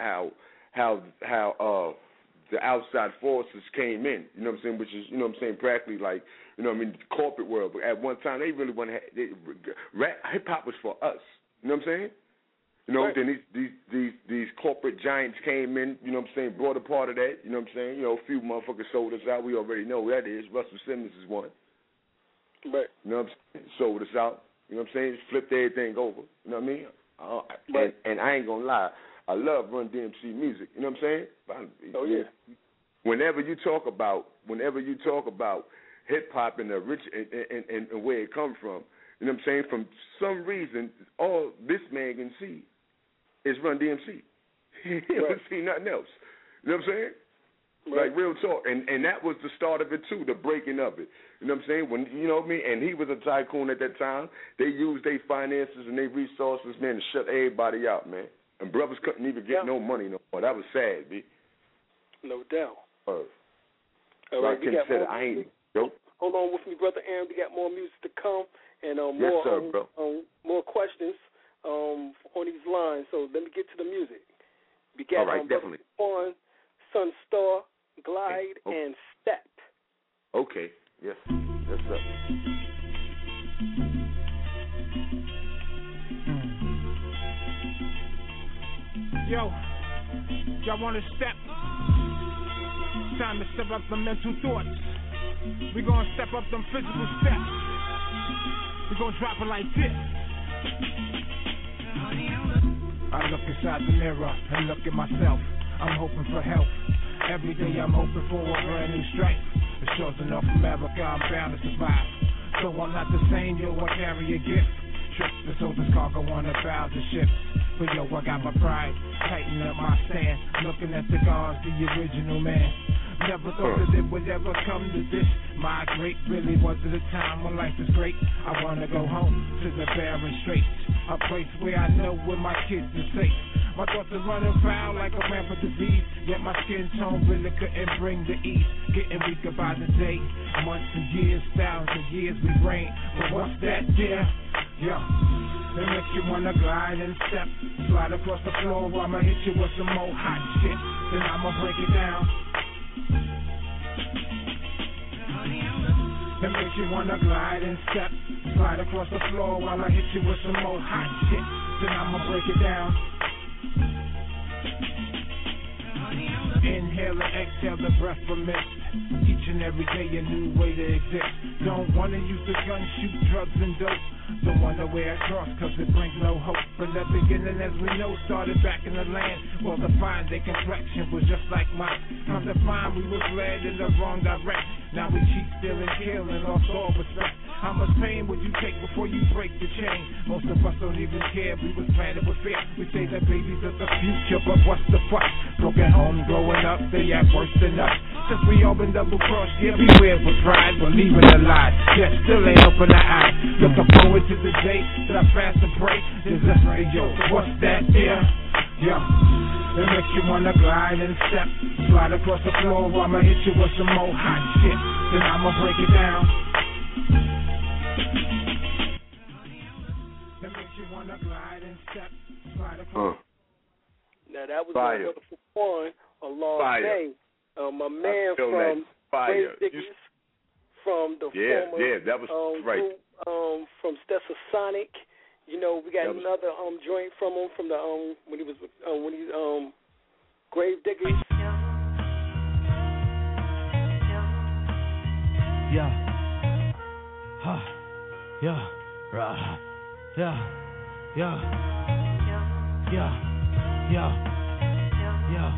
the outside forces came in, you know what I'm saying, which is, you know what I'm saying, practically like, you know what I mean, the corporate world. But at one time, they really wanted hip-hop was for us, you know what I'm saying? You know, then these corporate giants came in, you know what I'm saying, brought a part of that, you know what I'm saying? You know, a few motherfuckers sold us out. We already know who that is. Russell Simmons is one. Right. You know what I'm saying? Sold us out. You know what I'm saying? Flipped everything over. You know what I mean? And I ain't going to lie. I love Run DMC music. You know what I'm saying? Whenever you talk about hip hop and the rich and where it come from, you know what I'm saying? From some reason, all this man can see is Run DMC. He don't see nothing else. You know what I'm saying? Right. Like real talk. And that was the start of it too, the breaking of it. You know what I'm saying? When you know what I mean? And he was a tycoon at that time. They used their finances and their resources, man, to shut everybody out, man. And brothers couldn't even get no money no more. That was sad, B. No doubt. All right, we got more music. Hold on with me, Brother Aaron. We got more music to come and more questions on these lines. So let me get to the music. We got definitely. on Sunstar, Glide, and Step. Okay. Yes. Yes, sir. Yo, y'all want to step? Time to step up the mental thoughts. We gonna step up them physical steps. We gonna drop it like this. I look inside the mirror and look at myself. I'm hoping for help. Every day I'm hoping for a brand new strength. The shores of North America, I'm bound to survive. So I'm not the same, yo, I carry a gift. Trip the soldier's cargo on 1,000 ships. But yo, I got my pride, tighten up my stand. Looking at the gods, the original man. Never thought that it would ever come to this. Migrate really was at a time when life is great. I wanna go home to the barren straits, a place where I know where my kids are safe. My thoughts are running foul like a rampant disease. Yet my skin tone really couldn't bring the ease. Getting weaker by the day, months and years, thousands of years we reign. But what's that, dear? Yo, it makes you wanna glide and step, slide across the floor. I'ma hit you with some more hot shit, then I'ma break it down. It makes you wanna glide and step, slide across the floor while I hit you with some more hot shit, then I'ma break it down. Inhale and exhale the breath from it. Each and every day a new way to exist. Don't wanna use the gun, shoot drugs and dope. Don't wanna wear a cross cause it brings no hope. But the beginning, as we know, started back in the land. Well, the fine, their complexion was just like mine. Come to find we was led in the wrong direction. Now we cheat, steal, and kill and lost all respect. How much pain would you take before you break the chain? Most of us don't even care. We was planted with fear. We say that babies are the future, but what's the fuss? Broken homes growing up, they act worse than us. Since we all been double crossed, yeah, beware with pride, believing the lie. Yet still ain't open the eye. Looking forward to the day that I fast and pray. There's a yo, what's that there? Yo, it makes you wanna glide and step, slide across the floor. I'ma hit you with some more hot shit, then I'ma break it down. It makes you wanna glide and step, slide across. Now that was Fire. a wonderful one, a long Fire. day. My man from Fire. Dickens, from the former that was right. group, from Stetsasonic. You know, we got another joint from him from the when he Grave Diggers. Yeah. Huh. Yeah. Right. Yeah. Yeah. Yeah. Yeah. Yeah.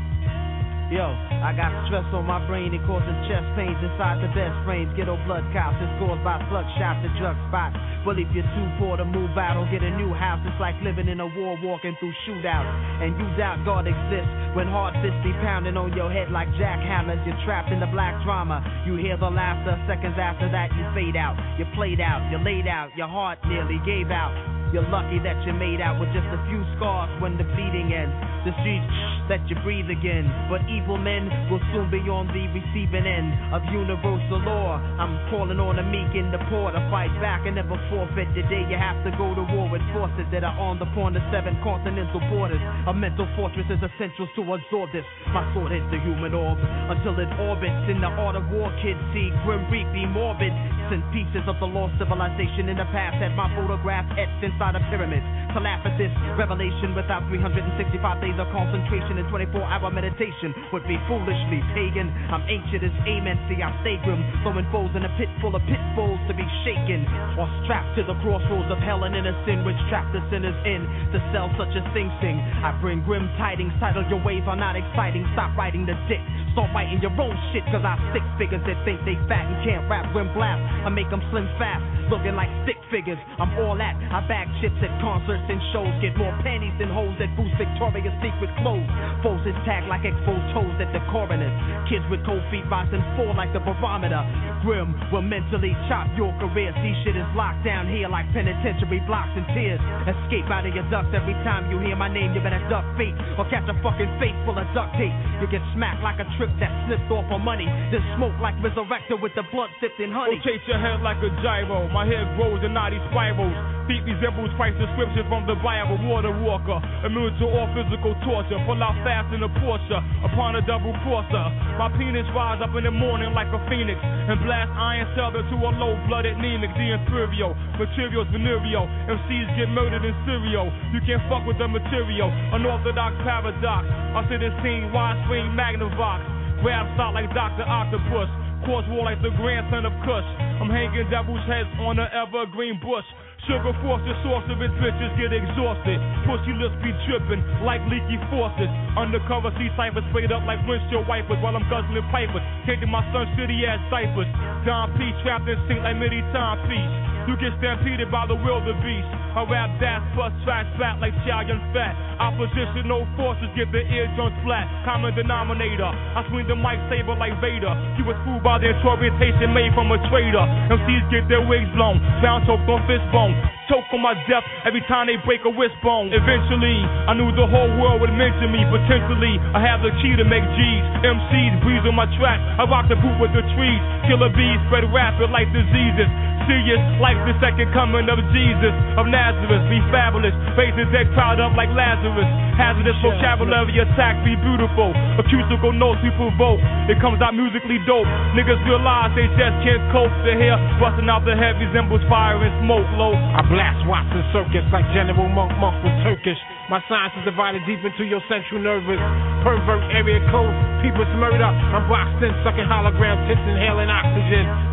Yo, I got stress on my brain and causing chest pains inside the best frames. Ghetto blood counts is caused by slug shots and drug spots. Well, if you're too poor to move out or get a new house, it's like living in a war, walking through shootouts. And you doubt God exists when hard fists be pounding on your head like jackhammers. You're trapped in the black drama. You hear the laughter. Seconds after that, you fade out. You're played out. You're laid out. Your heart nearly gave out. You're lucky that you're made out with just a few scars when the bleeding ends. The streets let you breathe again. But evil men will soon be on the receiving end of universal law. I'm calling on the meek and the poor to fight back and never forfeit. The day you have to go to war with forces that are on the corner 7 continental borders. A mental fortress is essential to absorb this. My sword is the human orb until it orbits. In the art of war, kids see grim reap, be morbid. And pieces of the lost civilization in the past had my photograph etched inside of pyramids. To laugh at this revelation without 365 days of concentration and 24-hour meditation would be foolishly pagan. I'm ancient as amen, see I stay grim, throwing foes in a pit full of pitfalls to be shaken, or strapped to the crossroads of hell and inner sin which trap the sinners in. To sell such a sing. I bring grim tidings, title your ways are not exciting. Stop writing the dick, start writing your own shit, cause I stick figures that think they fat and can't rap when blast. I make them slim fast, looking like stick figures. I'm all that. I bag chips at concerts and shows. Get more panties than hoes that boost Victoria's Secret clothes. Foes is tagged like exposed toes at the coroners. Kids with cold feet rise and fall like the barometer. Grim will mentally chop your career. See shit is locked down here like penitentiary blocks and tears. Escape out of your ducts every time you hear my name. You better duck fate or catch a fucking face full of duct tape. You get smacked like a trip that sniffed off for money. Then smoke like Resurrector with the blood sipped in honey. Rotate your head like a gyro. My hair grows in naughty spirals. Feet resembles Christ's description from the Bible. Water walker, immune to all physical torture. Pull out fast in a Porsche upon a double crosser. My penis rise up in the morning like a phoenix and blast iron cellular to a low-blooded Neelix. The Imperio, materials venereal. MCs get murdered in Syrio. You can't fuck with the material. Unorthodox paradox. I sit and sing widescreen Magnavox. Grab salt like Dr. Octopus. Course war like the grandson of Kush. I'm hanging devil's heads on an evergreen bush. Sugar force the source of its bitches get exhausted. Pussy lips be dripping like leaky faucets. Undercover sea ciphers sprayed up like windshield wipers while I'm guzzling pipers. Taking my son's shitty ass diapers. Don P trapped in sync like midi timepiece. You get stampeded by the wildebeest. I rap that bust track flat like Chow Yun Fat. Opposition, no forces, get the eardrums flat. Common denominator. I swing the mic saber like Vader. He was fooled by the orientation made from a traitor. MCs get their wigs blown. Sound choked on fist bone. Choke on my death every time they break a wrist bone. Eventually, I knew the whole world would mention me. Potentially, I have the key to make G's. MCs breeze on my track. I rock the boot with the trees. Killer bees spread rapid like diseases. Serious like the second coming of Jesus of Nazareth. Be fabulous, raise the dead crowd up like Lazarus. Hazardous vocabulary attack, be beautiful. Acoustical notes we provoke. It comes out musically dope. Niggas realize they just can't cope. The hair busting out the head resembles fire and smoke low. I blast Watson circus like General Monk was Turkish. My science is divided deep into your central nervous. Pervert area code, people's murder. I'm boxed in, sucking hologram tits, inhaling oxygen.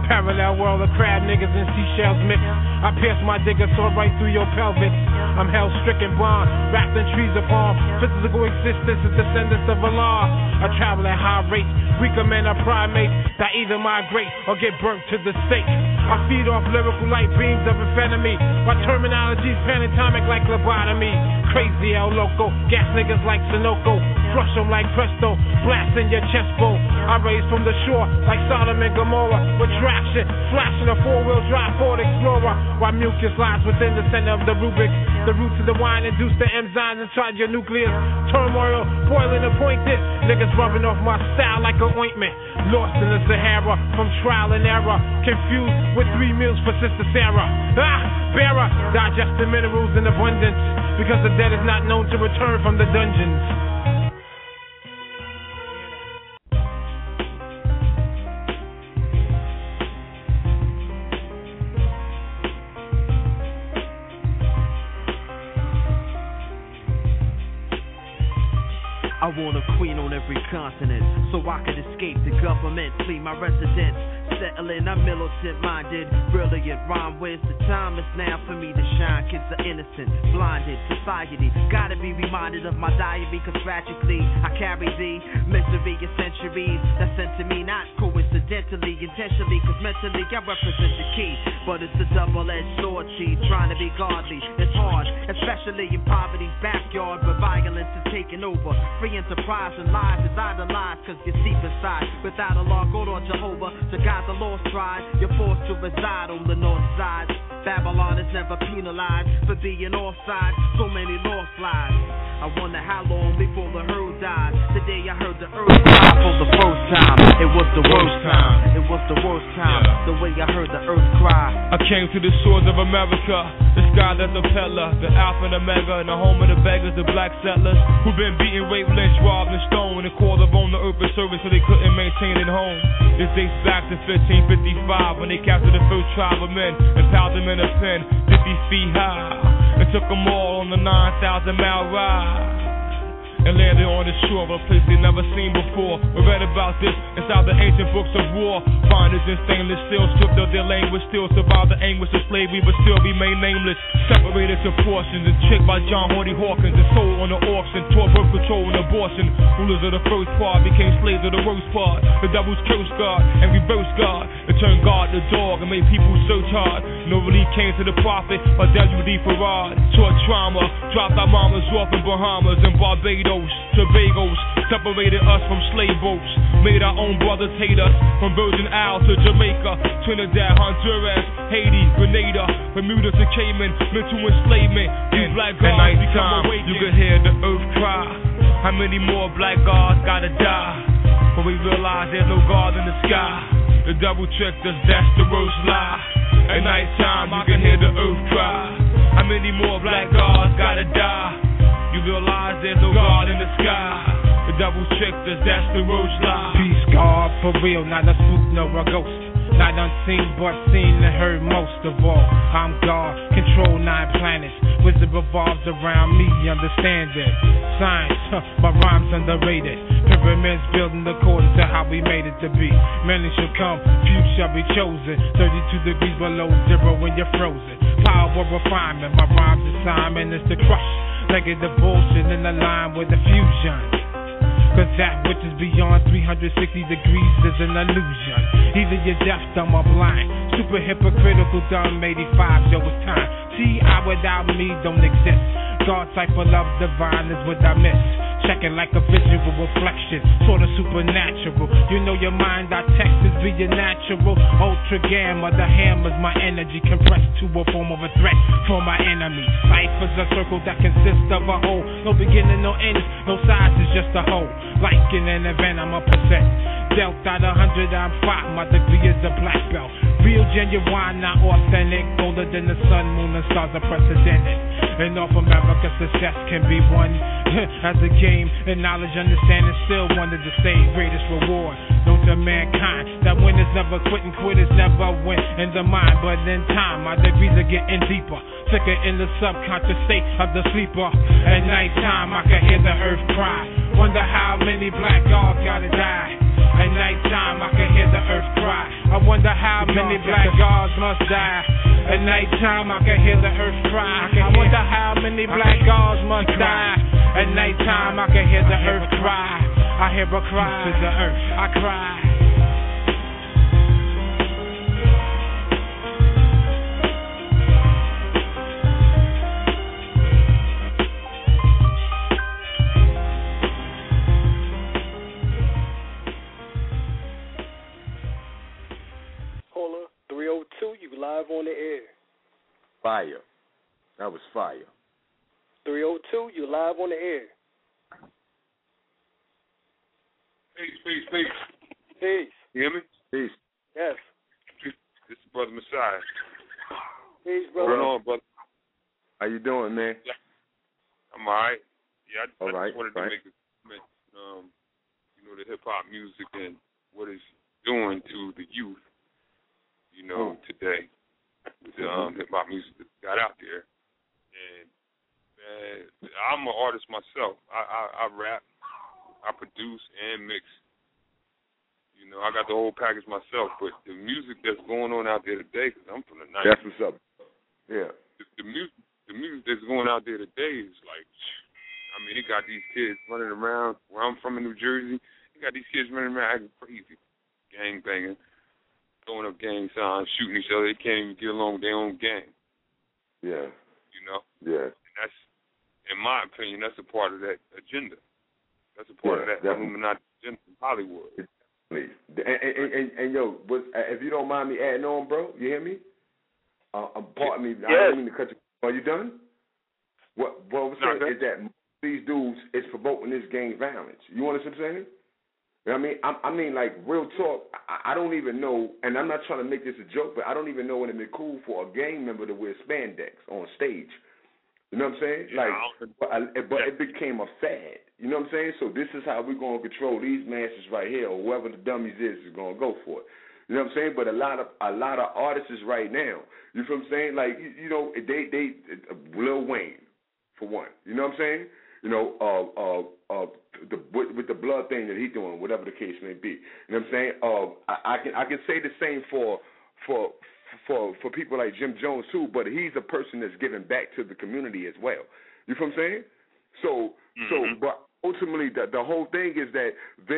Parallel world of crab niggas and seashells mix. I pierce my digger sword right through your pelvis. I'm hell-stricken blonde, wrapped in trees of palm. Physical existence is descendants of Allah. I travel at high rates, weaker men are primates that either migrate or get burnt to the stake. I feed off lyrical light beams of amphetamine. My terminology's penatomic like lobotomy. Crazy El Loco, gas niggas like Sunoco. Flush them like Presto, blast in your chest bowl. I raise from the shore like Sodom and Gomorrah. With traction, flashing a four-wheel drive Ford Explorer. While mucus lies within the center of the Rubik's. The roots of the wine induce the enzymes inside your nucleus. Turmoil, boiling the point this. Niggas rubbing off my style like an ointment. Lost in the Sahara from trial and error. Confused with 3 meals for Sister Sarah. Bearer, digesting minerals in abundance. Because the dead is not known to return from the dungeons. I want a queen on every continent, so I could escape the government, flee my residence, settle in, I'm militant-minded, brilliant rhyme, where's the time? It's now for me to shine, kids are innocent, blinded, society, gotta be reminded of my diary, cause tragically, I carry the misery of centuries, that's sent to me not coincidentally, intentionally, cause mentally I represent the key, but it's a double-edged sword, cheat, trying to be godly, it's hard, especially in poverty's backyard, but violence is taking over, free enterprise and lives is idolized, cause you're deep inside, without a law, go to Jehovah, to God the lost tribe, you're forced to reside on the north side. Babylon is never penalized for being offside, so many lost lives. I wonder how long before the herd died. Today I heard the earth cry for the first time. It was the worst time. It was the worst time. The way I heard the earth cry. I came to the shores of America, the sky that's a peddler, the Alpha and Omega, and the home of the beggars, the black settlers who've been beaten, raped, lynched, robbed, and stoned, and called upon the urban service so they couldn't maintain it home. This dates back to 1555 when they captured the first tribe of men and piled them in a pen 50 feet high and took them all on the 9,000-mile ride and landed on the shore of a place they never seen before. We read about this inside the ancient books of war. Finders in stainless steel, stripped of their language, still survived the anguish of slavery, but still remain nameless. Separated to portions and tricked by John Horty Hawkins and sold on the auction, taught birth control and abortion. Rulers of the first part became slaves of the worst part. The devil's cursed God and reversed God. It turned God to dog and made people search hard. No relief came to the prophet or W.D. Farad. Taught trauma, dropped our mamas off in Bahamas and Barbados. Tobago's separated us from slave boats, made our own brothers hate us. From Virgin Isles to Jamaica, Trinidad, Honduras, Haiti, Grenada, Bermuda to Cayman, mental enslavement. You black gods become awakened. You could hear the earth cry. How many more black gods gotta die? But we realize there's no God in the sky. The devil tricked us, that's the worst lie. At nighttime you can hear the earth cry. How many more black gods gotta die? You realize there's no God in the sky. The devil tricked us, that's the worst lie. Peace, God, for real, not a spook nor a ghost. Not unseen, but seen and heard most of all. I'm God, control 9 planets. Wisdom revolves around me, understand it. Science, my rhymes underrated. Pyramids building according to how we made it to be. Many shall come, few shall be chosen. 32 degrees below zero when you're frozen. Power of refinement, my rhymes assignment is to crush negative bullshit in the line with the fusion. Cause that which is beyond 360 degrees is an illusion. Either you're deaf, dumb, or blind. Super hypocritical, dumb, 85, show it's time. See, I without me don't exist. God type of love divine is what I miss. Checking like a visual reflection, sort of supernatural. You know your mind, our text is being natural. Ultra gamma, the hammers, my energy compressed to a form of a threat for my enemy. Cypher's a circle that consists of a whole. No beginning, no end, no size, it's just a whole. Like in an event, I'm a percent. Dealt out 100, I'm 5, my degree is a black belt. Real, genuine, not authentic. Older than the sun, moon, and stars are precedented. In North America, success can be won as a game, and knowledge, understanding, still one of the same greatest reward known to mankind. That winners never quit and quitters never win in the mind, but in time, my degrees are getting deeper, thicker in the subconscious state of the sleeper. At nighttime, I can hear the earth cry. Wonder how many black gods gotta die. At nighttime, I can hear the earth cry. I wonder how many many black gods must die. At nighttime I can hear the earth cry. I wonder how many black gods must die. At nighttime I can hear the earth cry. I hear a cry to the earth. I cry. Caller 302, you live on the air. Fire. That was fire. 302, you live on the air. Peace. Peace. You hear me? Peace. Yes. This is Brother Messiah. Peace, What's brother. going on, brother? How you doing, man? Yeah. I'm all right. Yeah, I All right, just wanted to make a comment. The hip-hop music and what it's doing to the youth, today with the hip-hop music that got out there. And, man, I'm an artist myself. I rap, I produce, and mix. I got the whole package myself, but the music that's going on out there today, because I'm from the 90s. That's what's up. Yeah. The music that's going out there today is like, they got these kids running around where I'm from in New Jersey. They got these kids running around acting crazy, gang banging, throwing up gang signs, shooting each other. They can't even get along with their own gang. Yeah. And Yeah. that's, in my opinion, that's a part of that agenda. That's a part of that Illuminati agenda in Hollywood. Please. And yo, if you don't mind me adding on, bro, you hear me? Pardon me, I don't mean to cut you. Are you done? What I'm saying is that these dudes is promoting this gang violence. You understand what I'm saying? You know what I mean? Like, real talk, I don't even know, and I'm not trying to make this a joke, but I don't even know when it'd be cool for a gang member to wear spandex on stage. You know what I'm saying? But it became a fad. You know what I'm saying? So this is how we're going to control these masses right here, or whoever the dummies is going to go for it. You know what I'm saying? But a lot of artists right now, you know what I'm saying? Like, they Lil Wayne, for one. You know what I'm saying? With the blood thing that he's doing, whatever the case may be. You know what I'm saying? I can say the same for people like Jim Jones too, but he's a person that's giving back to the community as well. You know what I'm saying? So but ultimately the whole thing is that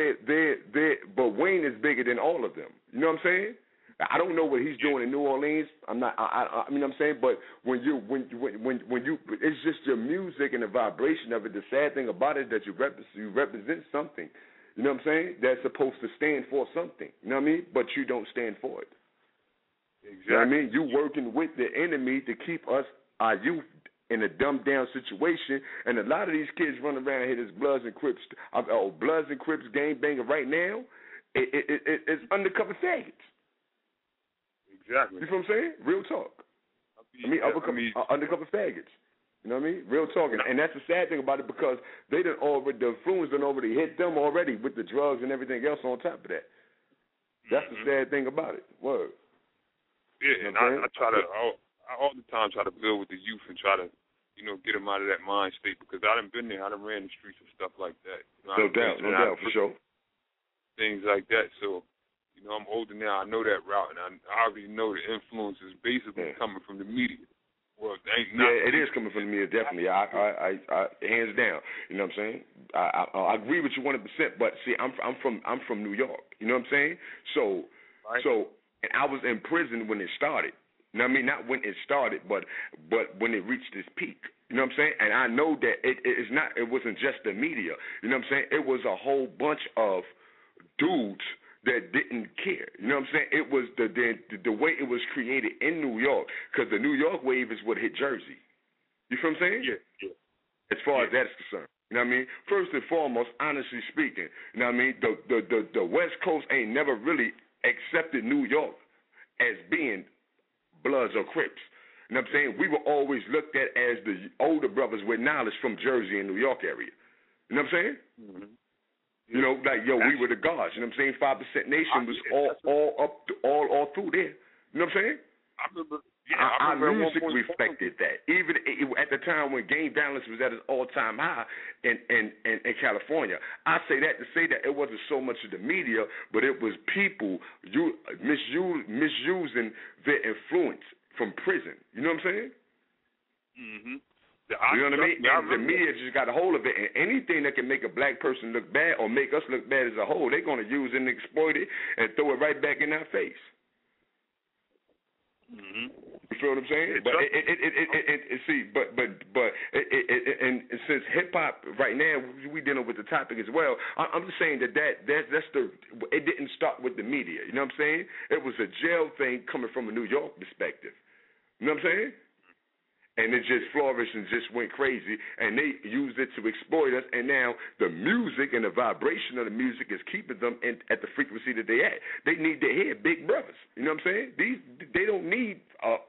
but Wayne is bigger than all of them. You know what I'm saying? I don't know what he's doing in New Orleans. I'm not. I mean, I'm saying, but when you, it's just your music and the vibration of it. The sad thing about it is that you represent something. You know what I'm saying? That's supposed to stand for something. You know what I mean? But you don't stand for it. Exactly. You know what I mean? You working with the enemy to keep us, our youth, in a dumbed down situation, and a lot of these kids running around here, this Bloods and Crips gang banger right now. It's undercover faggots. Exactly. You know what I'm saying? Real talk. Undercover faggots. You know what I mean? Real talk. And that's the sad thing about it, because the influence done already hit them already with the drugs and everything else on top of that. That's the sad thing about it. Word. Yeah, and I try to, I all the time try to build with the youth and try to, get them out of that mind state, because I done been there. I done ran the streets and stuff like that. No doubt, for sure. Things like that. So, I'm older now. I know that route, and I already know the influence is basically coming from the media. Well, it is coming from the media, definitely. I hands down. You know what I'm saying? I agree with you 100%. But see, I'm from New York. You know what I'm saying? So and I was in prison when it started. You know what I mean? Not when it started, but when it reached its peak. You know what I'm saying? And I know that it wasn't just the media. You know what I'm saying? It was a whole bunch of dudes that didn't care. You know what I'm saying? It was the way it was created in New York, because the New York wave is what hit Jersey. You feel what I'm saying? Yeah. As far as that's concerned. You know what I mean? First and foremost, honestly speaking, you know what I mean? The West Coast ain't never really accepted New York as being Bloods or Crips. You know what I'm saying? We were always looked at as the older brothers with knowledge from Jersey and New York area. You know what I'm saying? Mm-hmm. We were the guards. You know what I'm saying? 5% Nation was all through there. You know what I'm saying? I remember, our music reflected that. Even at the time when gang violence was at its all-time high in California. I say that to say that it wasn't so much of the media, but it was people misusing their influence from prison. You know what I'm saying? Mm-hmm. You know what I mean? And the media just got a hold of it, and anything that can make a black person look bad or make us look bad as a whole, they're going to use it and exploit it and throw it right back in our face. Mm-hmm. You feel what I'm saying? But and since hip hop right now we dealing with the topic as well, I'm just saying that's it didn't start with the media. You know what I'm saying? It was a jail thing coming from a New York perspective. You know what I'm saying? And it just flourished and just went crazy, and they used it to exploit us. And now the music and the vibration of the music is keeping them at the frequency that they at. They need to hear Big Brothers. You know what I'm saying? They don't need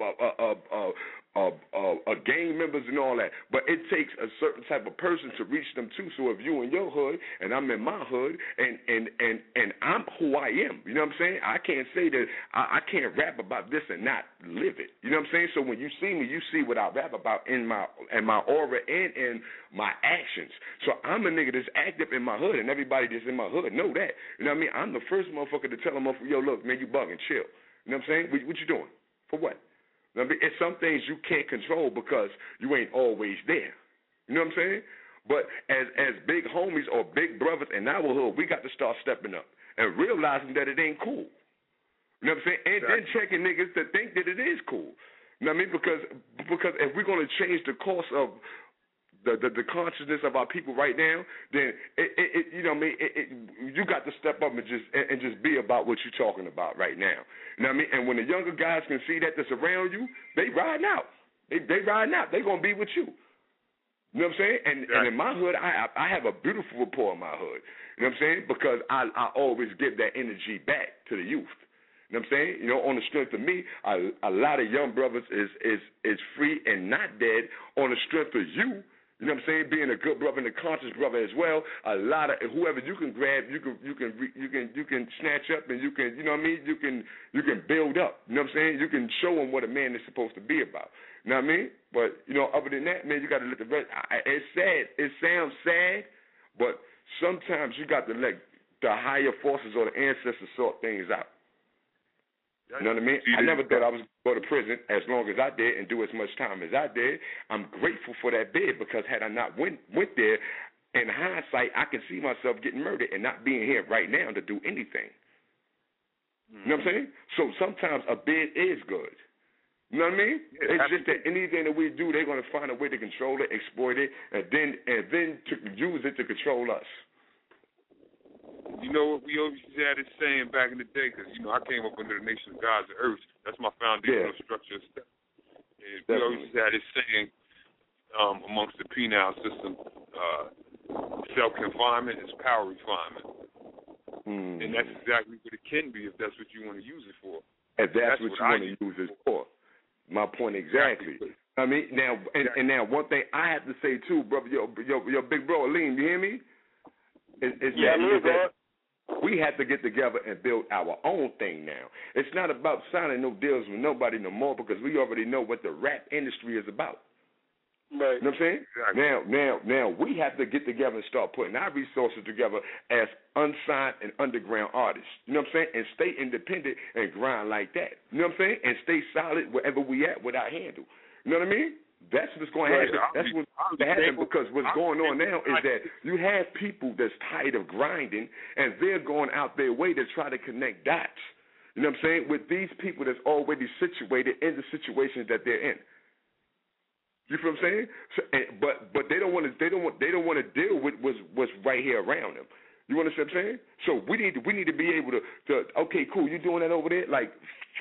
gang members and all that, but it takes a certain type of person to reach them too. So if you in your hood and I'm in my hood and I'm who I am, you know what I'm saying? I can't say that I can't rap about this and not live it. You know what I'm saying? So when you see me, you see what I rap about in my aura and in my actions. So I'm a nigga that's active in my hood, and everybody that's in my hood know that. You know what I mean? I'm the first motherfucker to tell them, yo, look, man, you bugging, chill. You know what I'm saying? What you doing? For what? I mean, it's some things you can't control because you ain't always there. You know what I'm saying? But as big homies or big brothers in our hood, we got to start stepping up and realizing that it ain't cool. You know what I'm saying? And then checking niggas to think that it is cool. You know what I mean? Because if we're going to change the course of the consciousness of our people right now, then you know what I mean, you got to step up and just be about what you're talking about right now. You know what I mean? And when the younger guys can see that's around you, they riding out. They riding out. They gonna be with you. You know what I'm saying? And in my hood, I have a beautiful rapport in my hood. You know what I'm saying? Because I always give that energy back to the youth. You know what I'm saying? You know, on the strength of me, a lot of young brothers is free and not dead on the strength of you. You know what I'm saying? Being a good brother and a conscious brother as well. A lot of whoever you can grab, you can snatch up, and you can, you know what I mean? You can build up. You know what I'm saying? You can show them what a man is supposed to be about. You know what I mean? But you know, other than that, man, you got to let the rest. It's sad. It sounds sad, but sometimes you got to let the higher forces or the ancestors sort things out. You know what I mean? I never thought I was going to go to prison as long as I did and do as much time as I did. I'm grateful for that bid because had I not went there, in hindsight, I can see myself getting murdered and not being here right now to do anything. You know what I'm saying? So sometimes a bid is good. You know what I mean? Yeah, it's just that anything that we do, they're going to find a way to control it, exploit it, and then to use it to control us. You know what, we always had this saying back in the day, because, you know, I came up under the nation of gods and earth. That's my foundational structure. And we always had this saying amongst the penal system, self-confinement is power refinement. And that's exactly what it can be if that's what you want to use it for. If that's what you want to use it for. My point exactly. I mean, now, and now one thing I have to say, too, brother, your big bro, Aleem, you hear me? Is that we have to get together and build our own thing now. It's not about signing no deals with nobody no more because we already know what the rap industry is about. Right. You know what I'm saying? Exactly. Now we have to get together and start putting our resources together as unsigned and underground artists. You know what I'm saying? And stay independent and grind like that. You know what I'm saying? And stay solid wherever we at with our handle. You know what I mean? That's what's going to happen. That's what's going to happen because what's going on now is that you have people that's tired of grinding and they're going out their way to try to connect dots. You know what I'm saying? With these people that's already situated in the situations that they're in. You feel what I'm saying? So, but they don't want to. They don't want to deal with what's right here around them. You understand what I'm saying? So we need to be able to okay, cool. You doing that over there? Like,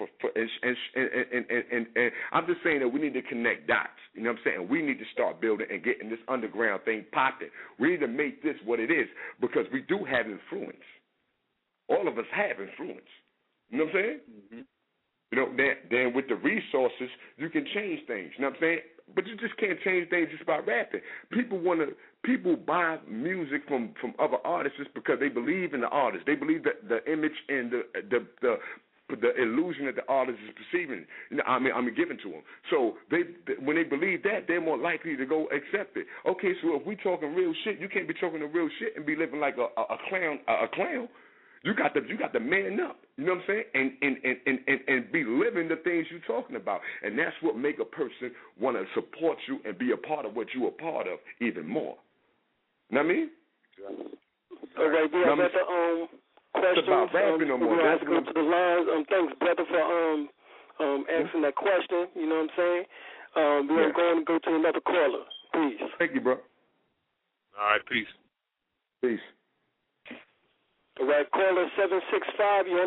and I'm just saying that we need to connect dots. You know what I'm saying? We need to start building and getting this underground thing popping. We need to make this what it is because we do have influence. All of us have influence. You know what I'm saying? Mm-hmm. You know, then with the resources, you can change things. You know what I'm saying? But you just can't change things just by rapping. People buy music from other artists just because they believe in the artist. They believe that the image and the the illusion that the artist is perceiving. Giving to them. So when they believe that, they're more likely to go accept it. Okay, so if we talking real shit, you can't be talking the real shit and be living like a clown. A clown. You got to man up. You know what I'm saying? And be living the things you're talking about. And that's what make a person want to support you and be a part of what you're a part of even more. You know what I mean? All right, we have other questions. About rapping no more. Let's go to the lines. Thanks, brother, for asking that question. You know what I'm saying? We're going to go to another caller. Peace. Thank you, bro. All right, peace. Peace. All right, caller 765, you're on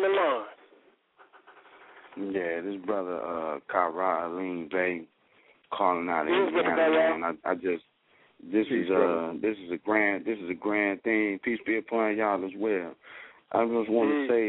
the line. Yeah, this brother Kara Aline Bay calling out Indiana, man. This is a grand thing. Peace be upon y'all as well. I just want to say,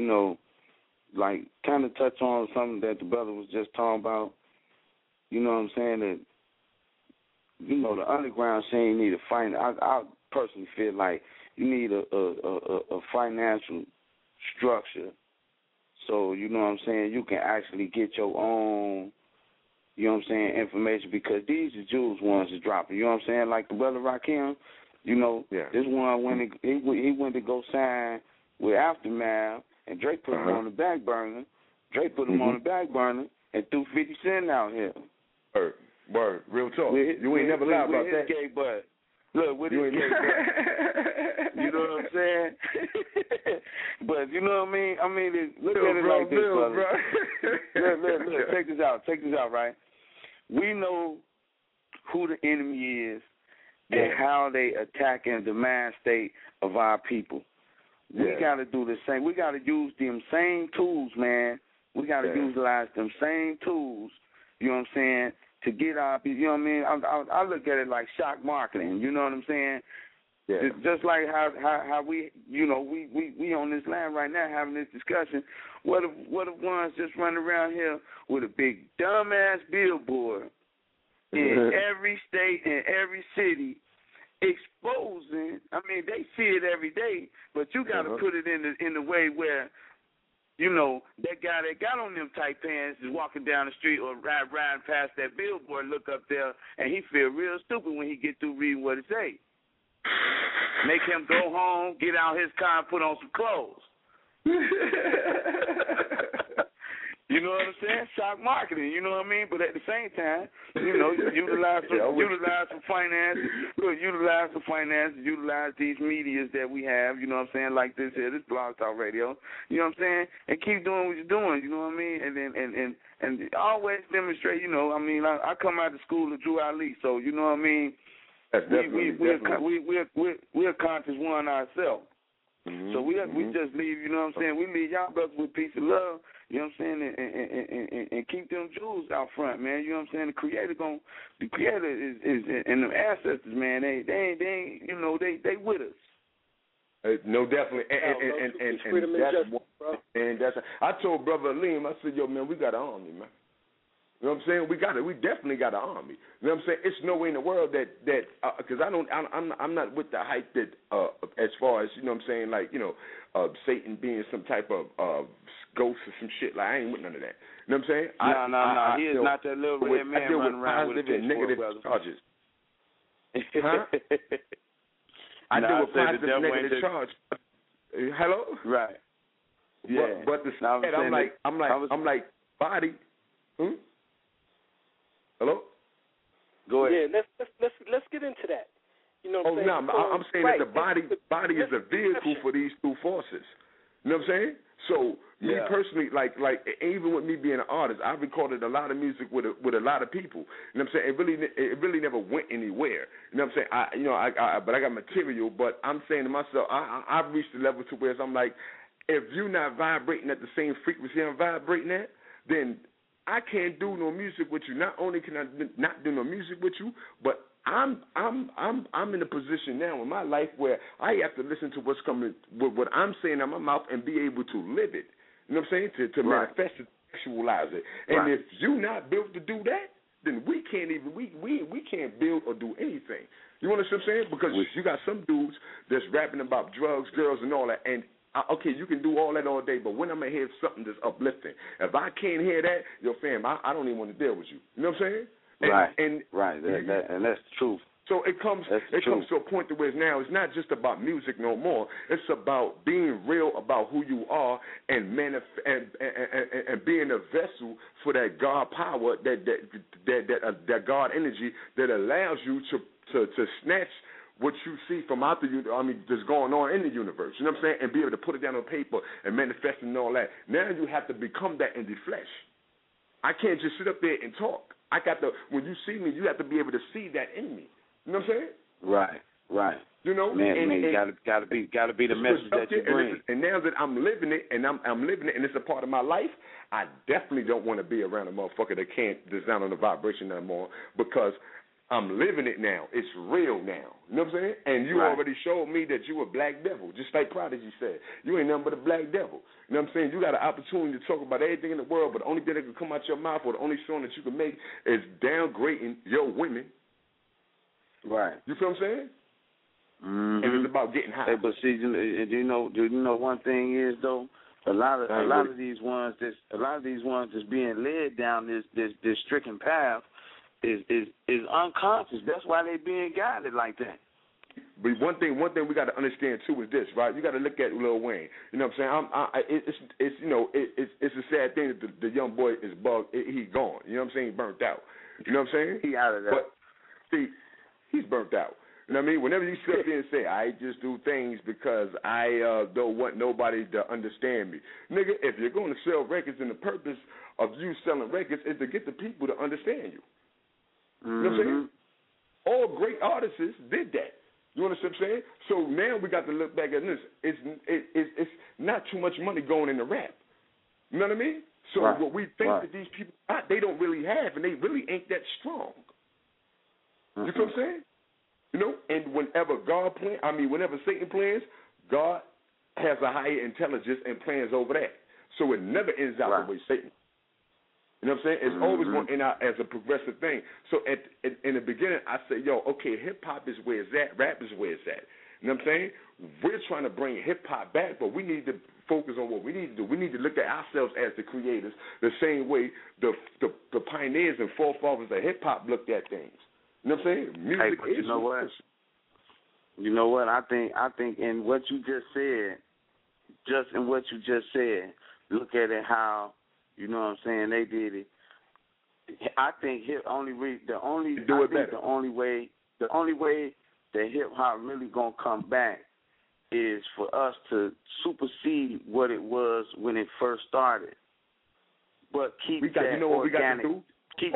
kind of touch on something that the brother was just talking about. You know what I'm saying? That the underground scene need a fight. I personally feel like you need a financial structure, so you know what I'm saying, you can actually get your own, you know what I'm saying, information, because these are Jules ones that's dropping. You know what I'm saying? Like the brother Rakim, this one when he went to go sign with Aftermath, and Drake put him on the back burner. Drake put him on the back burner and threw 50 Cent out here. Word, real talk. You ain't never lied about that. Gay butt. Look, with his gay butt. You know what I'm saying? But you know what I mean? Look at it like this, brother. Look, check this out, right? We know who the enemy is and how they attack in the mind state of our people. We got to do the same. We got to use them same tools, man. We got to utilize them same tools, you know what I'm saying, to get our people, you know what I mean? I look at it like shock marketing, you know what I'm saying? Yeah. Just like how we, we on this land right now having this discussion. What if ones just run around here with a big dumbass billboard in every state and every city exposing? They see it every day, but you got to put it in the way where, that guy that got on them tight pants is walking down the street or riding past that billboard, look up there, and he feel real stupid when he get through reading what it say. Make him go home, get out his car, and put on some clothes. You know what I'm saying? Shock marketing, you know what I mean? But at the same time, utilize some finances. Look, utilize these medias that we have, you know what I'm saying, like this here, this Blog Talk Radio, you know what I'm saying? And keep doing what you're doing, you know what I mean? And then and always demonstrate, I come out of school of Drew Ali, so you know what I mean? We're a conscious one ourselves. Mm-hmm. So we just leave, you know what I'm saying? We leave y'all brothers with peace and love, you know what I'm saying, and keep them jewels out front, man. You know what I'm saying? The creator is and the ancestors, man. They ain't they with us. No, definitely, and that's I told Brother Aleem, I said, yo, man, we got an army, man. You know what I'm saying? We definitely got an army. You know what I'm saying? It's no way in the world that because I'm not with the hype that as far as, you know what I'm saying, like, Satan being some type of ghost or some shit. Like, I ain't with none of that. You know what I'm saying? No. He is not that little red man running around with and negative charges. Huh? I deal with positive and negative charges. Hello? Right. Yeah. But the I'm like body. Hello? Go ahead. Yeah, let's get into that. You know what I'm saying? I'm saying that the body is a vehicle for these two forces. You know what I'm saying? So me personally, like even with me being an artist, I've recorded a lot of music with a lot of people. You know what I'm saying? It really never went anywhere. You know what I'm saying? But I got material. But I'm saying to myself, I've reached the level to where I'm like, if you're not vibrating at the same frequency I'm vibrating at, then I can't do no music with you. Not only can I not do no music with you, but I'm in a position now in my life where I have to listen to what's coming, what I'm saying out my mouth, and be able to live it. You know what I'm saying? To manifest it, actualize it. And if you're not built to do that, then we can't even we can't build or do anything. You understand what I'm saying? Because you got some dudes that's rapping about drugs, girls, and all that, and Okay, you can do all that all day, but when I'm going to hear something that's uplifting, if I can't hear that, yo, fam, I don't even want to deal with you. You know what I'm saying? And that's the truth. So it comes to a point to where now it's not just about music no more. It's about being real about who you are and and being a vessel for that God power, that God energy that allows you to snatch what you see from out that's going on in the universe. You know what I'm saying? And be able to put it down on paper and manifest it and all that. Now you have to become that in the flesh. I can't just sit up there and talk. When you see me, you have to be able to see that in me. You know what I'm saying? Right. You know, gotta be the message that you bring. And now that I'm living it, and I'm living it, and it's a part of my life, I definitely don't want to be around a motherfucker that can't design on the vibration anymore, because I'm living it now. It's real now. You know what I'm saying? And you already showed me that you a black devil, just like Prodigy said. You ain't nothing but a black devil. You know what I'm saying? You got an opportunity to talk about everything in the world, but the only thing that can come out your mouth, or the only song that you can make, is downgrading your women. Right. You feel what I'm saying? Mm-hmm. And it's about getting high. Hey, but see, do you know one thing is though, a lot of these ones that's being led down this stricken path is unconscious. That's why they being guided like that. But one thing we got to understand too is this, right? You got to look at Lil Wayne. You know what I'm saying? It's a sad thing that the young boy is bugged. He gone. You know what I'm saying? He burnt out. You know what I'm saying? He out of there. But see, he's burnt out. You know what I mean? Whenever you sit there and say, I just do things because I don't want nobody to understand me. Nigga, if you're going to sell records and the purpose of you selling records is to get the people to understand you. Mm-hmm. You know what I'm saying? All great artists did that. You understand what I'm saying? So now we got to look back at this. It's not too much money going into rap. You know what I mean? So what we think that these people got, they don't really have, and they really ain't that strong. You feel what I'm saying? You know, and whenever whenever Satan plans, God has a higher intelligence and plans over that. So it never ends out the way Satan. You know what I'm saying? It's always going to end out as a progressive thing. So in the beginning, I said, okay, hip-hop is where it's at, rap is where it's at. You know what I'm saying? We're trying to bring hip-hop back, but we need to focus on what we need to do. We need to look at ourselves as the creators the same way the pioneers and forefathers of hip-hop looked at things. You know what I'm saying? Music is. You know what? I think in what you just said, look at it how, you know what I'm saying, they did it. I think the only way that hip hop really gonna come back is for us to supersede what it was when it first started. But keep that organic. You know what we got to do?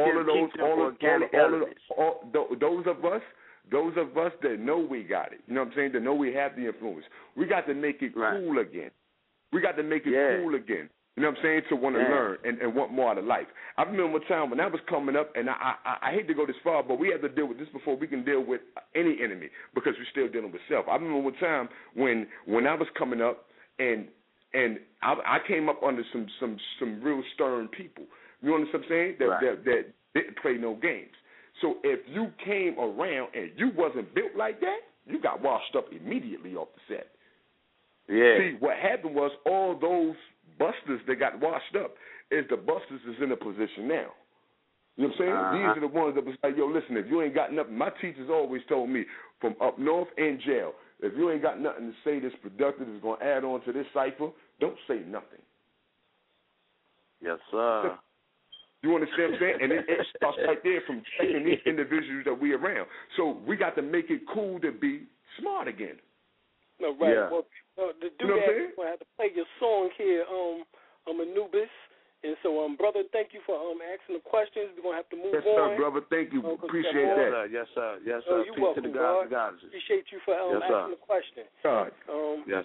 Those of us that know we got it, you know what I'm saying, that know we have the influence, we got to make it cool again. We got to make it cool again. You know what I'm saying, to want to learn and want more out of life. I remember one time when I was coming up, and I hate to go this far, but we have to deal with this before we can deal with any enemy, because we're still dealing with self. I remember one time when I was coming up, and I came up under some real stern people. You understand what I'm saying? That didn't play no games. So if you came around and you wasn't built like that, you got washed up immediately off the set. Yeah. See, what happened was all those busters that got washed up is the busters is in a position now. You know what I'm saying? These are the ones that was like, yo, listen, if you ain't got nothing, my teachers always told me from up north in jail, if you ain't got nothing to say that's productive that's going to add on to this cipher, don't say nothing. Yes, sir. You understand what I'm saying? And it starts right there from checking these individuals that we around. So we got to make it cool to be smart again. No, right. Yeah. Well, to do that, we're going to have to play your song here, Anubis. And so, brother, thank you for asking the questions. We're going to have to move on. Yes, sir, brother. Thank you. Appreciate that. Yes, sir. Yes, sir. Peace You're welcome, to the gods and goddesses. Appreciate you for asking the question. God. Yes.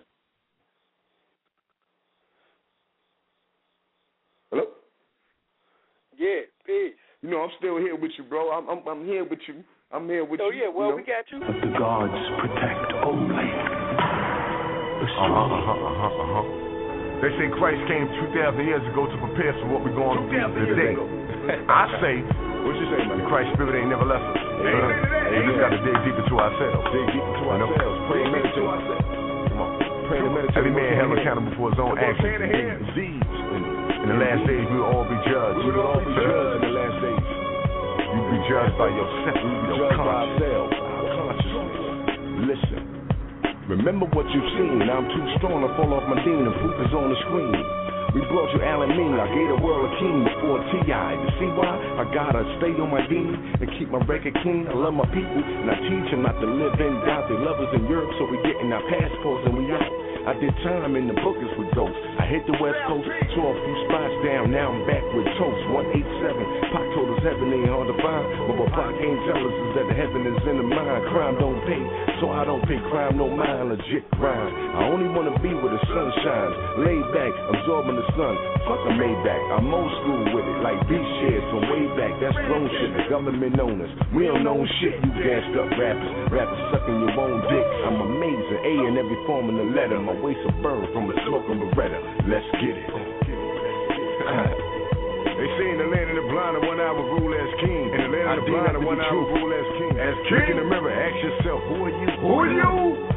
Hello? Yeah, peace. You know, I'm still here with you, bro. I'm here with you. I'm here with you. Oh, yeah, well, we got you. But the gods protect only. They say Christ came 2,000 years ago to prepare for what we're going to do today. I say, what you say, man? The Christ spirit ain't never left us. We just got to dig deep into ourselves. Dig deep into ourselves. Pray and meditate. Come on. Every man held accountable for his own actions and deeds. In the last days, we will all be judged. We will all be judged in the last days. You will be judged by yourself, your conscience. Listen. Remember what you've seen. I'm too strong to fall off my dean. The proof is on the screen. We brought you Alan Mean. I gave the world a king before T.I. You see why? I gotta stay on my game and keep my record clean. I love my people and I teach them not to live in doubt. They love us in Europe, so we getting our passports and we out. I did time in the bookers with those. I hit the West Coast, tore a few spots down. Now I'm back with toast. 187. Pac told us heaven ain't hard to find. But what Pac ain't tell us is that the heaven is in the mind. Crime don't pay, so I don't pay crime no mind. Legit grind. I only wanna be where the sun shines. Laid back, absorbing the sun. Fuck a Maybach. I'm old school with it, like beach shares from way back. That's grown shit. The government own us. We don't know shit. You gassed up rappers. Rappers sucking your own dick. I'm amazing. A in every form in the letter. My waist will burn from the smoking Beretta. Let's get it. They say in the land of the blind, the 1 hour rule as king. In the land of the blind, the 1 hour rule as king. As king. Look in the mirror, ask yourself, who are you? Who are you?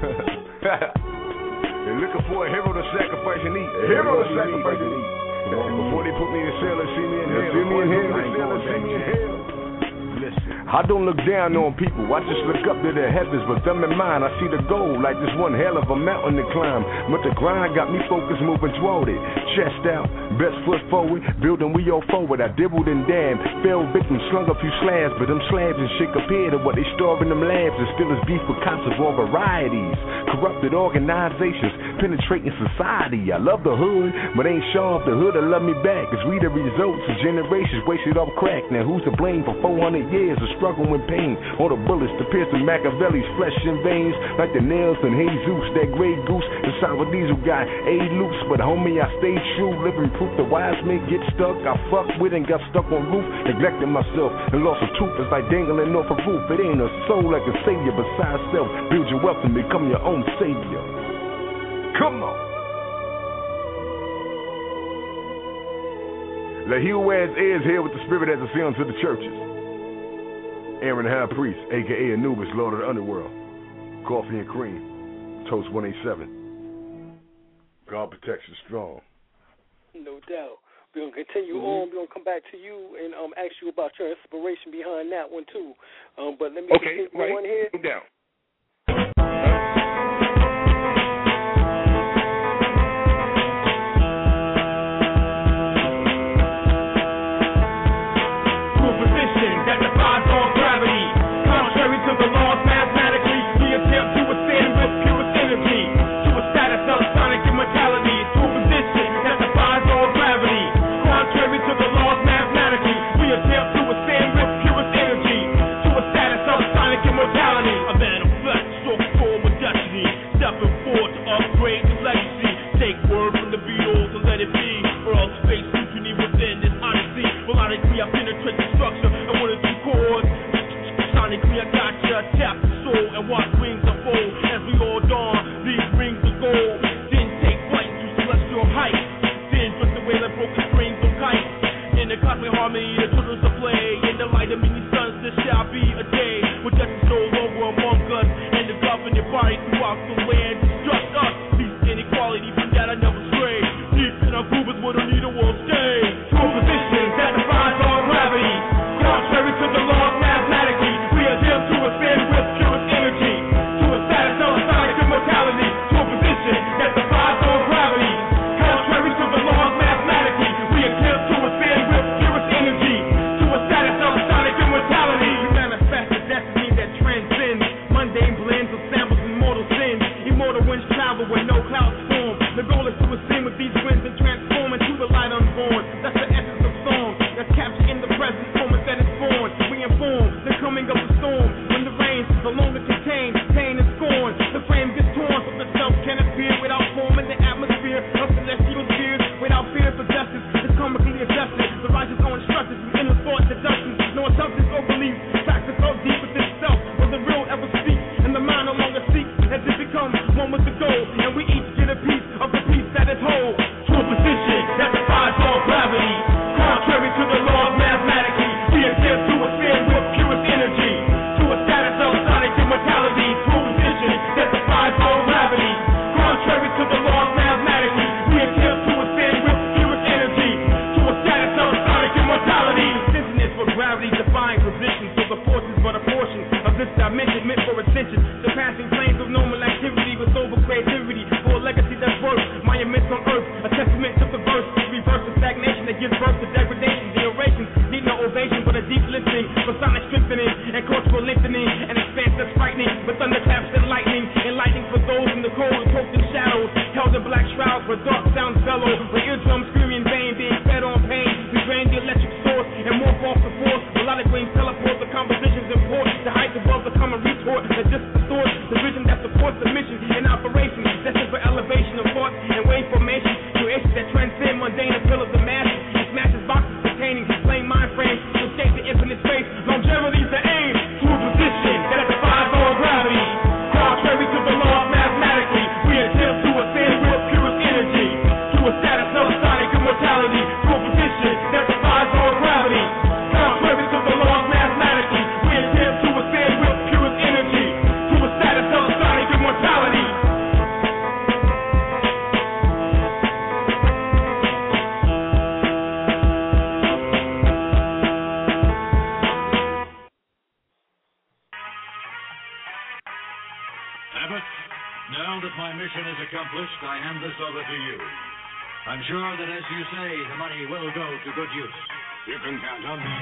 They're looking for a hero to sacrifice and eat. A hero to sacrifice and eat. Before they put me in cell and see me in hell. See me in hell. I don't look down on people, I just look up to the heavens. But them in mind, I see the goal like this one hell of a mountain to climb. But the grind got me focused, moving toward it. Chest out, best foot forward, building we all forward. I dibbled and damned, fell victim, slung a few slabs. But them slabs and shit compared to what they store in them labs. And still is beef with cops of all varieties. Corrupted organizations, penetrating society. I love the hood, but ain't sure if the hood will love me back. Cause we the results of generations wasted off crack. Now who's to blame for 400 years of struggle and pain? All the bullets to pierce the Machiavelli's flesh and veins, like the nails in Jesus, that gray goose. The sour diesel got A loose, but homie I stay true, living proof the wise men get stuck. I fuck with and got stuck on roof, neglecting myself and lost a tooth. It's like dangling off a roof. It ain't a soul like a savior besides self. Build your wealth and become your own savior. Come on. Let he who has ears hear what the Spirit has to say unto the churches. Aaron the High Priest, a.k.a. Anubis, Lord of the Underworld. Coffee and Cream, Toast 187. God protects the strong. No doubt. We're going to continue on. We're going to come back to you and ask you about your inspiration behind that one, too. But let me continue on here. No doubt. To where dark sounds bellow, where eardrums screaming in vain, being fed on pain. We drain the electric source and morph off the force. Melodically teleport the compositions import, the height above the common retort, that just distorts the vision that supports the mission in operation, destined for elevation of thought and wave formation, creations that transcend mundane appeal of the masses, and smashes boxes containing plain mind frames to escape the infinite space. Longevity's the aim to a position that defies all gravity. Contrary to the laws mathematically, we attempt to ascend with purest energy to a status of sonic immortality, to a position that defies all gravity. Contrary to the laws mathematically, we attempt to ascend with purest energy to a status of sonic immortality. Now that my mission is accomplished, I hand this over to you. I'm sure that, as you say, the money will go to good use. You can count on me.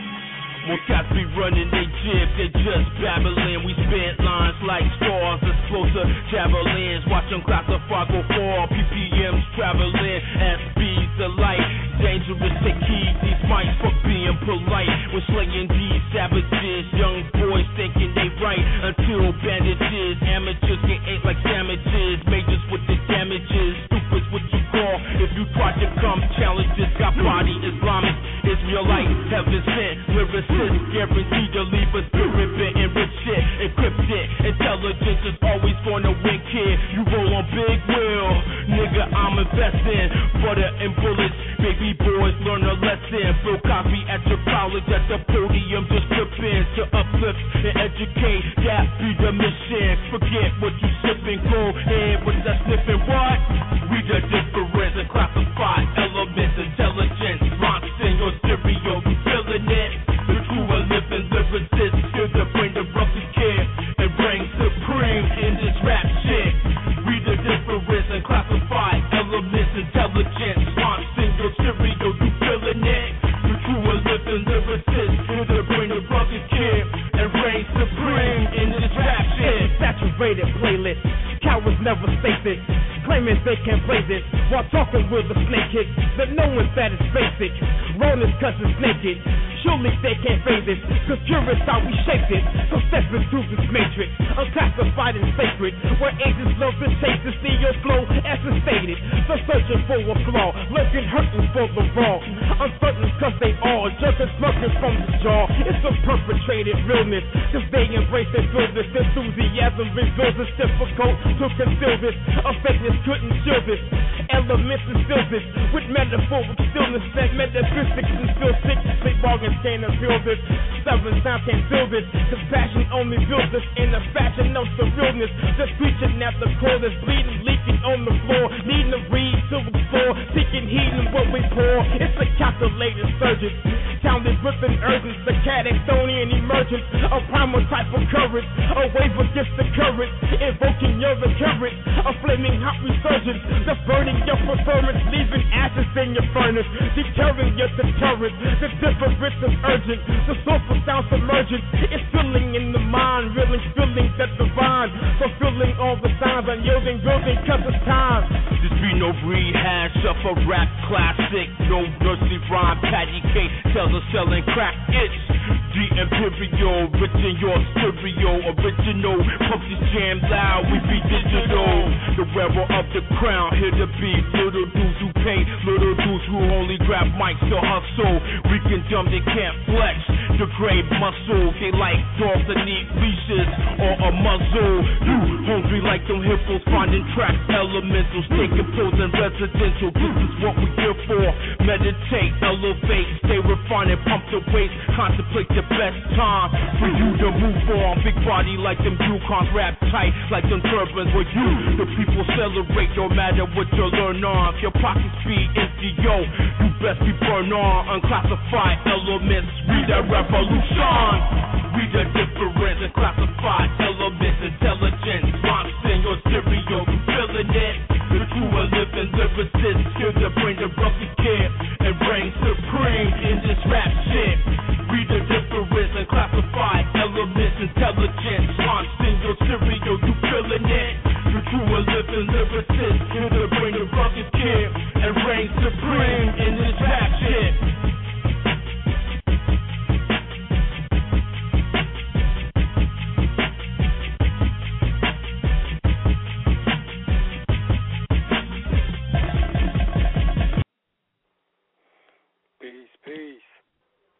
When cats be running they jib, they just babbling. We spit lines like stars, explosive javelins. Watch them classify, go for PPMs traveling at speeds of light. Dangerous, take heed, these mics for being polite. When slaying these savages, young boys thinking they right until bandages. Amateurs get ate like sandwiches, majors with the damages. Stupid's what you call if you try to come challenge this. Got body Islamic, Israelite, heaven sent, lyricist, guaranteed to leave a spirit bit enriched it, encrypted. Intelligence is always gonna win, kid. You roll on big wheel, nigga, I'm investing. Butter and bullets, baby boys learn a lesson. Bill Cosby at your college, at the podium, just tripping to uplift and educate. That be the mission. Forget what you sipping, go ahead with that sniffing. What? Read the difference and classify elements, intelligence, rocks in your stereo, you feeling it? The true and living lyricist, feel the brain of rugged kid, and reign supreme in this rap shit. Read the difference and classify elements, intelligence, rocks in your stereo, you feeling it? The true and living lyricist, feel the brain of rugged kid, and reign supreme in this rap shit. Saturated playlist, cowards never say this, claiming they can play this while talking with a snake hit, but knowing that it's basic. Rollers cause it's naked, surely they can't fade this, cause curious how we shaped it. So step into this matrix, unclassified and sacred, where ages love to chase to see your flow as it's stated. So searching for a flaw, looking hurting for the wrong, uncertain cause they all jerking smirking from the jaw. It's a perpetrated realness, cause they embrace and feel this enthusiasm reveals it's difficult to conceal this. A fakeness couldn't chill this, elements instill this with metaphoric stillness that metaphysics and feel sick. Sleep organs can't appeal this, seven sounds can't feel this, cause passion only builds this in a fashion of surrealness. Just preaching at the core that's bleeding, leaking on the floor, needing to read to explore, seeking healing what we pour. It's a calculated surgeon, sounded ripping urgent, the Catastonian emergence, a primal type of courage, a wave against the current, invoking your recurrence, a flaming hot resurgence, that's burning your preference, leaving ashes in your furnace, deterring your deterrence. The difference is urgent, the soulful sound submergent, it's filling in the mind, reeling feelings that divine, fulfilling all the signs, unyielding, building cause it's time. This be no rehash of a rap classic, no nursery rhyme, Patty Cake tells us selling crack, it's the Imperial, rich in your stereo, original, pump this jam loud, we be digital, the wearer of the crown, here to be, little dudes who pay, little dudes who only grab mics to hustle, weak and dumb, they can't flex, degrade muscle, they like dogs that need leashes, or a muzzle, you hungry like them hippos, finding tracks, elementals, taking pills and residential, this is what we here for, meditate, elevate, stay refined and pump the waist, contemplate the best time for you to move on, big body like them Yukons, rap tight like them turbans, where you, the people celebrate no matter what you learn on, if your pockets be empty, yo, you best be burned on, unclassified elements, read that revolution, read the difference, unclassified elements, intelligence, rhymes in your stereo, you feeling it, the true and living lyricist, here to bring the rugged kid, and reign supreme in this rap shit, read the difference, unclassified elements, intelligence, rhymes in your stereo, you feeling it, the true and living lyricist, here to bring the rugged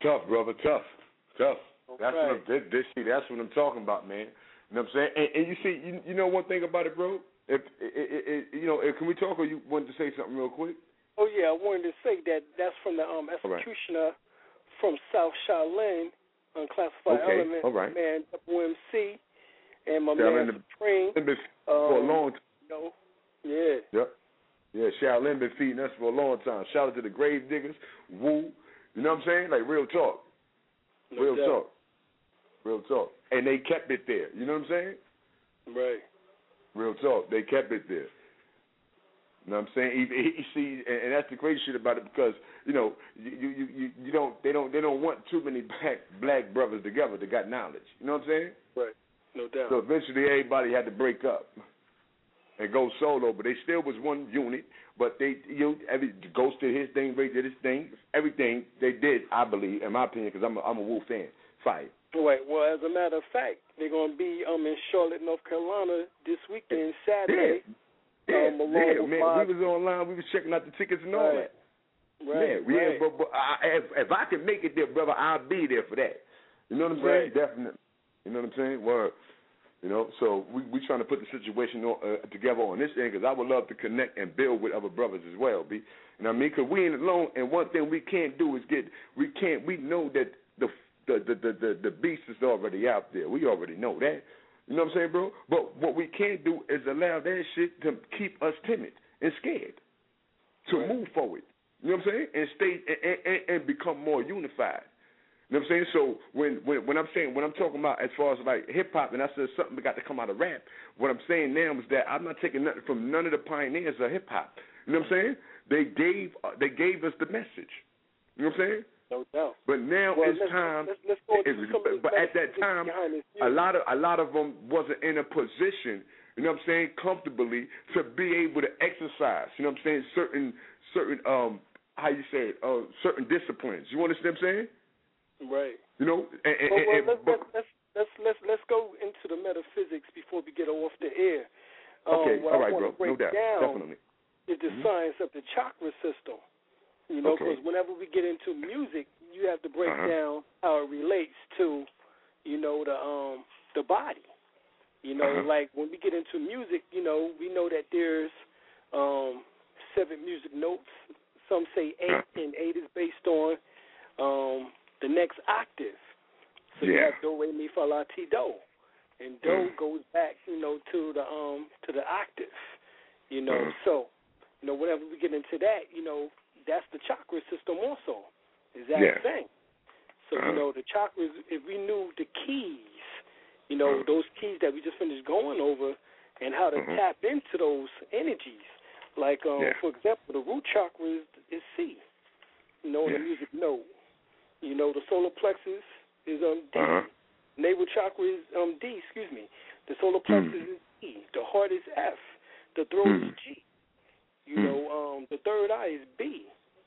Tough, brother, tough. Okay. That's what I'm talking about, man. You know what I'm saying? And you see, you know one thing about it, bro? If can we talk, or you wanted to say something real quick? Oh, yeah, I wanted to say that's from the executioner from South Shaolin, Unclassified Element, man, WMC, and my man Supreme. For a long time. Yeah. Yep. Yeah, Shaolin been feeding us for a long time. Shout out to the Grave Diggers, Wu. You know what I'm saying? Like, real talk. Real talk. And they kept it there. You know what I'm saying? Right. Real talk. They kept it there. You know what I'm saying? You see, and that's the crazy shit about it, because they don't want too many black brothers together that got knowledge. You know what I'm saying? Right. No doubt. So eventually everybody had to break up and go solo, but they still was one unit. But Ghost did his thing, Ray did his thing, everything they did, I believe, in my opinion, because I'm a Wu fan. Fight. Right. Well, as a matter of fact, they're gonna be in Charlotte, North Carolina this weekend, Saturday. Yeah, man. We was online. We was checking out the tickets and all that. Right. Yeah. But if I can make it there, brother, I'll be there for that. You know what I'm saying? Definitely. You know what I'm saying? Word. You know, so we trying to put the situation together on this end, because I would love to connect and build with other brothers as well, B. You know what I mean? Because we ain't alone, and one thing we can't do is we know that the beast is already out there. We already know that. You know what I'm saying, bro? But what we can't do is allow that shit to keep us timid and scared to move forward. You know what I'm saying? And stay and become more unified. You know what I'm saying? So when I'm talking about as far as like hip hop, and I said something that got to come out of rap, what I'm saying now is that I'm not taking nothing from none of the pioneers of hip hop. You know what I'm saying? They gave us the message. You know what I'm saying? No doubt. But now it's time. Let's go into but at that time, a lot of them wasn't in a position, you know what I'm saying, comfortably to be able to exercise. You know what I'm saying? Certain certain disciplines. You understand what I'm saying? Right. You know. Let's go into the metaphysics before we get off the air. Okay. What all I right, want bro. to break No doubt. down Definitely. is the science of the chakra system. You know, because whenever we get into music, you have to break down how it relates to, the body. You know, like when we get into music, we know that there's 7 music notes. Some say 8, and 8 is based on the next octave. So you have do, re, mi, fa, la, ti, do, and do goes back, to the octave. So whenever we get into that, that's the chakra system also. Is that thing? So the chakras. If we knew the keys, those keys that we just finished going over, and how to tap into those energies. Like for example, the root chakra is C. The music note. The solar plexus is D. Navel chakra is D. Excuse me. The solar plexus is E. The heart is F. The throat is G. The third eye is B.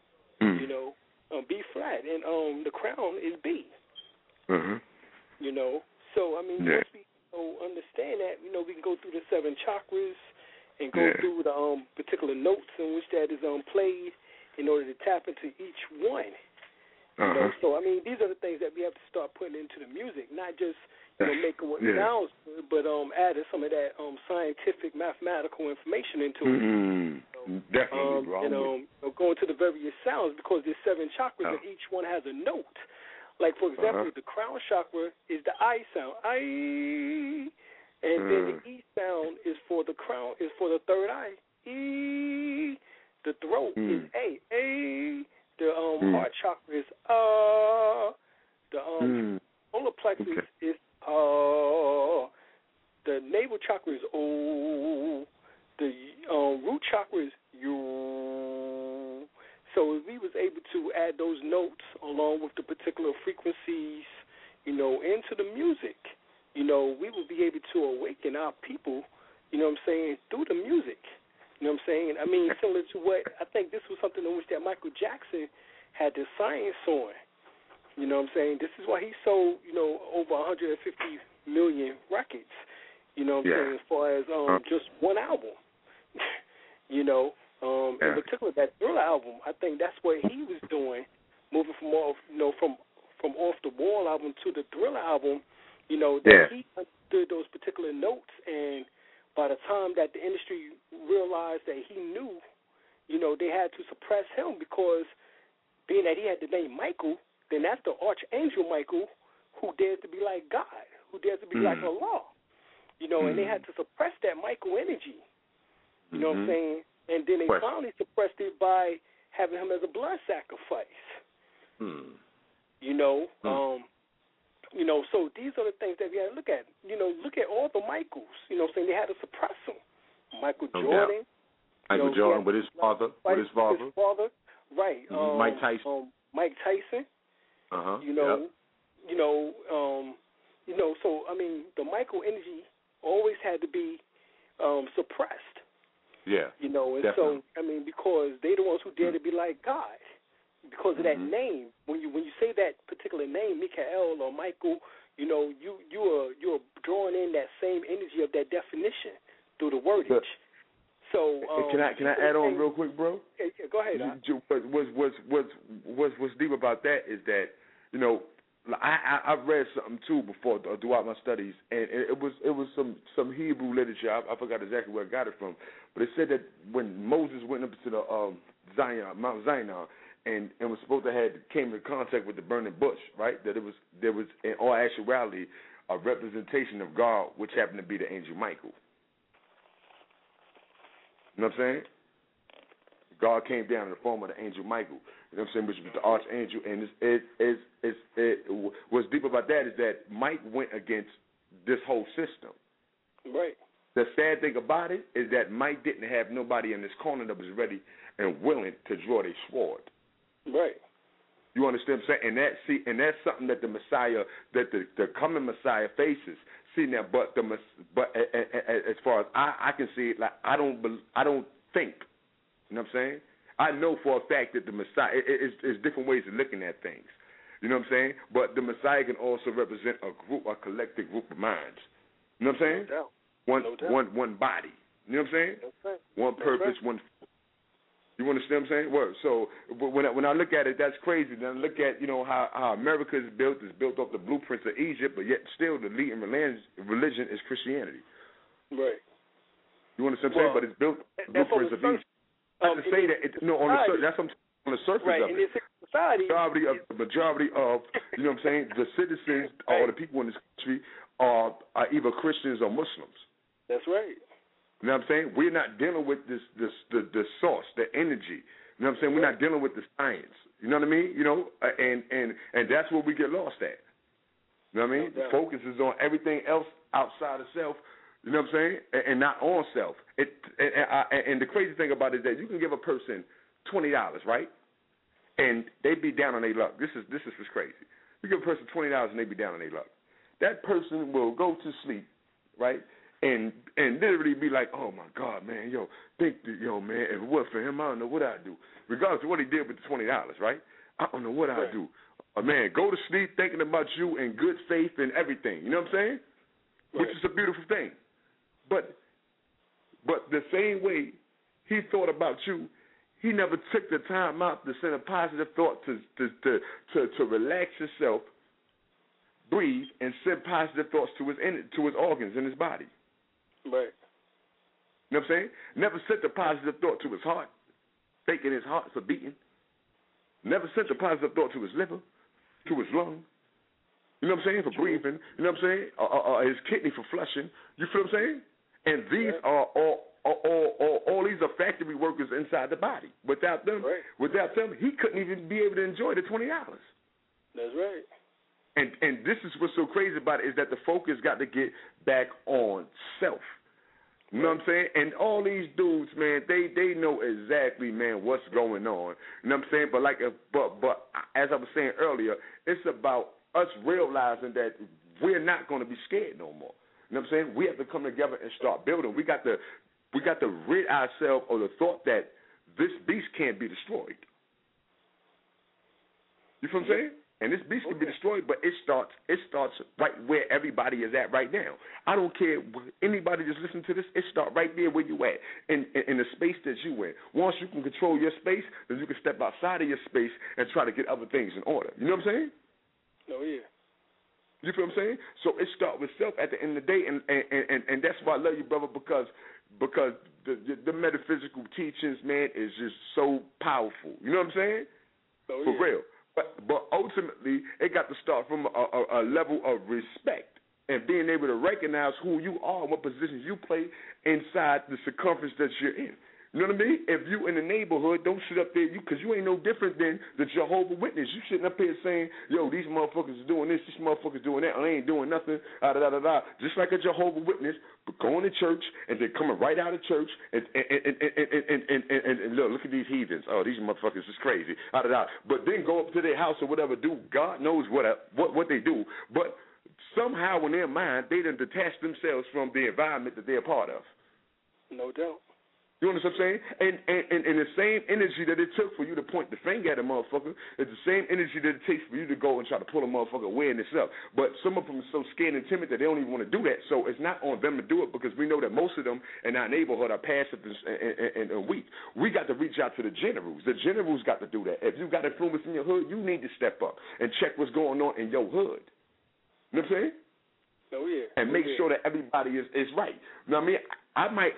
B flat, and the crown is B. So I mean, once we understand that, we can go through the 7 chakras and go through the particular notes in which that is played in order to tap into each one. So I mean, these are the things that we have to start putting into the music, not just making what sounds good, but adding some of that scientific, mathematical information into it. Definitely, bro. Going to the various sounds, because there's 7 chakras and each one has a note. Like for example, the crown chakra is the I sound, I, and then the E sound is for the crown, is for the third eye, E. The throat is A, A. The heart chakra is The solar plexus is the navel chakra is O. The root chakra is U. So if we was able to add those notes along with the particular frequencies, into the music, we would be able to awaken our people, through the music. I mean, similar to what I think this was something in which that Michael Jackson had the science on. This is why he sold, over 150 million records, saying, as far as just one album. In particular, that Thriller album, I think that's what he was doing, moving from from Off the Wall album to the Thriller album, you know, that he understood those particular notes, and by the time that the industry realized that he knew, you know, they had to suppress him because being that he had the name Michael, then that's the Archangel Michael who dares to be like God, who dares to be like Allah. You know, and they had to suppress that Michael energy. You know what I'm saying? And then they finally suppressed it by having him as a blood sacrifice. You know, you know, so these are the things that we had to look at. You know, look at all the Michaels. You know what I'm saying? They had to suppress him. Michael Jordan. Michael Jordan with his father. His father. Right. Mike Tyson. Mike Tyson. You know, you know, you know, so I mean the Michael energy always had to be suppressed. Yeah. You know, and definitely. so I mean because they the ones who dare to be like God. Because of that name, when you say that particular name, Mikael or Michael, you know, you're drawing in that same energy of that definition through the wordage. So can I add on real quick, bro? Yeah, go ahead. What's deep about that is that, you know, I've read something too before throughout my studies, and it was some Hebrew literature. I forgot exactly where I got it from, but it said that when Moses went up to the Mount Sinai, and was supposed to came in contact with the burning bush, right? That there was in all actuality a representation of God, which happened to be the angel Michael. You know what I'm saying? God came down in the form of the angel Michael. You know what I'm saying? Which was the archangel, and what's deep about that is that Mike went against this whole system. Right. The sad thing about it is that Mike didn't have nobody in this corner that was ready and willing to draw their sword. Right. You understand what I'm saying? And that's something that the Messiah, that the coming Messiah faces. See now, but as far as I can see it, like I don't think. You know what I'm saying? I know for a fact that the Messiah is different ways of looking at things. You know what I'm saying? But the Messiah can also represent a collective group of minds. You know what I'm saying? No doubt. One body. You know what I'm saying? Right. One purpose, one. You understand what I'm saying? Well, so when I look at it, that's crazy. Then I look at, you know, how America is built. It's built off the blueprints of Egypt, but yet still the leading religion is Christianity. Right. You understand what I'm saying? But it's built blueprints of Egypt. Not to say that that's on the surface right. of it. In this society, the majority of you know what I'm saying, the citizens or the people in this country are either Christians or Muslims. That's right. You know what I'm saying? We're not dealing with the source, the energy. You know what I'm saying? We're not dealing with the science. You know what I mean? You know, and that's where we get lost at. You know what I mean? The focus is on everything else outside of self. You know what I'm saying? And not on self. And the crazy thing about it is that you can give a person $20, right? And they be down on their luck. This is what's crazy. You give a person $20 and they be down on their luck. That person will go to sleep, right? And literally be like, oh my God, man, man, if it was for him, I don't know what I'd do. Regardless of what he did with the $20, right? I don't know what I'd do. Man, go to sleep thinking about you in good faith and everything. You know what I'm saying? Right. Which is a beautiful thing. But the same way he thought about you, he never took the time out to send a positive thought to relax himself, breathe, and send positive thoughts to his organs in his body. Right. You know what I'm saying? Never sent a positive thought to his heart, thinking his heart's a beating. Never sent a positive thought to his liver, to his lung. You know what I'm saying? For breathing. You know what I'm saying? Or his kidney for flushing. You feel what I'm saying? And these are all these are factory workers inside the body. Without them, he couldn't even be able to enjoy the $20. That's right. And this is what's so crazy about it, is that the focus got to get back on self. You know what I'm saying? And all these dudes, man, they know exactly, man, what's going on. You know what I'm saying? But as I was saying earlier, it's about us realizing that we're not going to be scared no more. You know what I'm saying? We have to come together and start building. We got to rid ourselves of the thought that this beast can't be destroyed. You feel what I'm saying? And this beast can be destroyed, but it starts right where everybody is at right now. I don't care anybody that's listening to this. It starts right there where you at, in the space that you in. Once you can control your space, then you can step outside of your space and try to get other things in order. You know what I'm saying? Oh, yeah. You feel what I'm saying? So it starts with self at the end of the day, and that's why I love you, brother, because the metaphysical teachings, man, is just so powerful. You know what I'm saying? Oh, For yeah. real. But ultimately, it got to start from a level of respect and being able to recognize who you are and what positions you play inside the circumference that you're in. You know what I mean? If you in the neighborhood, don't sit up there, because you ain't no different than the Jehovah's Witness. You sitting up here saying, yo, these motherfuckers is doing this, these motherfuckers doing that, I ain't doing nothing, Just like a Jehovah's Witness, but going to church and then coming right out of church and look at these heathens. Oh, these motherfuckers is crazy. But then go up to their house or whatever, do God knows what they do. But somehow in their mind, they done detach themselves from the environment that they're a part of. No doubt. You understand what I'm saying? And the same energy that it took for you to point the finger at a motherfucker is the same energy that it takes for you to go and try to pull a motherfucker away in itself. But some of them are so scared and timid that they don't even want to do that. So it's not on them to do it, because we know that most of them in our neighborhood are passive and weak. We got to reach out to the generals. The generals got to do that. If you got influence in your hood, you need to step up and check what's going on in your hood. You know what I'm saying? Oh, yeah. And make sure that everybody is right. You know what I mean?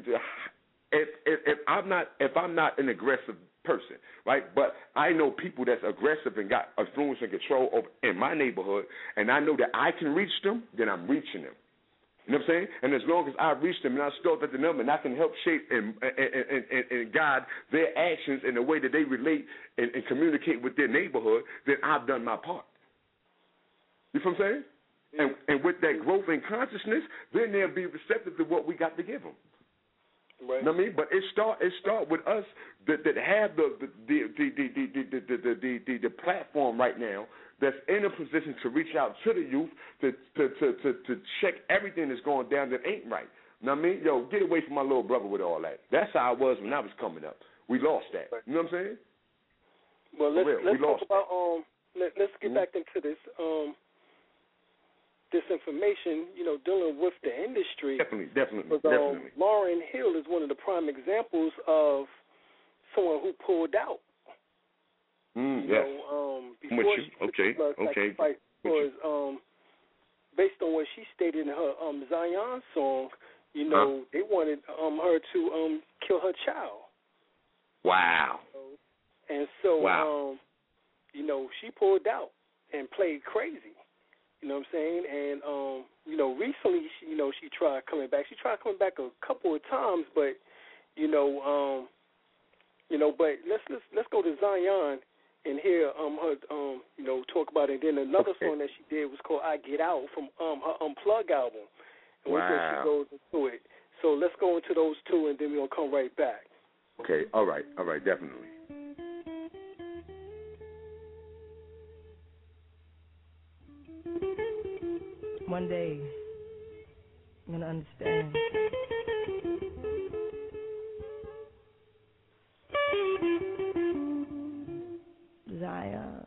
If I'm not an aggressive person, right? But I know people that's aggressive and got influence and control over in my neighborhood, and I know that I can reach them, then I'm reaching them. You know what I'm saying? And as long as I reach them and I start at the number and I can help shape and guide their actions in the way that they relate and communicate with their neighborhood, then I've done my part. You know what I'm saying? And with that growth in consciousness, then they'll be receptive to what we got to give them. Right. You know what I mean? But it start with us that have the platform right now that's in a position to reach out to the youth to check everything that's going down that ain't right. You know what I mean? Yo, get away from my little brother with all that. That's how I was when I was coming up. We lost that. You know what I'm saying? Well, let's talk about let's get back into this this information, dealing with the industry. Definitely. Lauryn Hill is one of the prime examples of someone who pulled out. Yes. Before she was, based on what she stated in her Zion song, they wanted her to kill her child. Wow. And so, she pulled out and played crazy. You know what I'm saying? And, recently, she tried coming back. She tried coming back a couple of times, but, but let's go to Zion and hear her, talk about it. And then another song that she did was called I Get Out from her Unplug album. And we think she goes into it. So let's go into those two, and then we're going to come right back. Okay, all right, definitely. One day, I'm going to understand. Zion.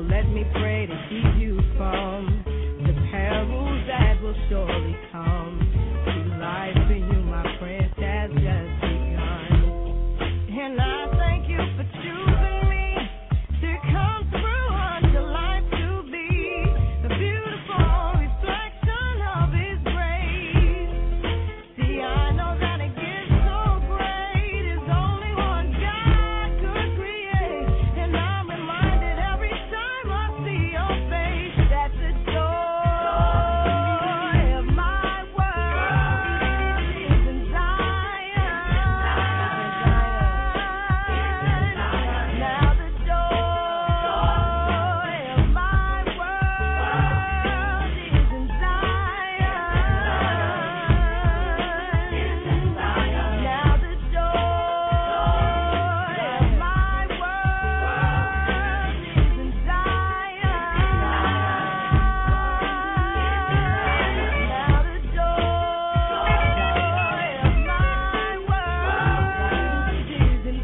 let me pray to keep you from the perils that will surely come. To life in you, my friend, has just begun. And I thank you for choosing me to come through unto life to be the beautiful reflection of His grace. See, I know that it gets so great, it's only one God could create. And I'm reminded every time I see your face that the joy of my world is in Zion. Now the joy of my world is in Zion. Now the joy of my world is in Zion. Now the joy of my world is in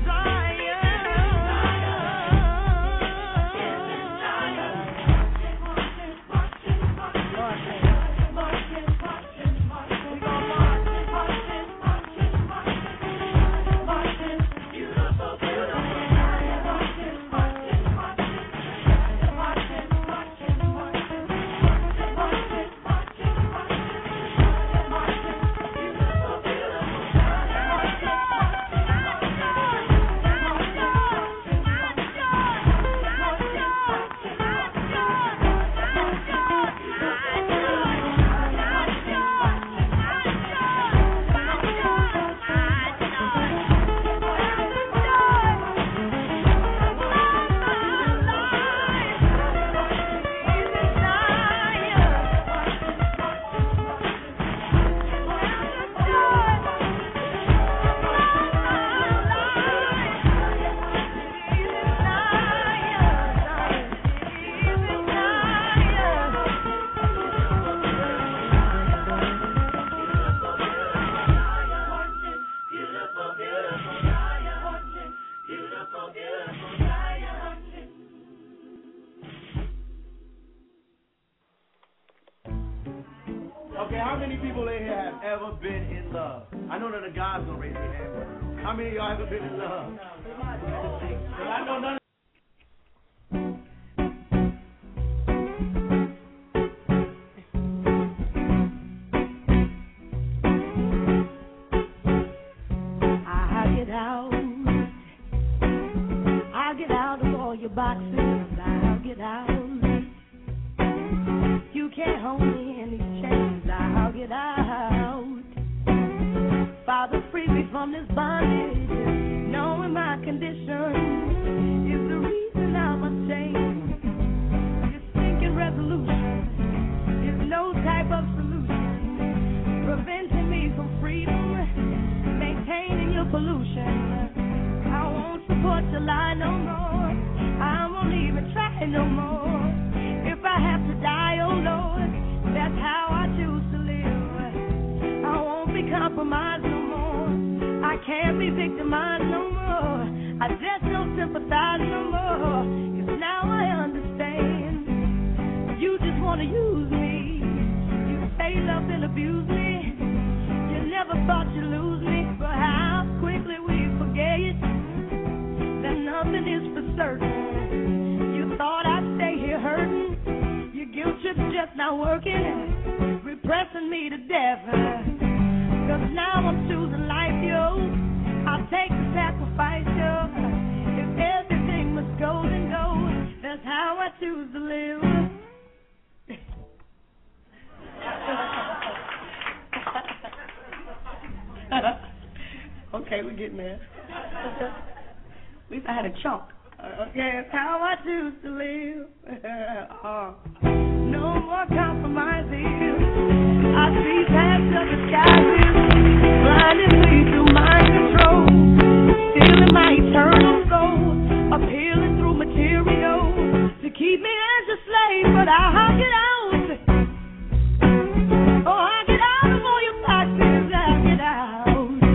Okay, how many people in here have ever been in love? I know that the guys gonna raise their hand. How many of y'all ever been in love? 'Cause I know none. I'll get out of all your boxes. I'll get out. You can't hold me in these chains. I'll get out. Father, free me from this bondage. Knowing my condition is the reason I must change. This thinking resolution is no type of solution. Preventing me from freedom, maintaining your pollution. I won't support your lie no more. I won't even try no more. If I have to die, oh Lord, that's how I choose to live. I won't be compromised no more. I can't be victimized no more. I just don't sympathize no more. 'Cause now I understand. You just want to use me. You say love and abuse me. You never thought you'd lose me. But how quickly we forget that nothing is for certain. You thought I'd stay here hurting. Your guilt trip's just not working. Repressing me to death. 'Cause now I'm choosing life, yo. I'll take the sacrifice, yo. If everything must go, then go. That's how I choose to live. Okay, we're getting there. At least I had a chunk. Okay, that's how I choose to live. No more compromising. I see past the disguises, blinding me through mind control, stealing my eternal soul, appealing through material to keep me as a slave. But I'll get out. Oh, I'll get out of all your boxes. I'll get out.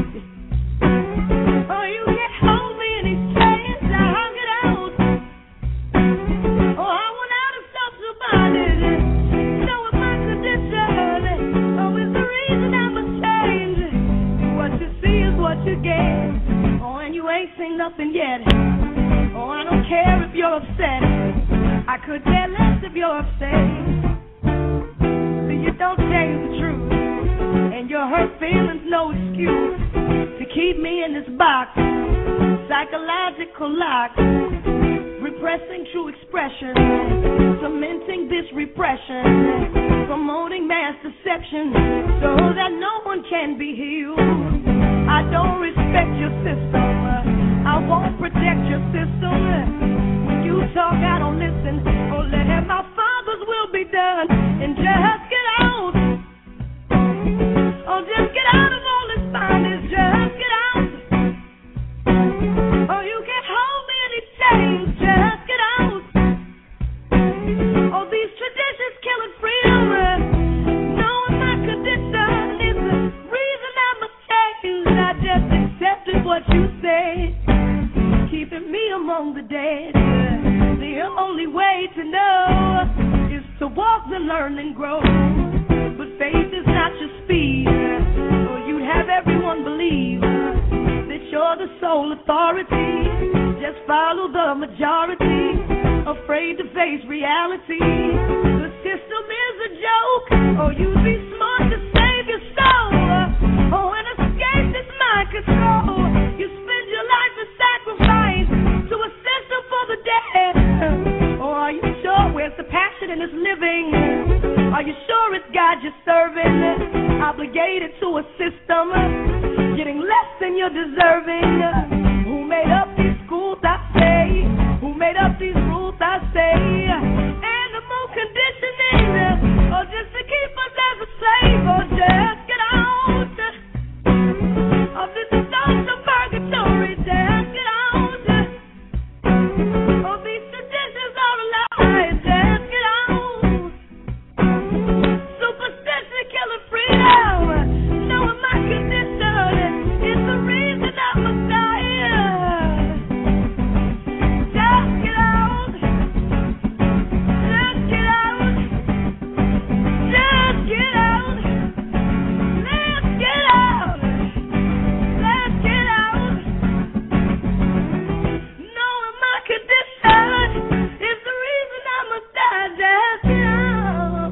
Oh, you can't hold me in these chains. I'll get out. Oh, I want I could care less if you're upset. So you don't tell the truth, and your hurt feelings no excuse to keep me in this box, psychological lock, repressing true expression, cementing this repression, promoting mass deception so that no one can be healed. I don't respect your system, I won't protect your system. When you talk, I don't listen. Oh, let my Father's will be done, and just get out. Oh, just get out of all this bondage, just get out. Oh, you can't hold me in these chains, just get out. Oh, these traditions killing freedom, knowing my condition is the reason I must change. I just accepted what you said, keeping me among the dead. The only way to know is to walk and learn and grow. But faith is not your speed, or you'd have everyone believe that you're the sole authority. Just follow the majority, afraid to face reality. The system is a joke, or you'd be smart to save your soul. Oh, and escape this mind control. You spend your life in sacrifice to a system for the dead. Or are you sure where's the passion in this living? Are you sure it's God you're serving? Obligated to a system, getting less than you're deserving. Who made up these schools, I say? Who made up these rules, I say? Animal conditioning, or just to keep us as a slave, or just get out of this social purgatory, just get out of these traditions all alive, just get out. Superstition killing freedom, knowing my condition is the reason I must die. Just get out, just get out, just get out, let's get out, let's get out. Knowing my condition is the reason I must die. Just get out.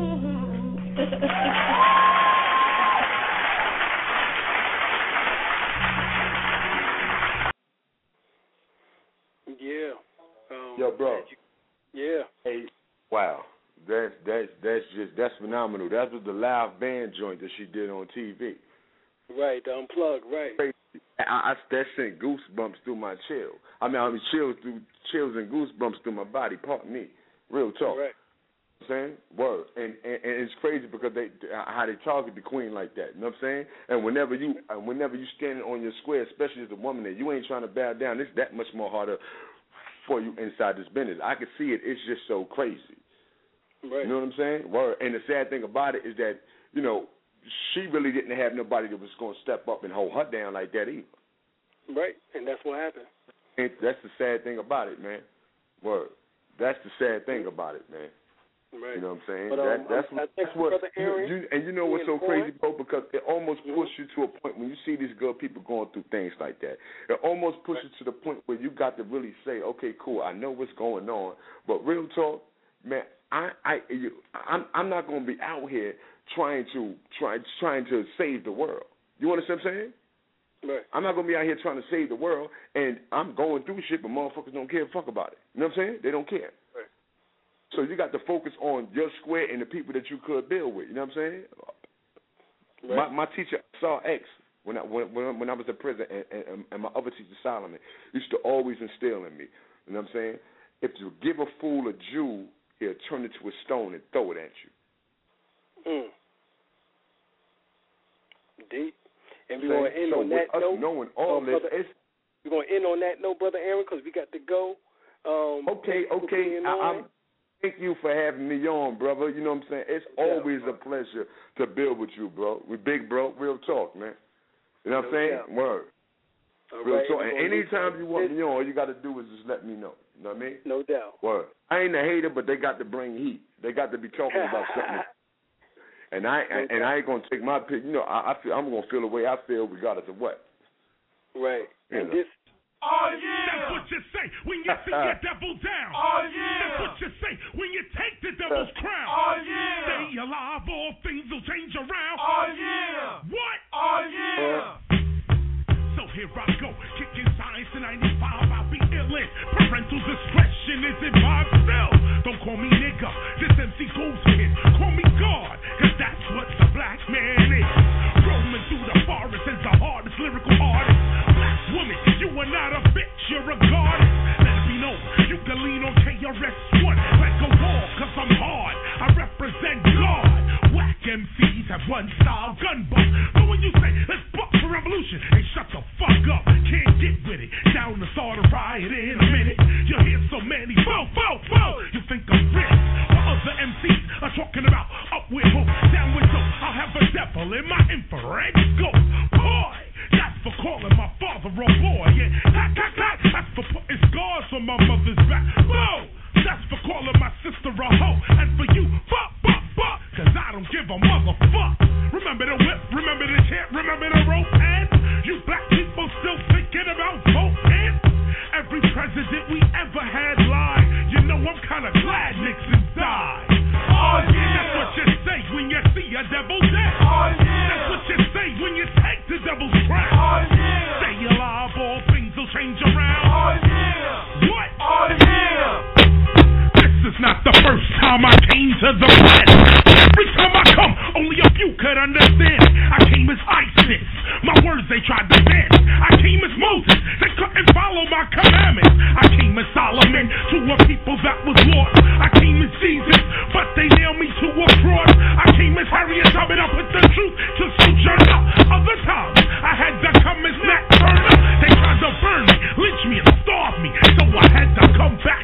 Yeah. Yo, bro. Yeah. Hey, wow. That's phenomenal. That was the live band joint that she did on TV. Right, the Unplugged, right. That sent goosebumps through my chill. I mean chills and goosebumps through my body. Pardon me. Real talk. Right. You know what I'm saying? Word. And it's crazy because how they target the queen like that. You know what I'm saying? And whenever you standing on your square, especially as a woman, that you ain't trying to bow down, it's that much more harder for you inside this business. I can see it. It's just so crazy. Right. You know what I'm saying? Word. And the sad thing about it is that, you know, she really didn't have nobody that was going to step up and hold her down like that either. Right, and that's what happened. And that's the sad thing about it, man. Word. That's the sad thing about it, man. Right. You know what I'm saying? But, that's what. Aaron, you know what's so crazy, bro? Because it almost pushes you to a point when you see these good people going through things like that. It almost pushes you to the point where you got to really say, okay, cool, I know what's going on, but real talk, man, I'm not going to be out here trying to save the world. You understand what I'm saying? Right. I'm not going to be out here trying to save the world, and I'm going through shit, but motherfuckers don't care a fuck about it. You know what I'm saying? They don't care. Right. So you got to focus on your square and the people that you could build with. You know what I'm saying? Right. My teacher, Saw X, when I was in prison, and my other teacher, Solomon, used to always instill in me. You know what I'm saying? If you give a fool a jewel, he'll turn it to a stone and throw it at you. Deep. And we're going to end on that note. Knowing all this, we're going to end on that note, Brother Aaron, because we got to go. Okay. Thank you for having me on, brother. You know what I'm saying? It's always a pleasure to build with you, bro. We big, bro. Real talk, man. You know what I'm saying? Word. Real talk. And anytime you want me on, all you got to do is just let me know. You know what I mean? No doubt. Word. I ain't a hater, but they got to bring heat. They got to be talking about something. And I ain't gonna take my pick. You know, I'm gonna feel the way I feel regardless of what. Right. You and know. this. Oh yeah. what you say when you see your devil down. Oh, yeah. That's what you say when you take the devil's crown. Oh, yeah. Stay alive, all things will change around. Oh, yeah. What? Oh, yeah. So here I go, kicking science in 95, I'll be illin'. Parental discretion is advised still. Don't call me nigga, this MC Goose kid. Call me God, cause that's what the black man is. Roaming through the forest is the hardest lyrical artist. Black woman, you are not a bitch, you're a goddess. Let it be known, you can lean on KRS-One like a wall, cause I'm hard. I represent God. Whack MCs have one style, gun buck. But when you say, let's buck for revolution, hey, shut the fuck up. Can't get with it. Down to start a riot in a minute. You hear so many, foe. You think I'm rich. While other MCs are talking about up with hope, down with dope. I'll have a devil in my infrared scope. Boy, that's for calling my father a boy. Yeah, clack. That's for putting scars on my mother's back. Whoa, that's for calling my sister a hoe. And for you, fuck. Cause I don't give a motherfuck. Remember the whip, remember the chant, remember the rope, and you black people still thinking about voting. Every president we ever had lied. You know I'm kinda glad Nixon died. Oh yeah, that's what you say when you see a devil dead. Oh yeah, that's what you say when you take the devil's crown. Oh yeah, stay alive, all things will change around. Oh yeah, what? Oh yeah. This is not the first time I came to the planet. Every time I come, only a few could understand. I came as ISIS, my words they tried to ban. I came as Moses, they couldn't follow my commandments. I came as Solomon, to a people that was lost. I came as Jesus, but they nailed me to a cross. I came as Harriet Tubman, I put the truth to sojourner. Other times, I had to come as Nat Turner. They tried to burn me, lynch me, and starve me, so I had to come back